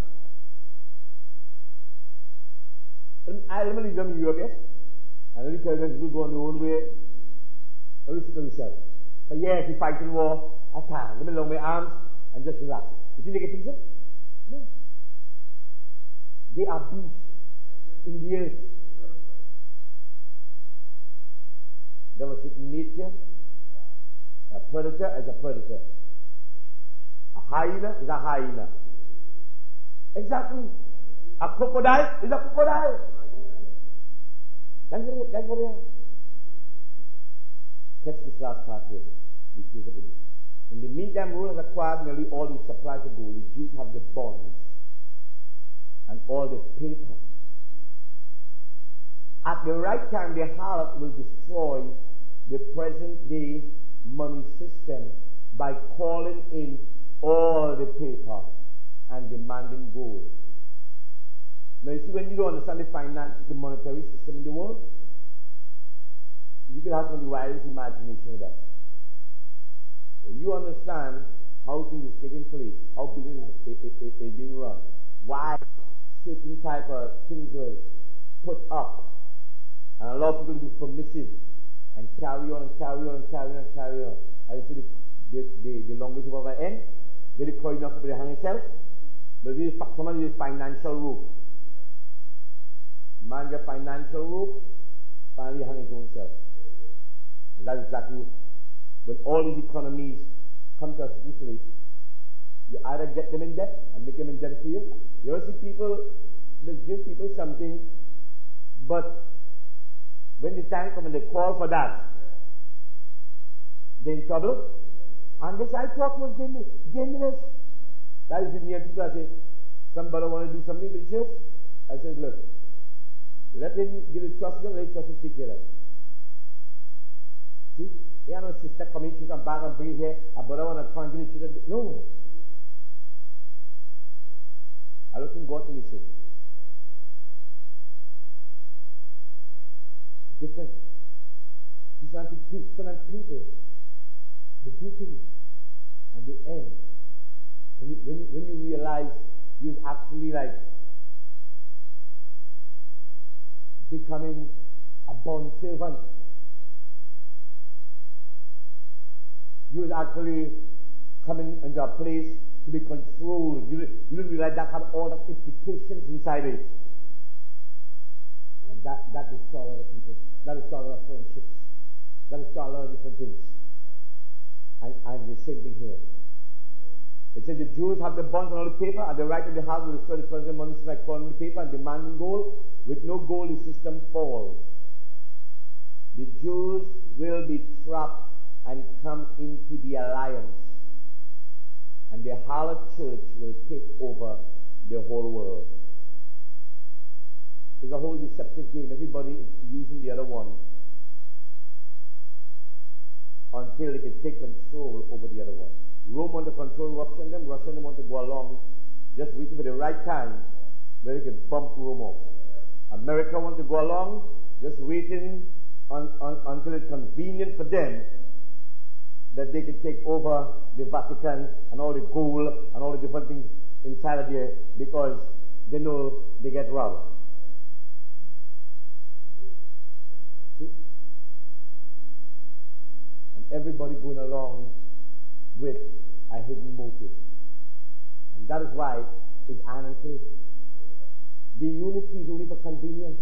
I remember them in Europe, yes? And then the Caribbean people go on their own way. Let me sit to myself. But yes, we fight in war, I can't. Let me long my arms and just relax. You think they can think so? No. They are beasts in the earth. There was in nature, a predator is a predator. A hyena is a hyena. Exactly. A crocodile is a crocodile. That's what they are. Catch this last part here. In the meantime, Rome has acquired nearly all the supplies of gold. The Jews have the bonds and all the paper. At the right time, the harlot will destroy the present day money system by calling in all the paper and demanding gold. Now you see, when you don't understand the finance, the monetary system in the world, you can have some of the wildest imagination with that. When you understand how things is taking place, how business is being run, why certain type of things were put up, and a lot of people will be permissive and carry on and carry on and carry on and carry on. As you see, the longest of our end, get the coin off of the hang itself, but somebody is financial rope. Man get financial rope, finally hang his own self. And that's exactly when all these economies come to a certain place. You either get them in debt and make them in debt for you. You ever see people that give people something, but when the time comes and they call for that, they're in trouble. And this I thought was gave me this. That is with me and people I say, somebody want to do something with the church? I said, look, let him give the trust to them, let the trust take care of it. See? Here no sister coming to come back and bring it here, a brother want to come and give the church. No. I don't think God can be so. It's different. These are people. They do things and they end. When you realize you're actually like becoming a bond servant. You're actually coming into a place to be controlled. You don't realize that has all the implications inside it. And that destroys a lot of people. That destroys a lot of friendships. That destroys a lot of different things. And the same thing here. It says the Jews have the bonds on all the paper, and the right of the house will destroy the present money by calling the paper and demanding gold. With no gold, the system falls. The Jews will be trapped and come into the alliance. And the harlot church will take over the whole world. It's a whole deceptive game. Everybody is using the other one until they can take control over the other one. Rome want to control Russia and them want to go along, just waiting for the right time where they can bump Rome off. America want to go along, just waiting until it's convenient for them that they can take over the Vatican and all the gold and all the different things inside of there because they know they get robbed. See? And everybody going along with a hidden motive. And that is why it's iron and clay. The unity is only for convenience.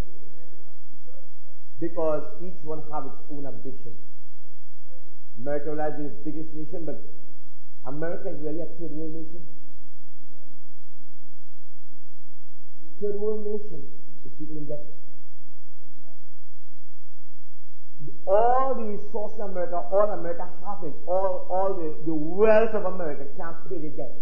Because each one has its own ambition. America is the biggest nation, but America is really a third world nation. Third world nation is people in debt. All the resources of America, all America has it, all the wealth of America can't pay the debt.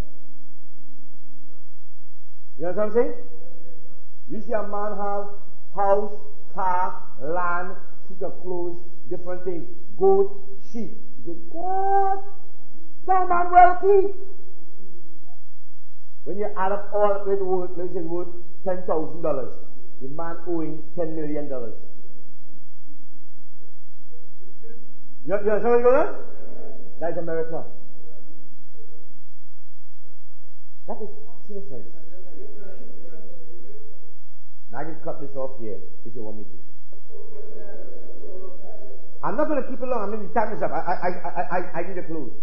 You know what I'm saying? You see a man have house, car, land, suit of clothes, different things, goat, sheep. You go, that man wealthy. When you add up all of it worth, let's say worth $10,000, the man owing $10 million. You understand what's going on? That's America. That is true, friends. Now I can cut this off here if you want me to. I'm not going to keep it long. I mean, the time is up. I need to close.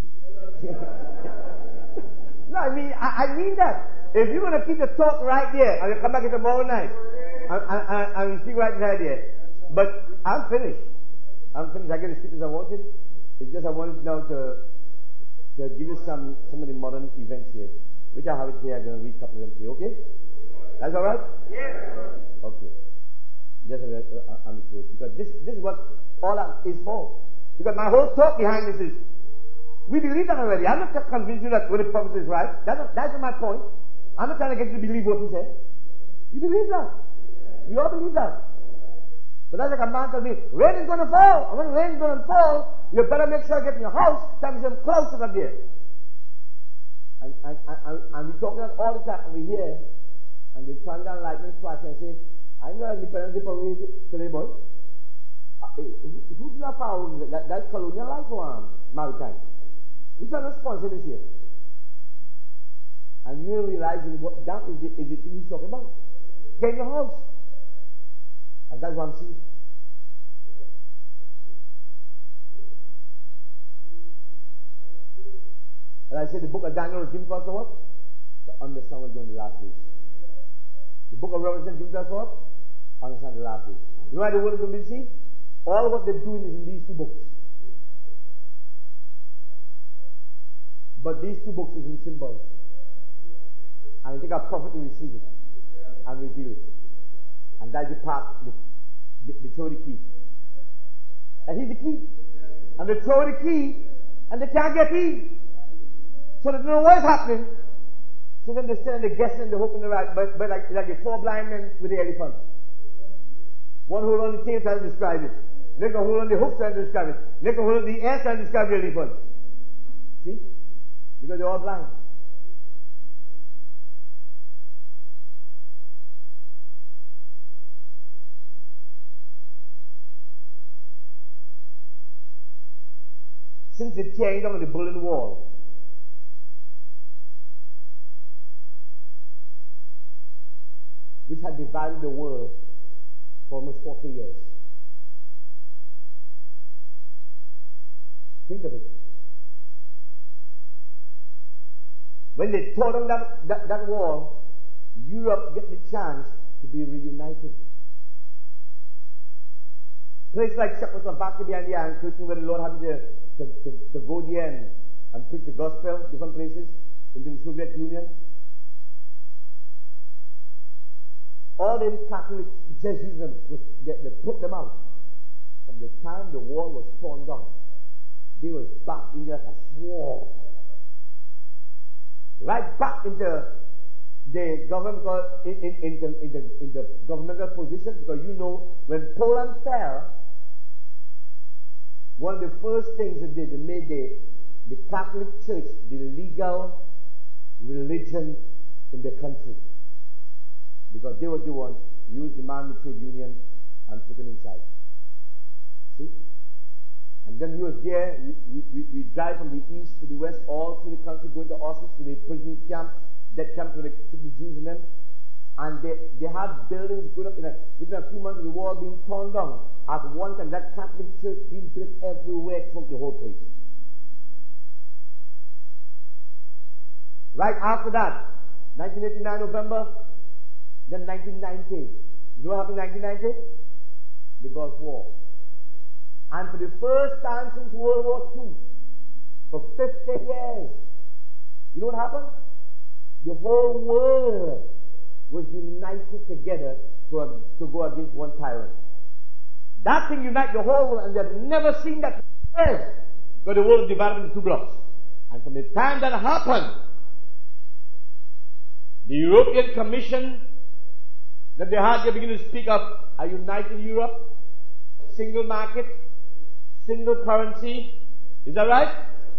No, I mean that. If you're going to keep the talk right there, and you come back here tomorrow night, and we speak right there. But I'm finished. I get the scriptures I wanted. It's just I wanted now to give you some of the modern events here, which I have it here. I'm going to read a couple of them here. Okay? That's all right? Yes. Okay. Just understood. Because this is what all that is for. Because my whole thought behind this is, we believe that already. I'm not just convinced you that what the prophet is right. That's not my point. I'm not trying to get you to believe what he said. You believe that. We all believe that. But that's like a man tells me, rain is going to fall. And when rain is going to fall, you better make sure you get in your house, time some clouds up there. And we talk about all the time, and we hear, and they turn down lightning flash and say, I'm not Independence Day parade today, boy. Who do that power? That's colonial life or maritime? Which are not sponsored this year? And you realize what that is the thing he's talking about. Get in your house. And that's what I'm seeing. And I said the book of Daniel was given to us for what? To understand what's going on in the last days. The book of Revelation given to us for what? understand the last days. You know why the world is going to be deceived? All what they're doing is in these two books. But these two books is in symbols. And I think our prophet will receive it and reveal it. And that's the part, the throw the key. And he's the key. And they throw the key, and they can't get in. So they don't know what's happening. So then they stand, they're guessing, they're hoping they're right. But like the four blind men with the elephant. One hold on the tail trying to describe it. Next hold on the hook trying to describe it. Next hold on the air trying to describe the elephant. See? Because they're all blind. Since the tearing down of the Berlin Wall, which had divided the world for almost 40 years. Think of it. When they tore down that wall, Europe get the chance to be reunited. Places like Czechoslovakia behind the Iron Curtain, where the Lord had to go there and preach the gospel, different places in the Soviet Union. All them Catholic Jesuits, they put them out. From the time the wall was torn down, they were back in there like a swarm. Right back into the government, in the governmental position, because you know, when Poland fell, one of the first things they did, they made the Catholic Church the legal religion in the country. Because they were the ones who used the man with trade union and put them inside. See? And then we was there, we drive from the east to the west, all through the country, going to Auschwitz, to the prison camp, that camp where they took the Jews in them. And they had buildings going up within a few months of the wall being torn down. At one time, that Catholic church being built everywhere throughout the whole place. Right after that, 1989 November, then 1990. You know what happened in 1990? The Gulf War. And for the first time since World War II, for 50 years, you know what happened? The whole world was united together to go against one tyrant. That thing united the whole world, and they've never seen that else. But the world was divided into two blocks. And from the time that happened, the European Commission that they had, they begin to speak of a united Europe, single market, single currency. Is that right?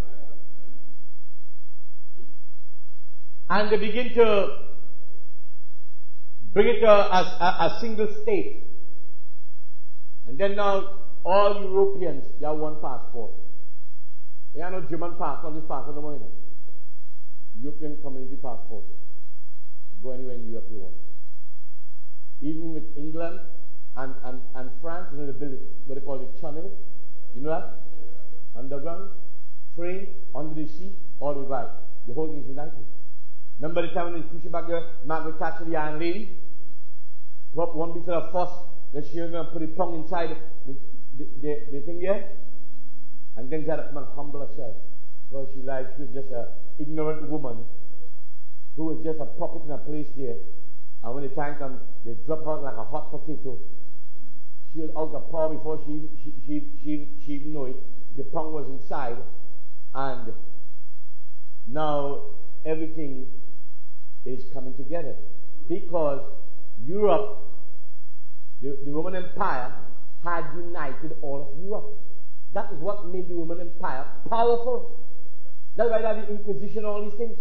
And they begin to bring it to a single state. And then now, all Europeans, they have one passport. They have no German passport, this passport no more, you know. European Community passport. Go anywhere in Europe you want. Even with England and France, you know, they build it, what they call the channel. You know that? Underground, train, under the sea, all the way back. The whole thing is united. Remember the time when they push back there, Margaret Thatcher, the Iron Lady? Put one big sort of fuss that she was going to put a tongue inside the thing there. And then she had to come and humble herself. Because she was just an ignorant woman who was just a puppet in a place there. And when the time comes, they drop her like a hot potato. She was out of power before she even knew it. The tongue was inside. And now everything is coming together. Because Europe, the Roman Empire, had united all of Europe. That is what made the Roman Empire powerful. That's why they had the Inquisition, all these things.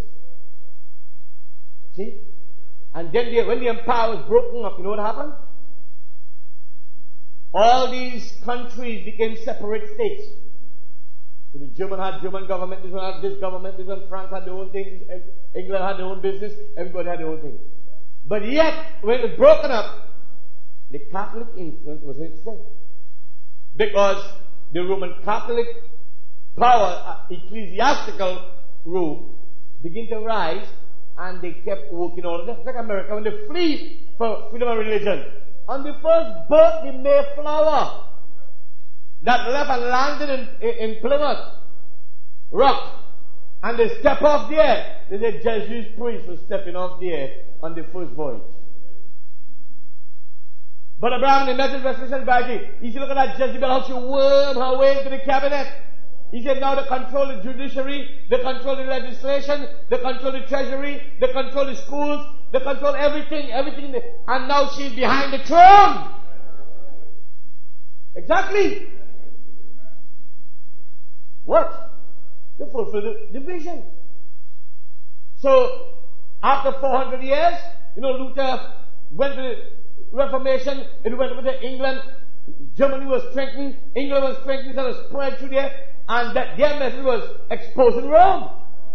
See? And then when the empire was broken up, you know what happened? All these countries became separate states. So the German had German government, this one had this government, this one, France had their own thing, England had their own business, everybody had their own thing. But yet, when it was broken up, the Catholic influence was in itself. Because the Roman Catholic power, ecclesiastical rule, began to rise, and they kept working on it. Just like America, when they flee for freedom of religion, on the first boat, the Mayflower, that left and landed in Plymouth Rock, and they step off there. They said Jesuit priests were stepping off there on the first voyage. But Abraham, the message restoration Bible, he said, look at that Jezebel, how she wormed her way into the cabinet. He said, now they control the judiciary, they control the legislation, they control the treasury, they control the schools, they control everything, and now she's behind the throne. Exactly. What? To fulfill the vision. So, after 400 years, Luther went to the Reformation, it went over to England, Germany was strengthened, England was strengthened, so it spread through there, and their message was exposing Rome.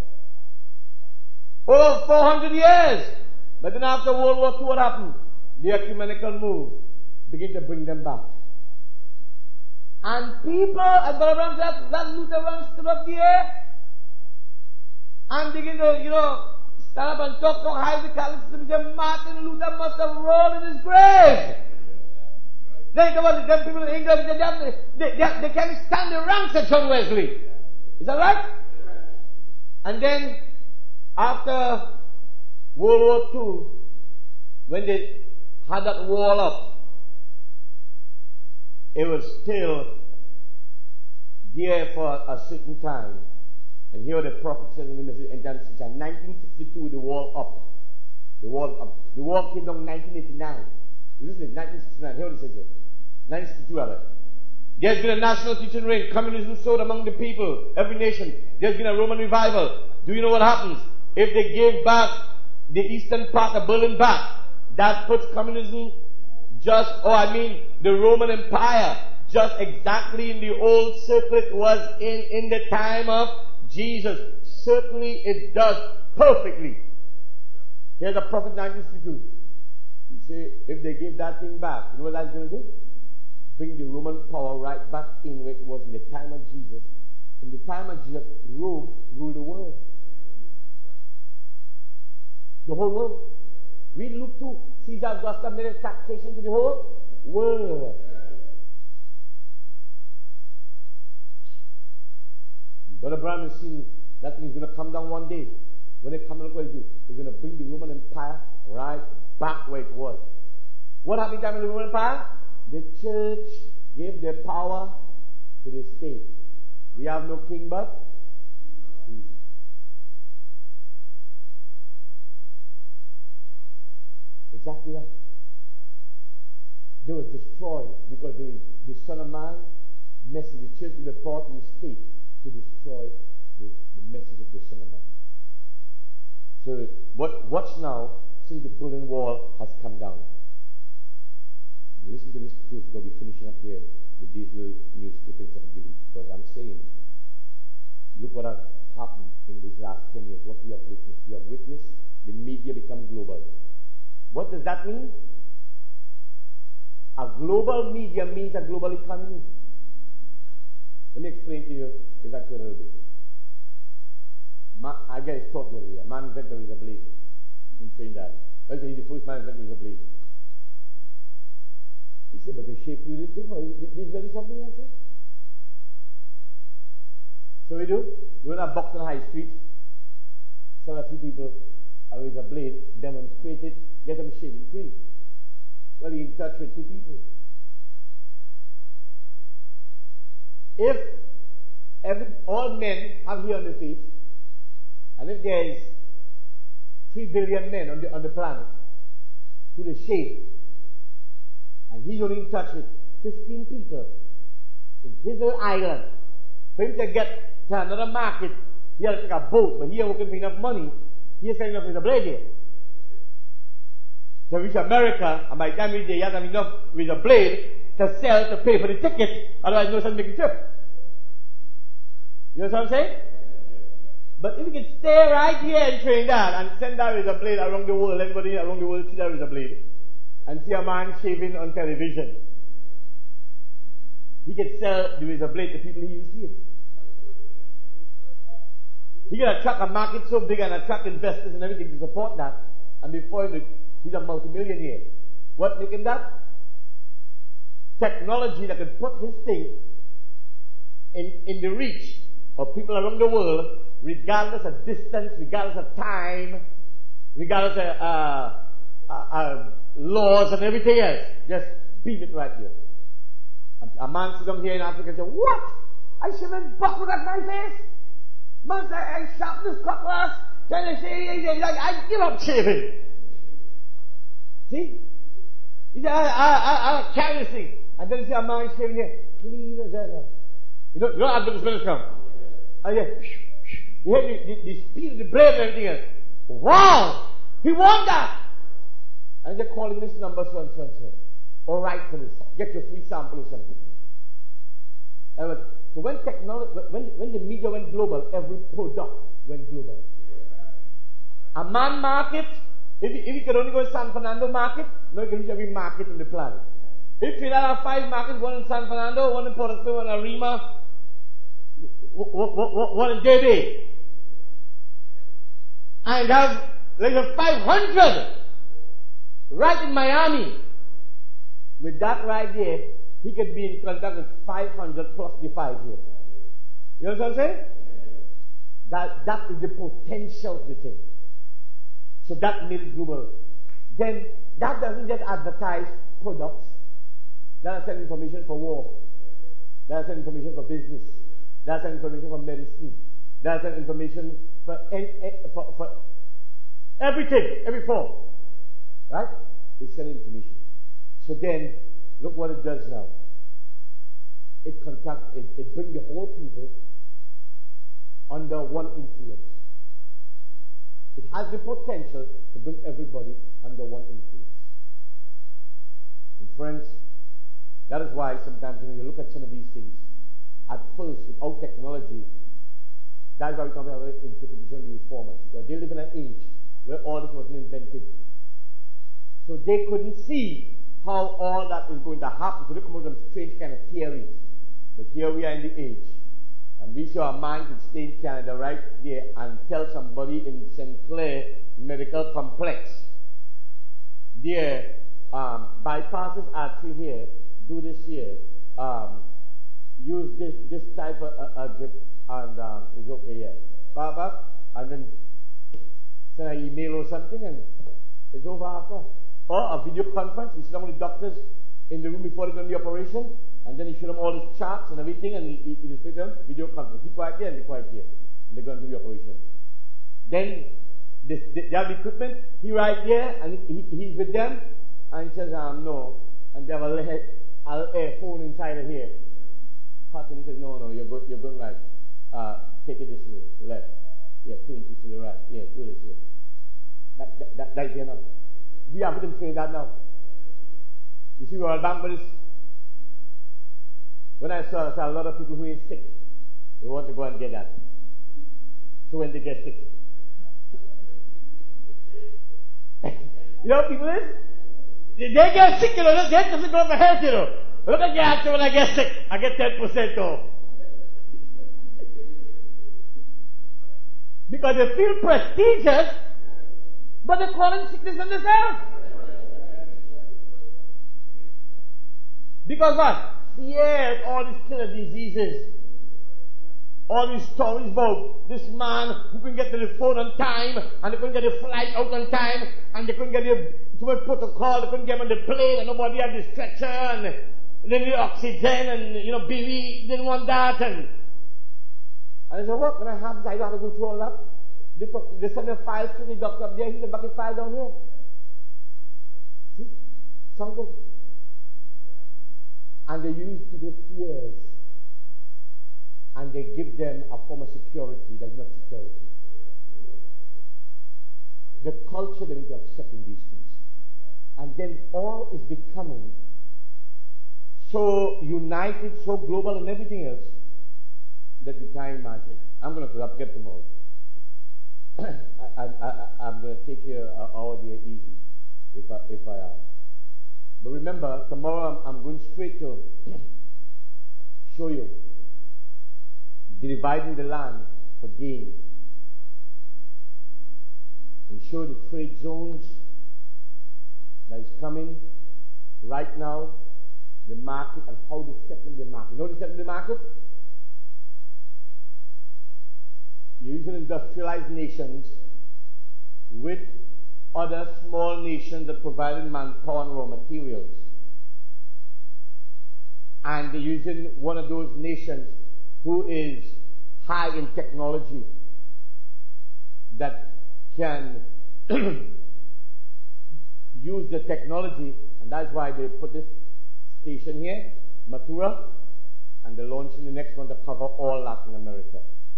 Over 400 years. But then after World War II, what happened? The ecumenical move began to bring them back. And people, as Brother Abraham said, that Luther stood up there and begin to, stand up and talk so high the Catholicism. He said, Martin Luther must have rolled in his grave. Think about it, them people in England, they can't stand the ranks of John Wesley. Is that right? And then, after World War II, when they had that wall up, it was still there for a certain time. And here the prophet says in the message, in 1962, the wall up. The wall came down in 1989. Listen to it, 1969. Here what it says here. 1962, rather. There's been a national teaching ring. Communism sowed among the people, every nation. There's been a Roman revival. Do you know what happens? If they gave back the eastern part of Berlin back, that puts communism the Roman Empire just exactly in the old circle it was in the time of Jesus. Certainly it does perfectly. Here's a prophet 1962. He said, if they give that thing back, you know what that's going to do? Bring the Roman power right back in where it was in the time of Jesus. In the time of Jesus, Rome ruled the world. The whole world. Read Luke 2. Caesar Augustus made a taxation to the whole world. Brother Abraham has seen that thing is going to come down one day. When they come down, what do? They're going to bring the Roman Empire right back where it was. What happened in the Roman Empire? The church gave their power to the state. We have no king but Jesus. Exactly right. They were destroyed because they were the Son of Man message. The church will report to the state to destroy the message of the Son of Man. So watch now, since the Berlin Wall has come down. Listen to this truth. We'll be finishing up here with these little news clippings I'm giving. But I'm saying, look what has happened in these last 10 years. What we have witnessed. We have witnessed the media become global. What does that mean? A global media means a global economy. Let me explain to you, if I could, a little bit. I guess taught me earlier. Man invented a blade in Trinidad. Well, he's the first man invented a blade. He said, but they shape you this thing, or this very something else? So we do. We went to box on High Street. Sell a few people a razor blade, demonstrate it, get them shaving free. Well, he's in touch with two people. If all men have hair on their face, and if there is 3 billion men on the planet who they shave, and he's only in touch with 15 people in his little island, for him to get to another market, he has to take a boat, but he ain't working for enough money. He is selling enough with a blade here. To reach America, and by the time he has enough with a blade to sell to pay for the ticket, otherwise no sense making trip. You know what I'm saying? But if we can stay right here in Trinidad and send that razor blade around the world, everybody around the world see that razor blade, and see a man shaving on television, he can sell the razor blade to people he will see it. He can attract a market so big and attract investors and everything to support that, and before you know it, he's a multimillionaire. What making that? technology that can put his thing in the reach of people around the world, regardless of distance, regardless of time, regardless of laws and everything else. Just beam it right there. A man sits down here in Africa and says, "What? I shouldn't buckle at my face? Man said, I shot this cutlass. Then they say, I give up shaving." See? He said, I carry this thing. And then you see a man shaving here, clean as ever. You don't have the smell come. And you hear the speed of the blade and everything else. Wow! He won that! And they're calling this number so and so and so. All right for this. Get your free sample or something. So when technology, when the media went global, every product went global. A man market, if you could only go to San Fernando market, now you can reach every market on the planet. If you have 5 markets, one in San Fernando, one in Port of Spain, one in Arima, one in JB. And have like 500 right in Miami. With that right there, he could be in contact with 500 plus the 5 here. You know what I'm saying? That is the potential of the thing. So that made it global. Then that doesn't just advertise products. That has information for war. That has information for business. That has information for medicine. That has information for everything, every form. Right? It's sending information. So then, look what it does now. It brings the whole people under one influence. It has the potential to bring everybody under one influence. And friends, that is why sometimes when you look at some of these things, at first, without technology, that's why we come about interpretation of the reformers. Because they live in an age where all this wasn't invented. So they couldn't see how all that is going to happen. So they come up with some strange kind of theories. But here we are in the age. And we saw a man could stay in Canada right there and tell somebody in St. Clair Medical Complex, there, bypass this artery here, do this here, use this type of drip, and it's okay here. Baba, and then send an email or something, and it's over after. Or a video conference, we sit down with the doctors in the room before they do the operation, and then he show them all his charts and everything, and he display them, video conference. Be quiet here and be quiet here. And they're going to do the operation. Then they have the equipment, he right there, and he's with them, and he says, no. And they have a phone inside of here. And he says, no, you're going right. Take it this way, left. Yeah, 2 inches to the right. Yeah, do this way. That's enough. We have them saying that now. You see, World Bank with this. When I saw a lot of people who are sick, they want to go and get that. So when they get sick, you know what people is? They get sick, you know, they doesn't go for health, you know. Look at the actor when I get sick, I get 10% off. Because they feel prestigious, but they're calling sickness on themselves. Because what? Yeah, all these killer diseases. All these stories about this man who couldn't get to the phone on time, and they couldn't get the flight out on time, and they couldn't get the protocol, they couldn't get him on the plane, and nobody had the stretcher, and then the oxygen, and, you know, baby didn't want that, and I said, what? When I have this, I don't have to go through all that. They send the files to the doctor up there, he's the bucket file down here. See? Sound good? And they use people's fears. And they give them a form of security that's not security. The culture they're into accepting these things. And then all is becoming so united, so global and everything else that you can't imagine. I'm going to forget tomorrow. I'm going to take care of our day easy if I am. But remember, tomorrow I'm going straight to show you dividing the land for gain, and show the trade zones that is coming right now, the market and how they settle the market. You know how they settle the market? You're using industrialized nations with other small nations that provide manpower and raw materials. And they're using one of those nations who is high in technology that can use the technology, and that's why they put this station here, Matura, and they're launching the next one to cover all Latin America.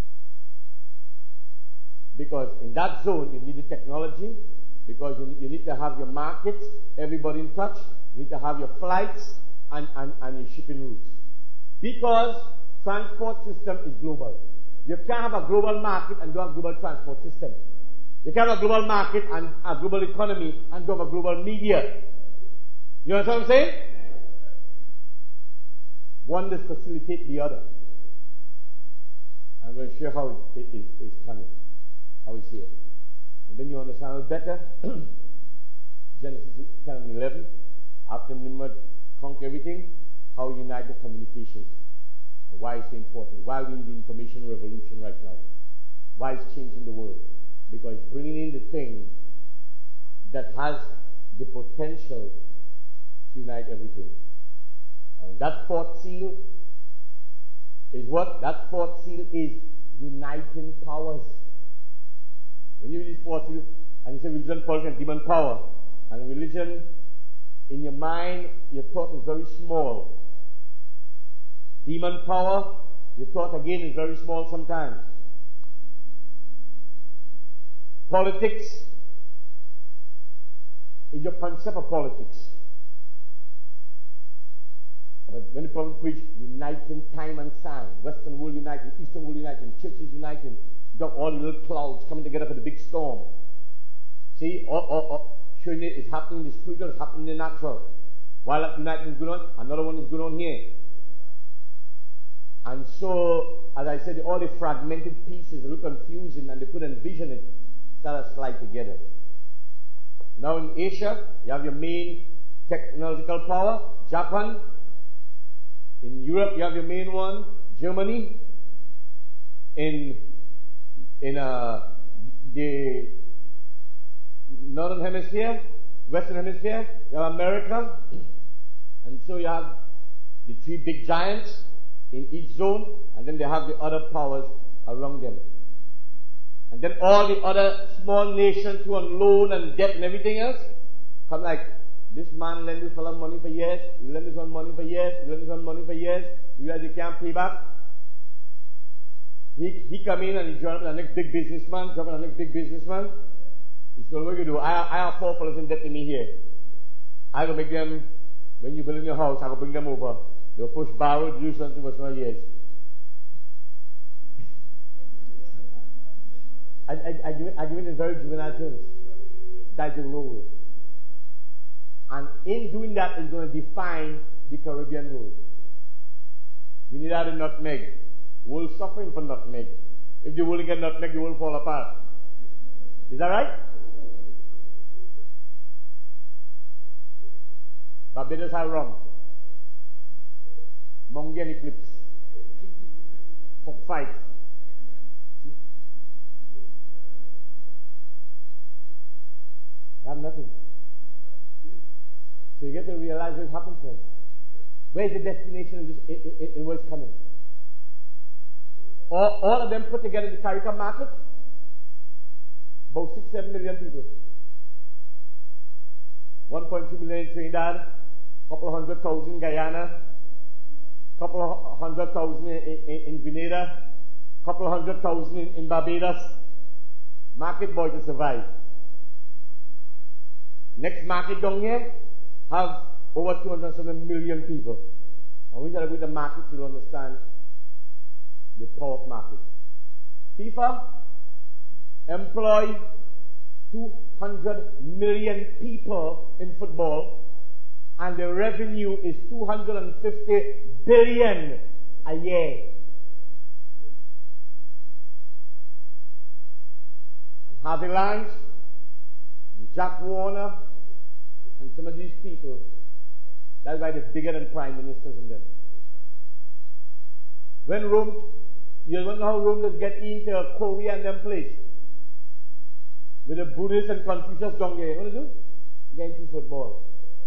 Because in that zone, you need the technology, because you need to have your markets, everybody in touch, you need to have your flights and your shipping routes. Because transport system is global. You can't have a global market and don't have a global transport system. You can't have a global market and a global economy and don't have a global media. You understand what I'm saying? One does facilitate the other. I'm going to show how it is coming, how we see it. And then you understand it better. Genesis 10 and 11, after Nimrod conquered everything, how we unite the communications. And why it's so important. Why we need the information revolution right now. Why it's changing the world. Because it's bringing in the thing that has the potential to unite everything. And that fourth seal is what? That fourth seal is uniting powers. When you read this fourth seal, and you say religion, politics, and demon power, and religion, in your mind, your thought is very small. Demon power, your thought again is very small sometimes. Politics is your concept of politics. But when the prophet preached, uniting time and sign, Western world uniting, Eastern world uniting, churches uniting, you got all the little clouds coming together for the big storm. See, showing it is happening in the spiritual, it's happening in the natural. While that uniting is going on, another one is going on here. And so, as I said, all the fragmented pieces look confusing and they couldn't envision it, start to slide together. Now in Asia, you have your main technological power, Japan. In Europe, you have your main one, Germany. In the northern hemisphere, western hemisphere, you have America. And so you have the three big giants in each zone, and then they have the other powers around them. And then all the other small nations who on loan and debt and everything else come like, this man lend this fellow money for years, you lend this one money for years, you lend this one money for years, you realize you can't pay back. He come in and he join up with the next big businessman, He said, what you do? I have 4 fellows in debt to me here. I will make them, when you build in your house, I will bring them over. They'll push borrow, do something for small years. I give it in very juvenile terms. That's the role. And in doing that, it's going to define the Caribbean role. We need out a nutmeg. World suffering for nutmeg. If the world get nutmeg, the world fall apart. Is that right? Barbados have rum. Mongian eclipse. Fight. They have nothing. So you get to realize what's happened to them. Where's the destination in what's coming? All of them put together in the CARICOM market, about 6-7 million people. 1.2 million in Trinidad, couple of 100,000 in Guyana, couple of 100,000 in Grenada, couple of 100,000 in Barbados. Market boy to survive. Next market down here have over 207 million people. And we shall go to the market to understand the power of market. FIFA employ 200 million people in football, and the revenue is 250 billion a year. And Harvey Lance, and Jack Warner, and some of these people That's why they're bigger than prime ministers and them. When Rome, you don't know how Rome just get into Korea and them place. With the Buddhists and Confucius down there. What do they do? Get into football.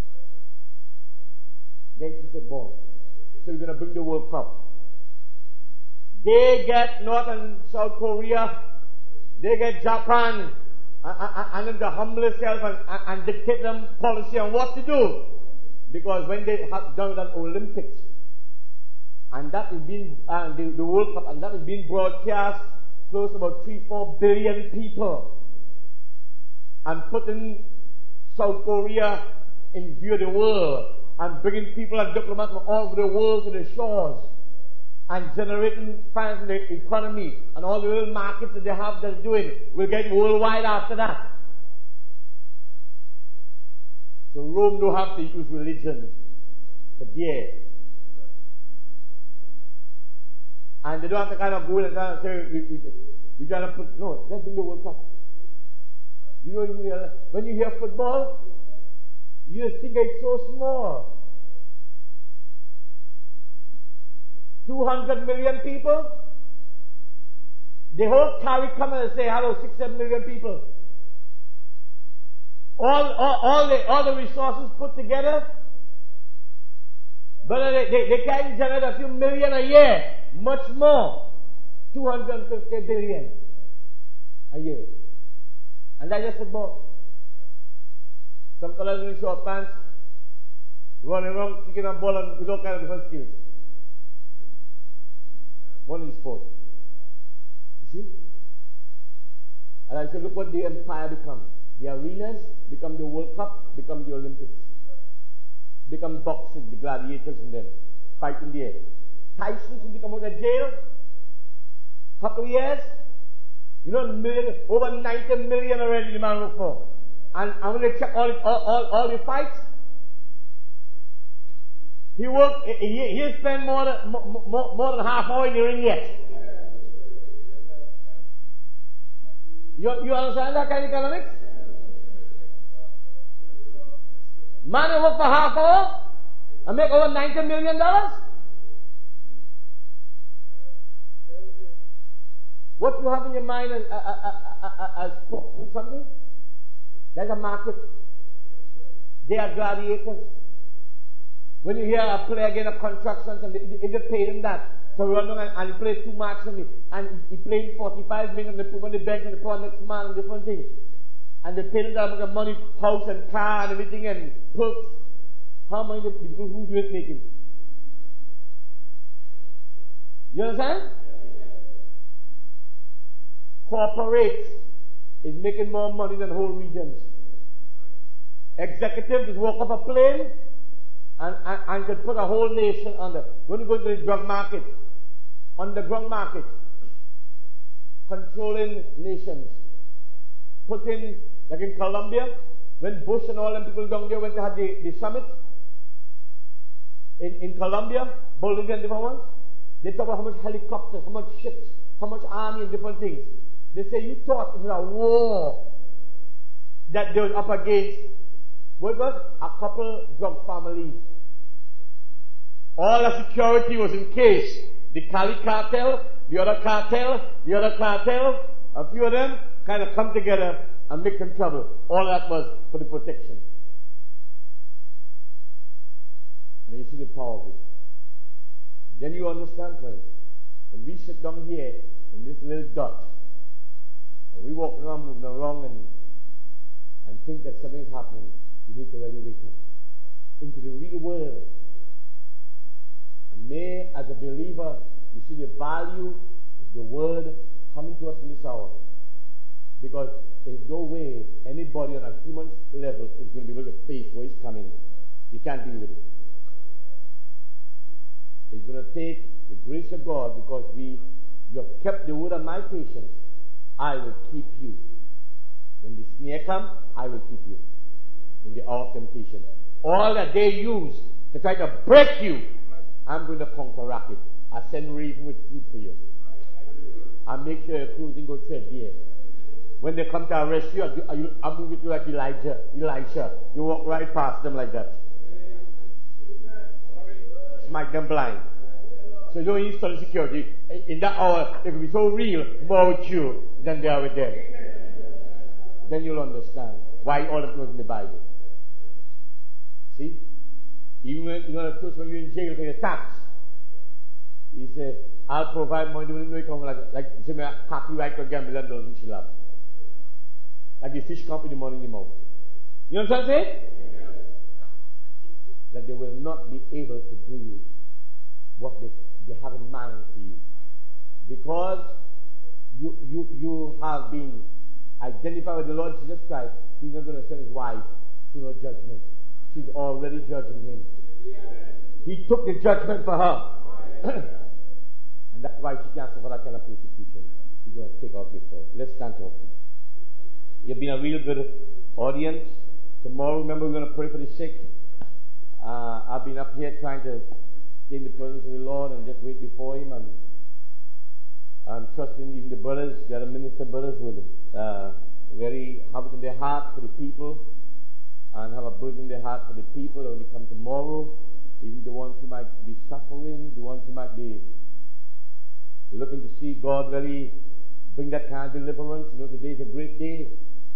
Get into football. So we're going to bring the World Cup. They get North and South Korea. They get Japan. And then the humble themselves and dictate them policy on what to do. Because when they have done an Olympics, and that is being, the World Cup, and that is being broadcast close to about 3-4 billion people. And putting South Korea in view of the world, and bringing people and diplomats from all over the world to the shores, and generating finance in the economy, and all the little markets that they have that are doing will get worldwide after that. So Rome don't have to use religion, but yeah. And they don't have to kind of go and say, we're trying to put, no, let's bring the World Cup. You know, when you hear football, you just think it's so small. 200 million people. The whole carry come and say hello, 6-7 million people. All the resources put together, but they can generate a few million a year, much more. 250 billion a year. And that's just football. Some fellas in short pants running around kicking a ball and with all kinds of different skills. One is sport. You see? And I said, look what the empire becomes. The arenas become the World Cup, become the Olympics. Become boxing, the gladiators in them. Fight in the air. Tyson, since he come out of jail, couple of years, you know, over 90 million already the man look for. And when they check all the fights, he spent more than half hour in the ring yet. You understand that kind of economics? Man will work for half hour and make over $90 million. What you have in your mind as something? There's a market. They are gladiators. When you hear a player getting a contract, and if they pay him that to run on and he plays 2 matches and he played 45 minutes and they put him on the bench and they put on next man and different things. And they pay them that amount of money, house and car and everything and perks. How many people who do it making? You understand? Corporates is making more money than whole regions. Executives just walk up a plane and could put a whole nation under. When you go to the drug market, underground market, controlling nations, putting, like in Colombia, when Bush and all them people down there went to have the summit, in Colombia, Bolivia and different ones, they talk about how much helicopters, how much ships, how much army and different things. They say, you thought it was a war that they were up against. What was? A couple drug families. All the security was in case the Cali cartel, the other cartel, a few of them kind of come together and make some trouble. All that was for the protection. And you see the power of it. Then you understand, friends, when we sit down here in this little dot, and we walk around, moving around and think that something is happening, you need to really wake up into the real world. And may, as a believer, you see the value of the word coming to us in this hour. Because there's no way anybody on a human level is going to be able to face what is coming. You can't deal with it. It's going to take the grace of God, because you have kept the word of my patience. I will keep you. When the snare comes, I will keep you in the hour of temptation. All that they use to try to break you, I'm going to counteract it. I send raven with food for you. I make sure your clothing go threadbare. When they come to arrest you, I move it like Elijah. You walk right past them like that. smite them blind. So you don't install security. In that hour, they could be so real more with you than they are with them. Then you'll understand why all of it was in the Bible. See? Even when you know the truth, when you're in jail for your tax, he said, I'll provide money when you come like say me happy right to gamble and doesn't chill out. Like the fish come with the money in the mouth. You know what I'm saying? That they will not be able to do you what they have in mind for you. Because you have been identified with the Lord Jesus Christ, He's not going to send His wife through no judgment. She's already judging Him. He took the judgment for her. And that's why she can't suffer that kind of persecution. He's going to take off before. Let's stand up. You've been a real good audience. Tomorrow, remember, we're going to pray for the sick. I've been up here trying to stay in the presence of the Lord and just wait before Him. And I'm trusting even the brothers, the other minister brothers, will very have it in their heart for the people and have a burden in their heart for the people when they come tomorrow. Even the ones who might be suffering, the ones who might be looking to see God really bring that kind of deliverance. You know, today is a great day.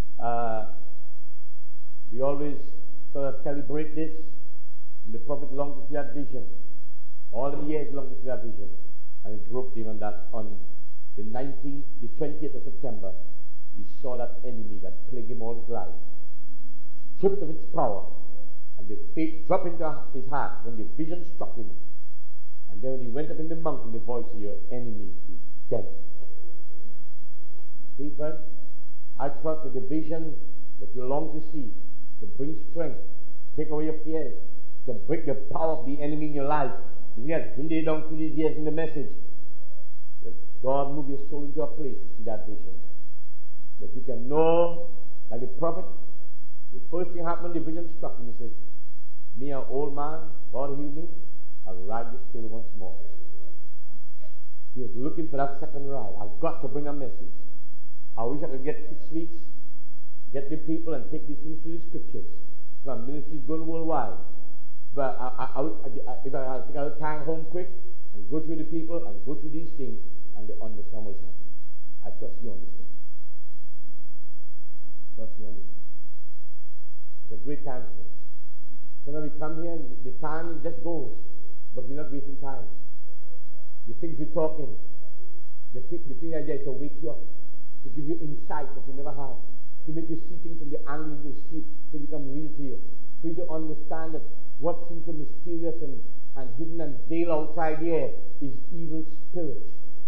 We always sort of celebrate this. And the prophet longed to see that vision. All the years he longed to see that vision. And it broke him on that on the 20th of September. He saw that enemy that plagued him all his life, stripped of its power, and the faith dropped into his heart when the vision struck him. And then when he went up in the mountain, the voice of your enemy is dead. See, friend? I trust that the vision that you long to see, to bring strength, take away your fears, to break the power of the enemy in your life. Yes, lay down through these years in the message. That God move your soul into a place to see that vision. That you can know, like the prophet, the first thing happened, the vision struck him. He said, me, an old man, God healed me, I'll ride this hill once more. He was looking for that second ride. I've got to bring a message. I wish I could get 6 weeks, get the people and take these things through the scriptures. My ministry is going worldwide. But if I take a little time home quick and go through the people and go through these things and they understand what's happening. I trust you understand. Trust you understand. It's a great time for us. So now we come here and the time just goes, but we're not wasting time. The things we're talking, the thing idea is to wake you up, to give you insight that you never had, to make you see things from the angle you see, to become real to you, for you to understand that what seems so mysterious and hidden and veiled outside here is evil spirit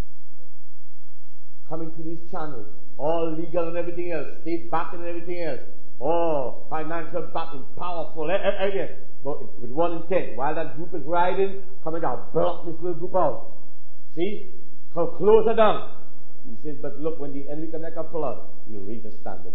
coming through these channels, all legal and everything else, state backing and everything else, all financial backing, powerful, everything. But with one intent, while that group is riding, coming down, block this little group out. See? Come closer down. He says, but look, when the enemy comes like a flood, you'll reach a standard.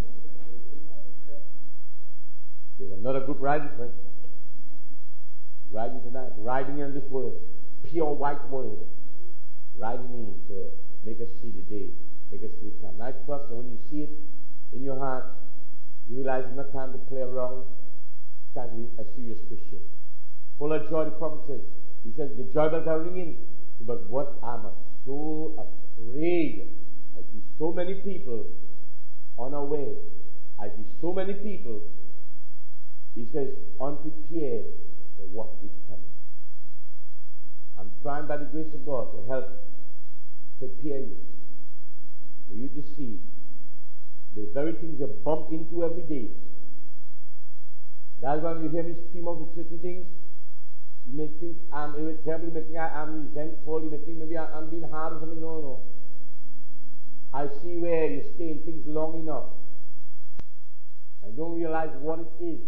There's another group riding, friend. Riding tonight, riding in this word, pure white word, riding in to make us see the day, make us see the time. And I trust that when you see it in your heart, you realize it's not time to play around, it's time to be a serious Christian. Full of joy, the prophet says, he says, the joy bells are ringing, but what am I so afraid? I see so many people on our way. I see so many people, he says, unprepared for what is coming. I'm trying by the grace of God to help prepare you, for you to see the very things you bump into every day. That's why when you hear me scream out with certain things, you may think I'm irritable, you may think I'm resentful, you may think maybe I'm being hard or something. No. I see where you stay in things long enough. I don't realize what it is.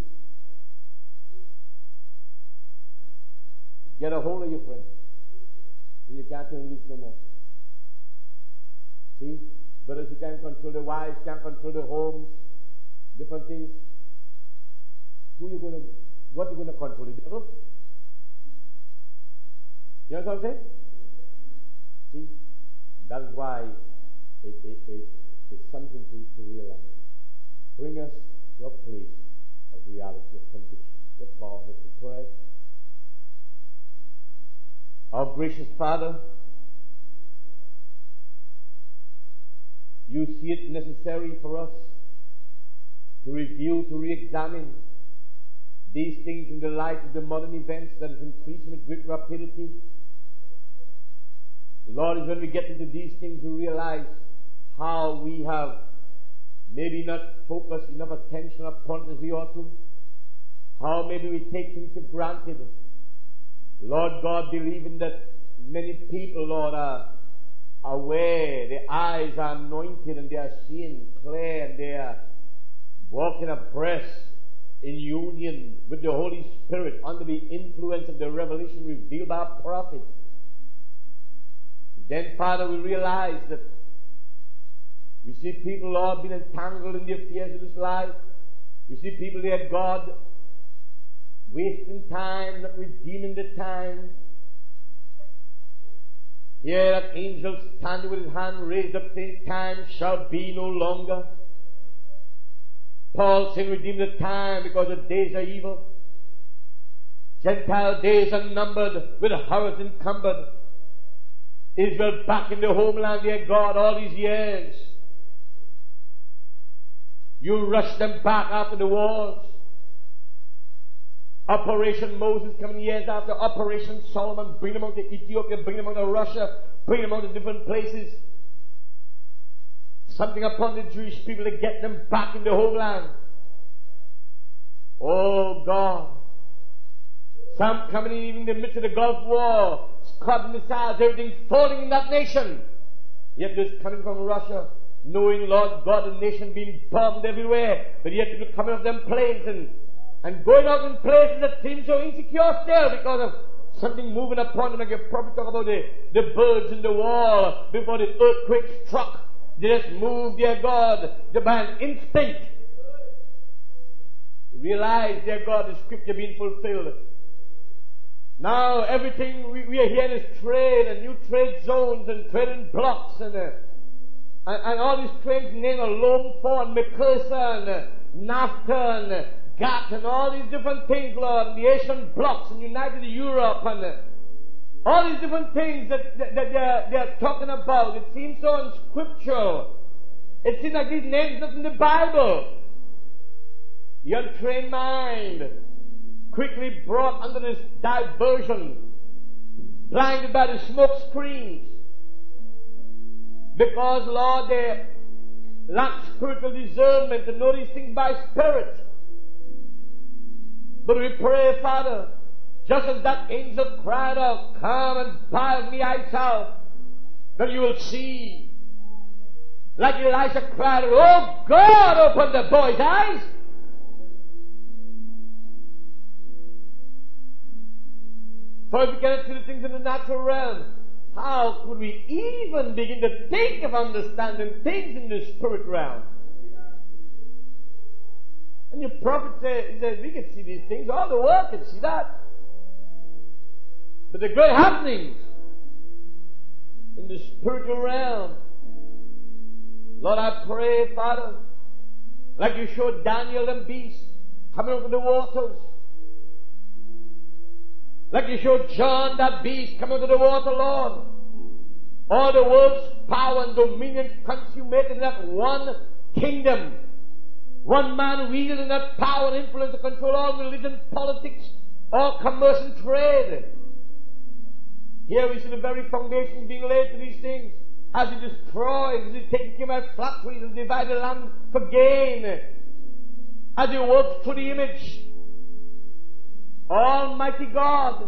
Get a hold of your friend. Then you can't turn loose no more. See? Brothers who can't control the wives, can't control the homes, different things. What are you going to control? The devil? You know what I'm saying? See? And that is why it's something to realize. Bring us to a place of reality, of conviction. Let's bow our heads to pray. Our gracious Father, you see it necessary for us to review, to re-examine these things in the light of the modern events that is increasing with great rapidity. The Lord, is when we get into these things, we realize how we have maybe not focused enough attention upon it as we ought to. How maybe we take things for granted. Lord God, believing that many people, Lord, are aware, their eyes are anointed and they are seeing clear and they are walking abreast in union with the Holy Spirit under the influence of the revelation revealed by our prophet. Then, Father, we realize that we see people, Lord, being entangled in the affairs of this life. We see people, dear God, wasting time, not redeeming the time. Here that angel standing with his hand raised up saying, time shall be no longer. Paul saying, redeem the time because the days are evil. Gentile days are numbered, with horrors encumbered. Israel back in the homeland, dear God, all these years. You rushed them back after the wars. Operation Moses coming years after Operation Solomon, bring them out to Ethiopia, bring them out to Russia, bring them out to different places. Something upon the Jewish people to get them back in the homeland. Oh God. Some coming in even in the midst of the Gulf War, Scud missiles, everything falling in that nation. Yet this coming from Russia, knowing, Lord God, the nation being bombed everywhere, but yet people coming off them planes and going out in places that seem so insecure still because of something moving upon them. Like your prophet talk about the birds in the wall before the earthquake struck. They just moved, dear God, by an instinct. Realize, dear God, the scripture being fulfilled. Now everything we are hearing is trade and new trade zones and trading blocks and all these trades named Lomford, McPherson, NAFTA and GATT and all these different things, Lord, and the Asian blocks and United Europe and all these different things that they are talking about. It seems so unscriptural. It seems like these names not in the Bible. The untrained mind, quickly brought under this diversion, blinded by the smoke screens, because, Lord, they lack spiritual discernment to know these things by spirit. But we pray, Father, just as that angel cried out, come and buy of me thyself, that you will see, like Elisha cried, oh God, open the boy's eyes. For if we cannot see the things in the natural realm, how could we even begin to think of understanding things in the spirit realm? And your prophet says, we can see these things, all the world can see that. But the great happenings in the spiritual realm, Lord, I pray, Father, like you showed Daniel and beasts coming over the waters, like you showed John that beast coming out of the water, Lord. All the world's power and dominion consummated in that one kingdom. One man wielding that power and influence to control all religion, politics, all commerce and trade. Here we see the very foundation being laid to these things. As he destroys, as he takes care of factories and divides the land for gain. As he works to the image. Almighty God,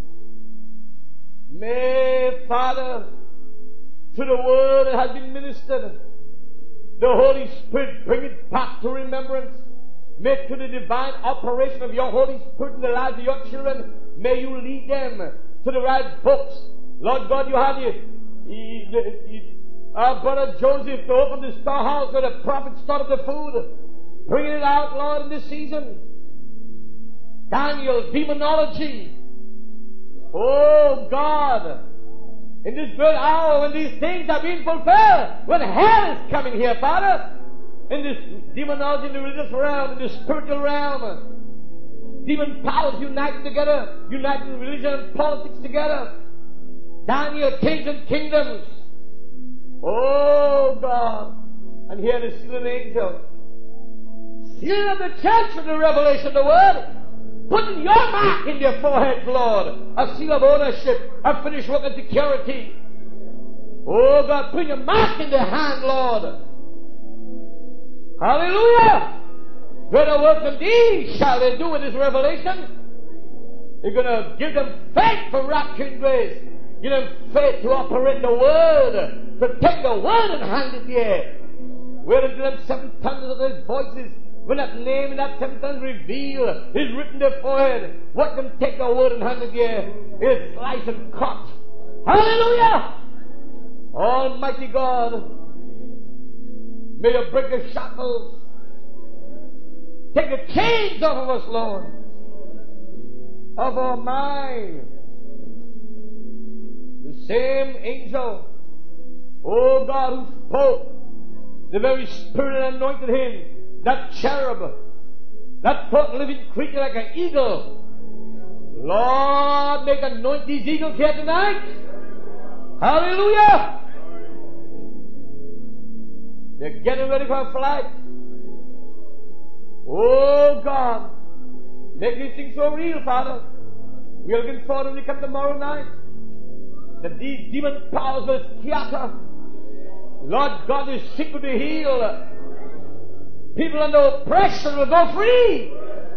may, Father, to the word that has been ministered, the Holy Spirit bring it back to remembrance. May to the divine operation of your Holy Spirit in the lives of your children, may you lead them to the right books. Lord God, you have our brother Joseph to open the storehouse where the prophet stored the food, bringing it out, Lord, in this season. Daniel, demonology. Oh God, in this great hour when these things are being fulfilled, when hell is coming here, Father, in this demonology, in the religious realm, in the spiritual realm, demon powers united together, uniting religion and politics together, Daniel, kings and kingdoms. Oh God. And here the sealing angel. Sealing of the church with the revelation of the word. Putting your mark in their foreheads, Lord. A seal of ownership, a finished work of security. Oh God, put your mark in their hand, Lord. Hallelujah. Greater works than these shall they do with this revelation. You're going to give them faith for rapture and grace. Give them faith to operate the word, to take the word and hand it here. Where unto them 7 tongues of their voices, when that name in that 7 tongues reveal is written in their forehead, what them take the word and hand it here is sliced and cut. Hallelujah! Almighty God, may you break the shackles. Take the chains off of us, Lord, of our mind. The same angel, oh God, who spoke, the very Spirit that anointed him, that cherub, that fourth living creature like an eagle. Lord, make anoint these eagles here tonight. Hallelujah! They're getting ready for a flight. Oh God, make these things so real, Father. We are looking forward when we come tomorrow night, that these demon powers will scatter. Lord God is sick to heal. People under oppression will go free.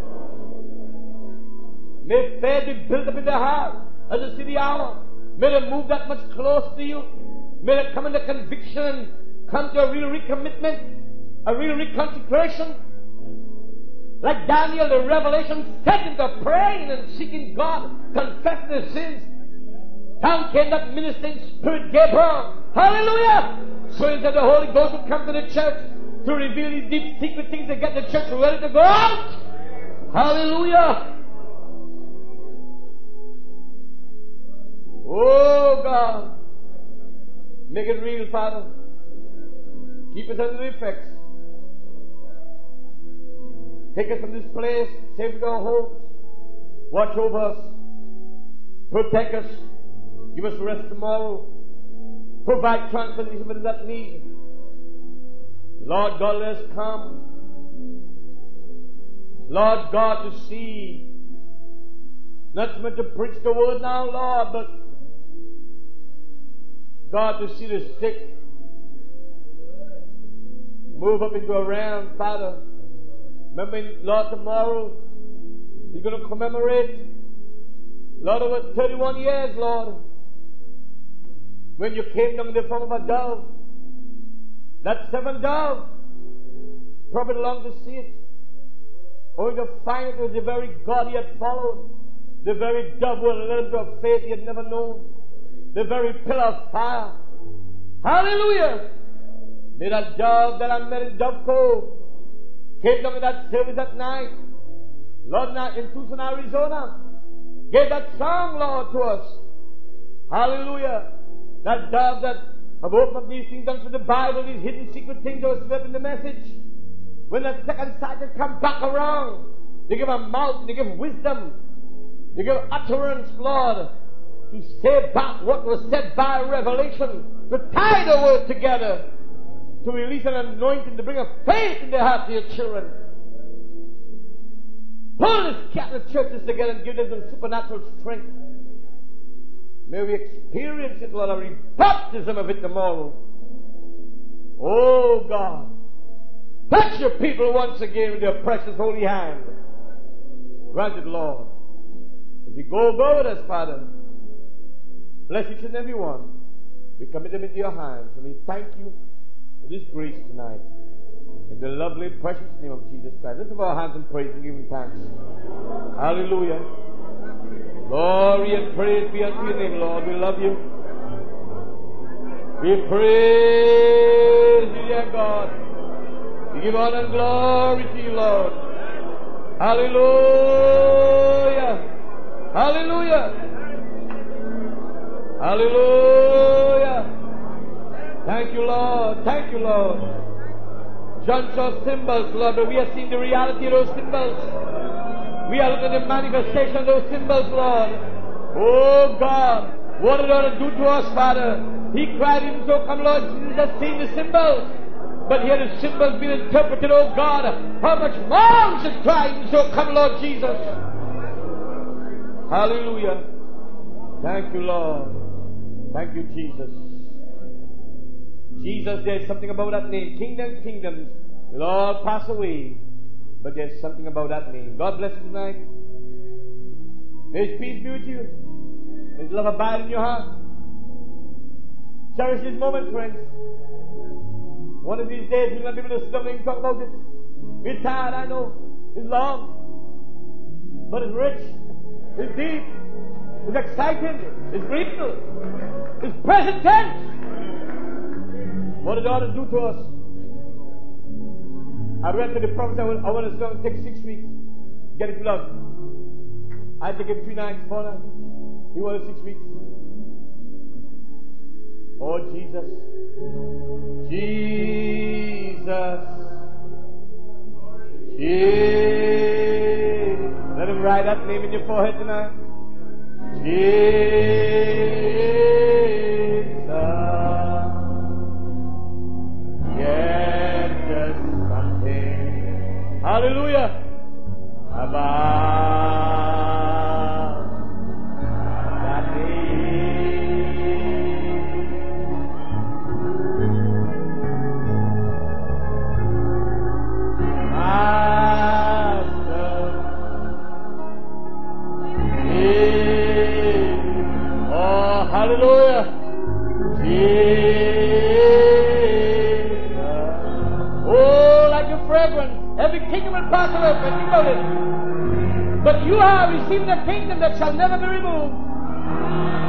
May faith be built up in their heart as they see the hour. May they move that much closer to you. May they come into conviction and come to a real recommitment, a real reconsecration. Like Daniel, the revelation set him to praying and seeking God, confessing his sins. Down came that ministering spirit, Gabriel. Hallelujah! So that the Holy Ghost would come to the church to reveal these deep secret things and get the church ready to go out. Hallelujah! Oh God, make it real, Father. Keep us under the effects. Take us from this place, save our homes. Watch over us. Protect us. Give us rest tomorrow. Provide transportation for that need. Lord God, let us come. Lord God, to see. Not meant to preach the word now, Lord, but God, to see the sick move up into a realm, Father. Remember, Lord, tomorrow you're going to commemorate, Lord, over 31 years, Lord, when you came down in the form of a dove. That 7th dove, prophet longed to see it, only to find it was the very God he had followed, the very dove who had led him to a faith he had never known, the very pillar of fire. Hallelujah! May that dove that I met in Dove Cove came down in that service at night, Lord, in Tucson, Arizona, gave that song, Lord, to us. Hallelujah! That dove that have opened up these things unto the Bible, these hidden secret things that was in the message. When that second sergeant come back around, they give a mouth, they give wisdom, they give utterance, Lord, to say back what was said by revelation, to tie the word together, to release an anointing, to bring a faith in the hearts of your children. Pull the scattered churches together and give them some supernatural strength. May we experience it, Lord, a baptism of it tomorrow. Oh God, touch your people once again with your precious holy hand. Grant it, Lord. As we go with us, Father, bless each and every one. We commit them into your hands, and we thank you for this grace tonight. In the lovely, precious name of Jesus Christ. Lift up our hands and praise and give him thanks. Hallelujah. Glory and praise be unto your name, Lord. We love you. We praise you, dear God. We give honor and glory to you, Lord. Hallelujah. Hallelujah. Hallelujah. Thank you, Lord. Thank you, Lord. John saw symbols, Lord, but we have seen the reality of those symbols. We are looking at the manifestation of those symbols, Lord. Oh God, What did it do to us, Father? He cried himself, come Lord Jesus, has seen the symbols. But here the symbols being interpreted, oh God. How much more we should cry himself, come Lord Jesus. Hallelujah. Thank you, Lord. Thank you, Jesus. Jesus, there's something about that name. Kingdoms will all pass away. But there's something about that name. God bless you tonight. May His peace be with you. May His love abide in your heart. Cherish this moment, friends. One of these days we'll not be able to sit down and talk about it. We're tired, I know. It's long. But it's rich. It's deep. It's exciting. It's real. It's present tense. What did God do to us? I read to the prophet, I want us to take 6 weeks. Get it loved. I take it 3 nights, 4 nights. He wanted 6 weeks. Oh, Jesus. Jesus. Jesus. Let him write that name in your forehead tonight. Jesus. Yes, just something. Hallelujah. About that name. Master. Oh, hallelujah. Jesus. Oh, like a fragrance. Every kingdom will pass away. Think about it. But you have received a kingdom that shall never be removed.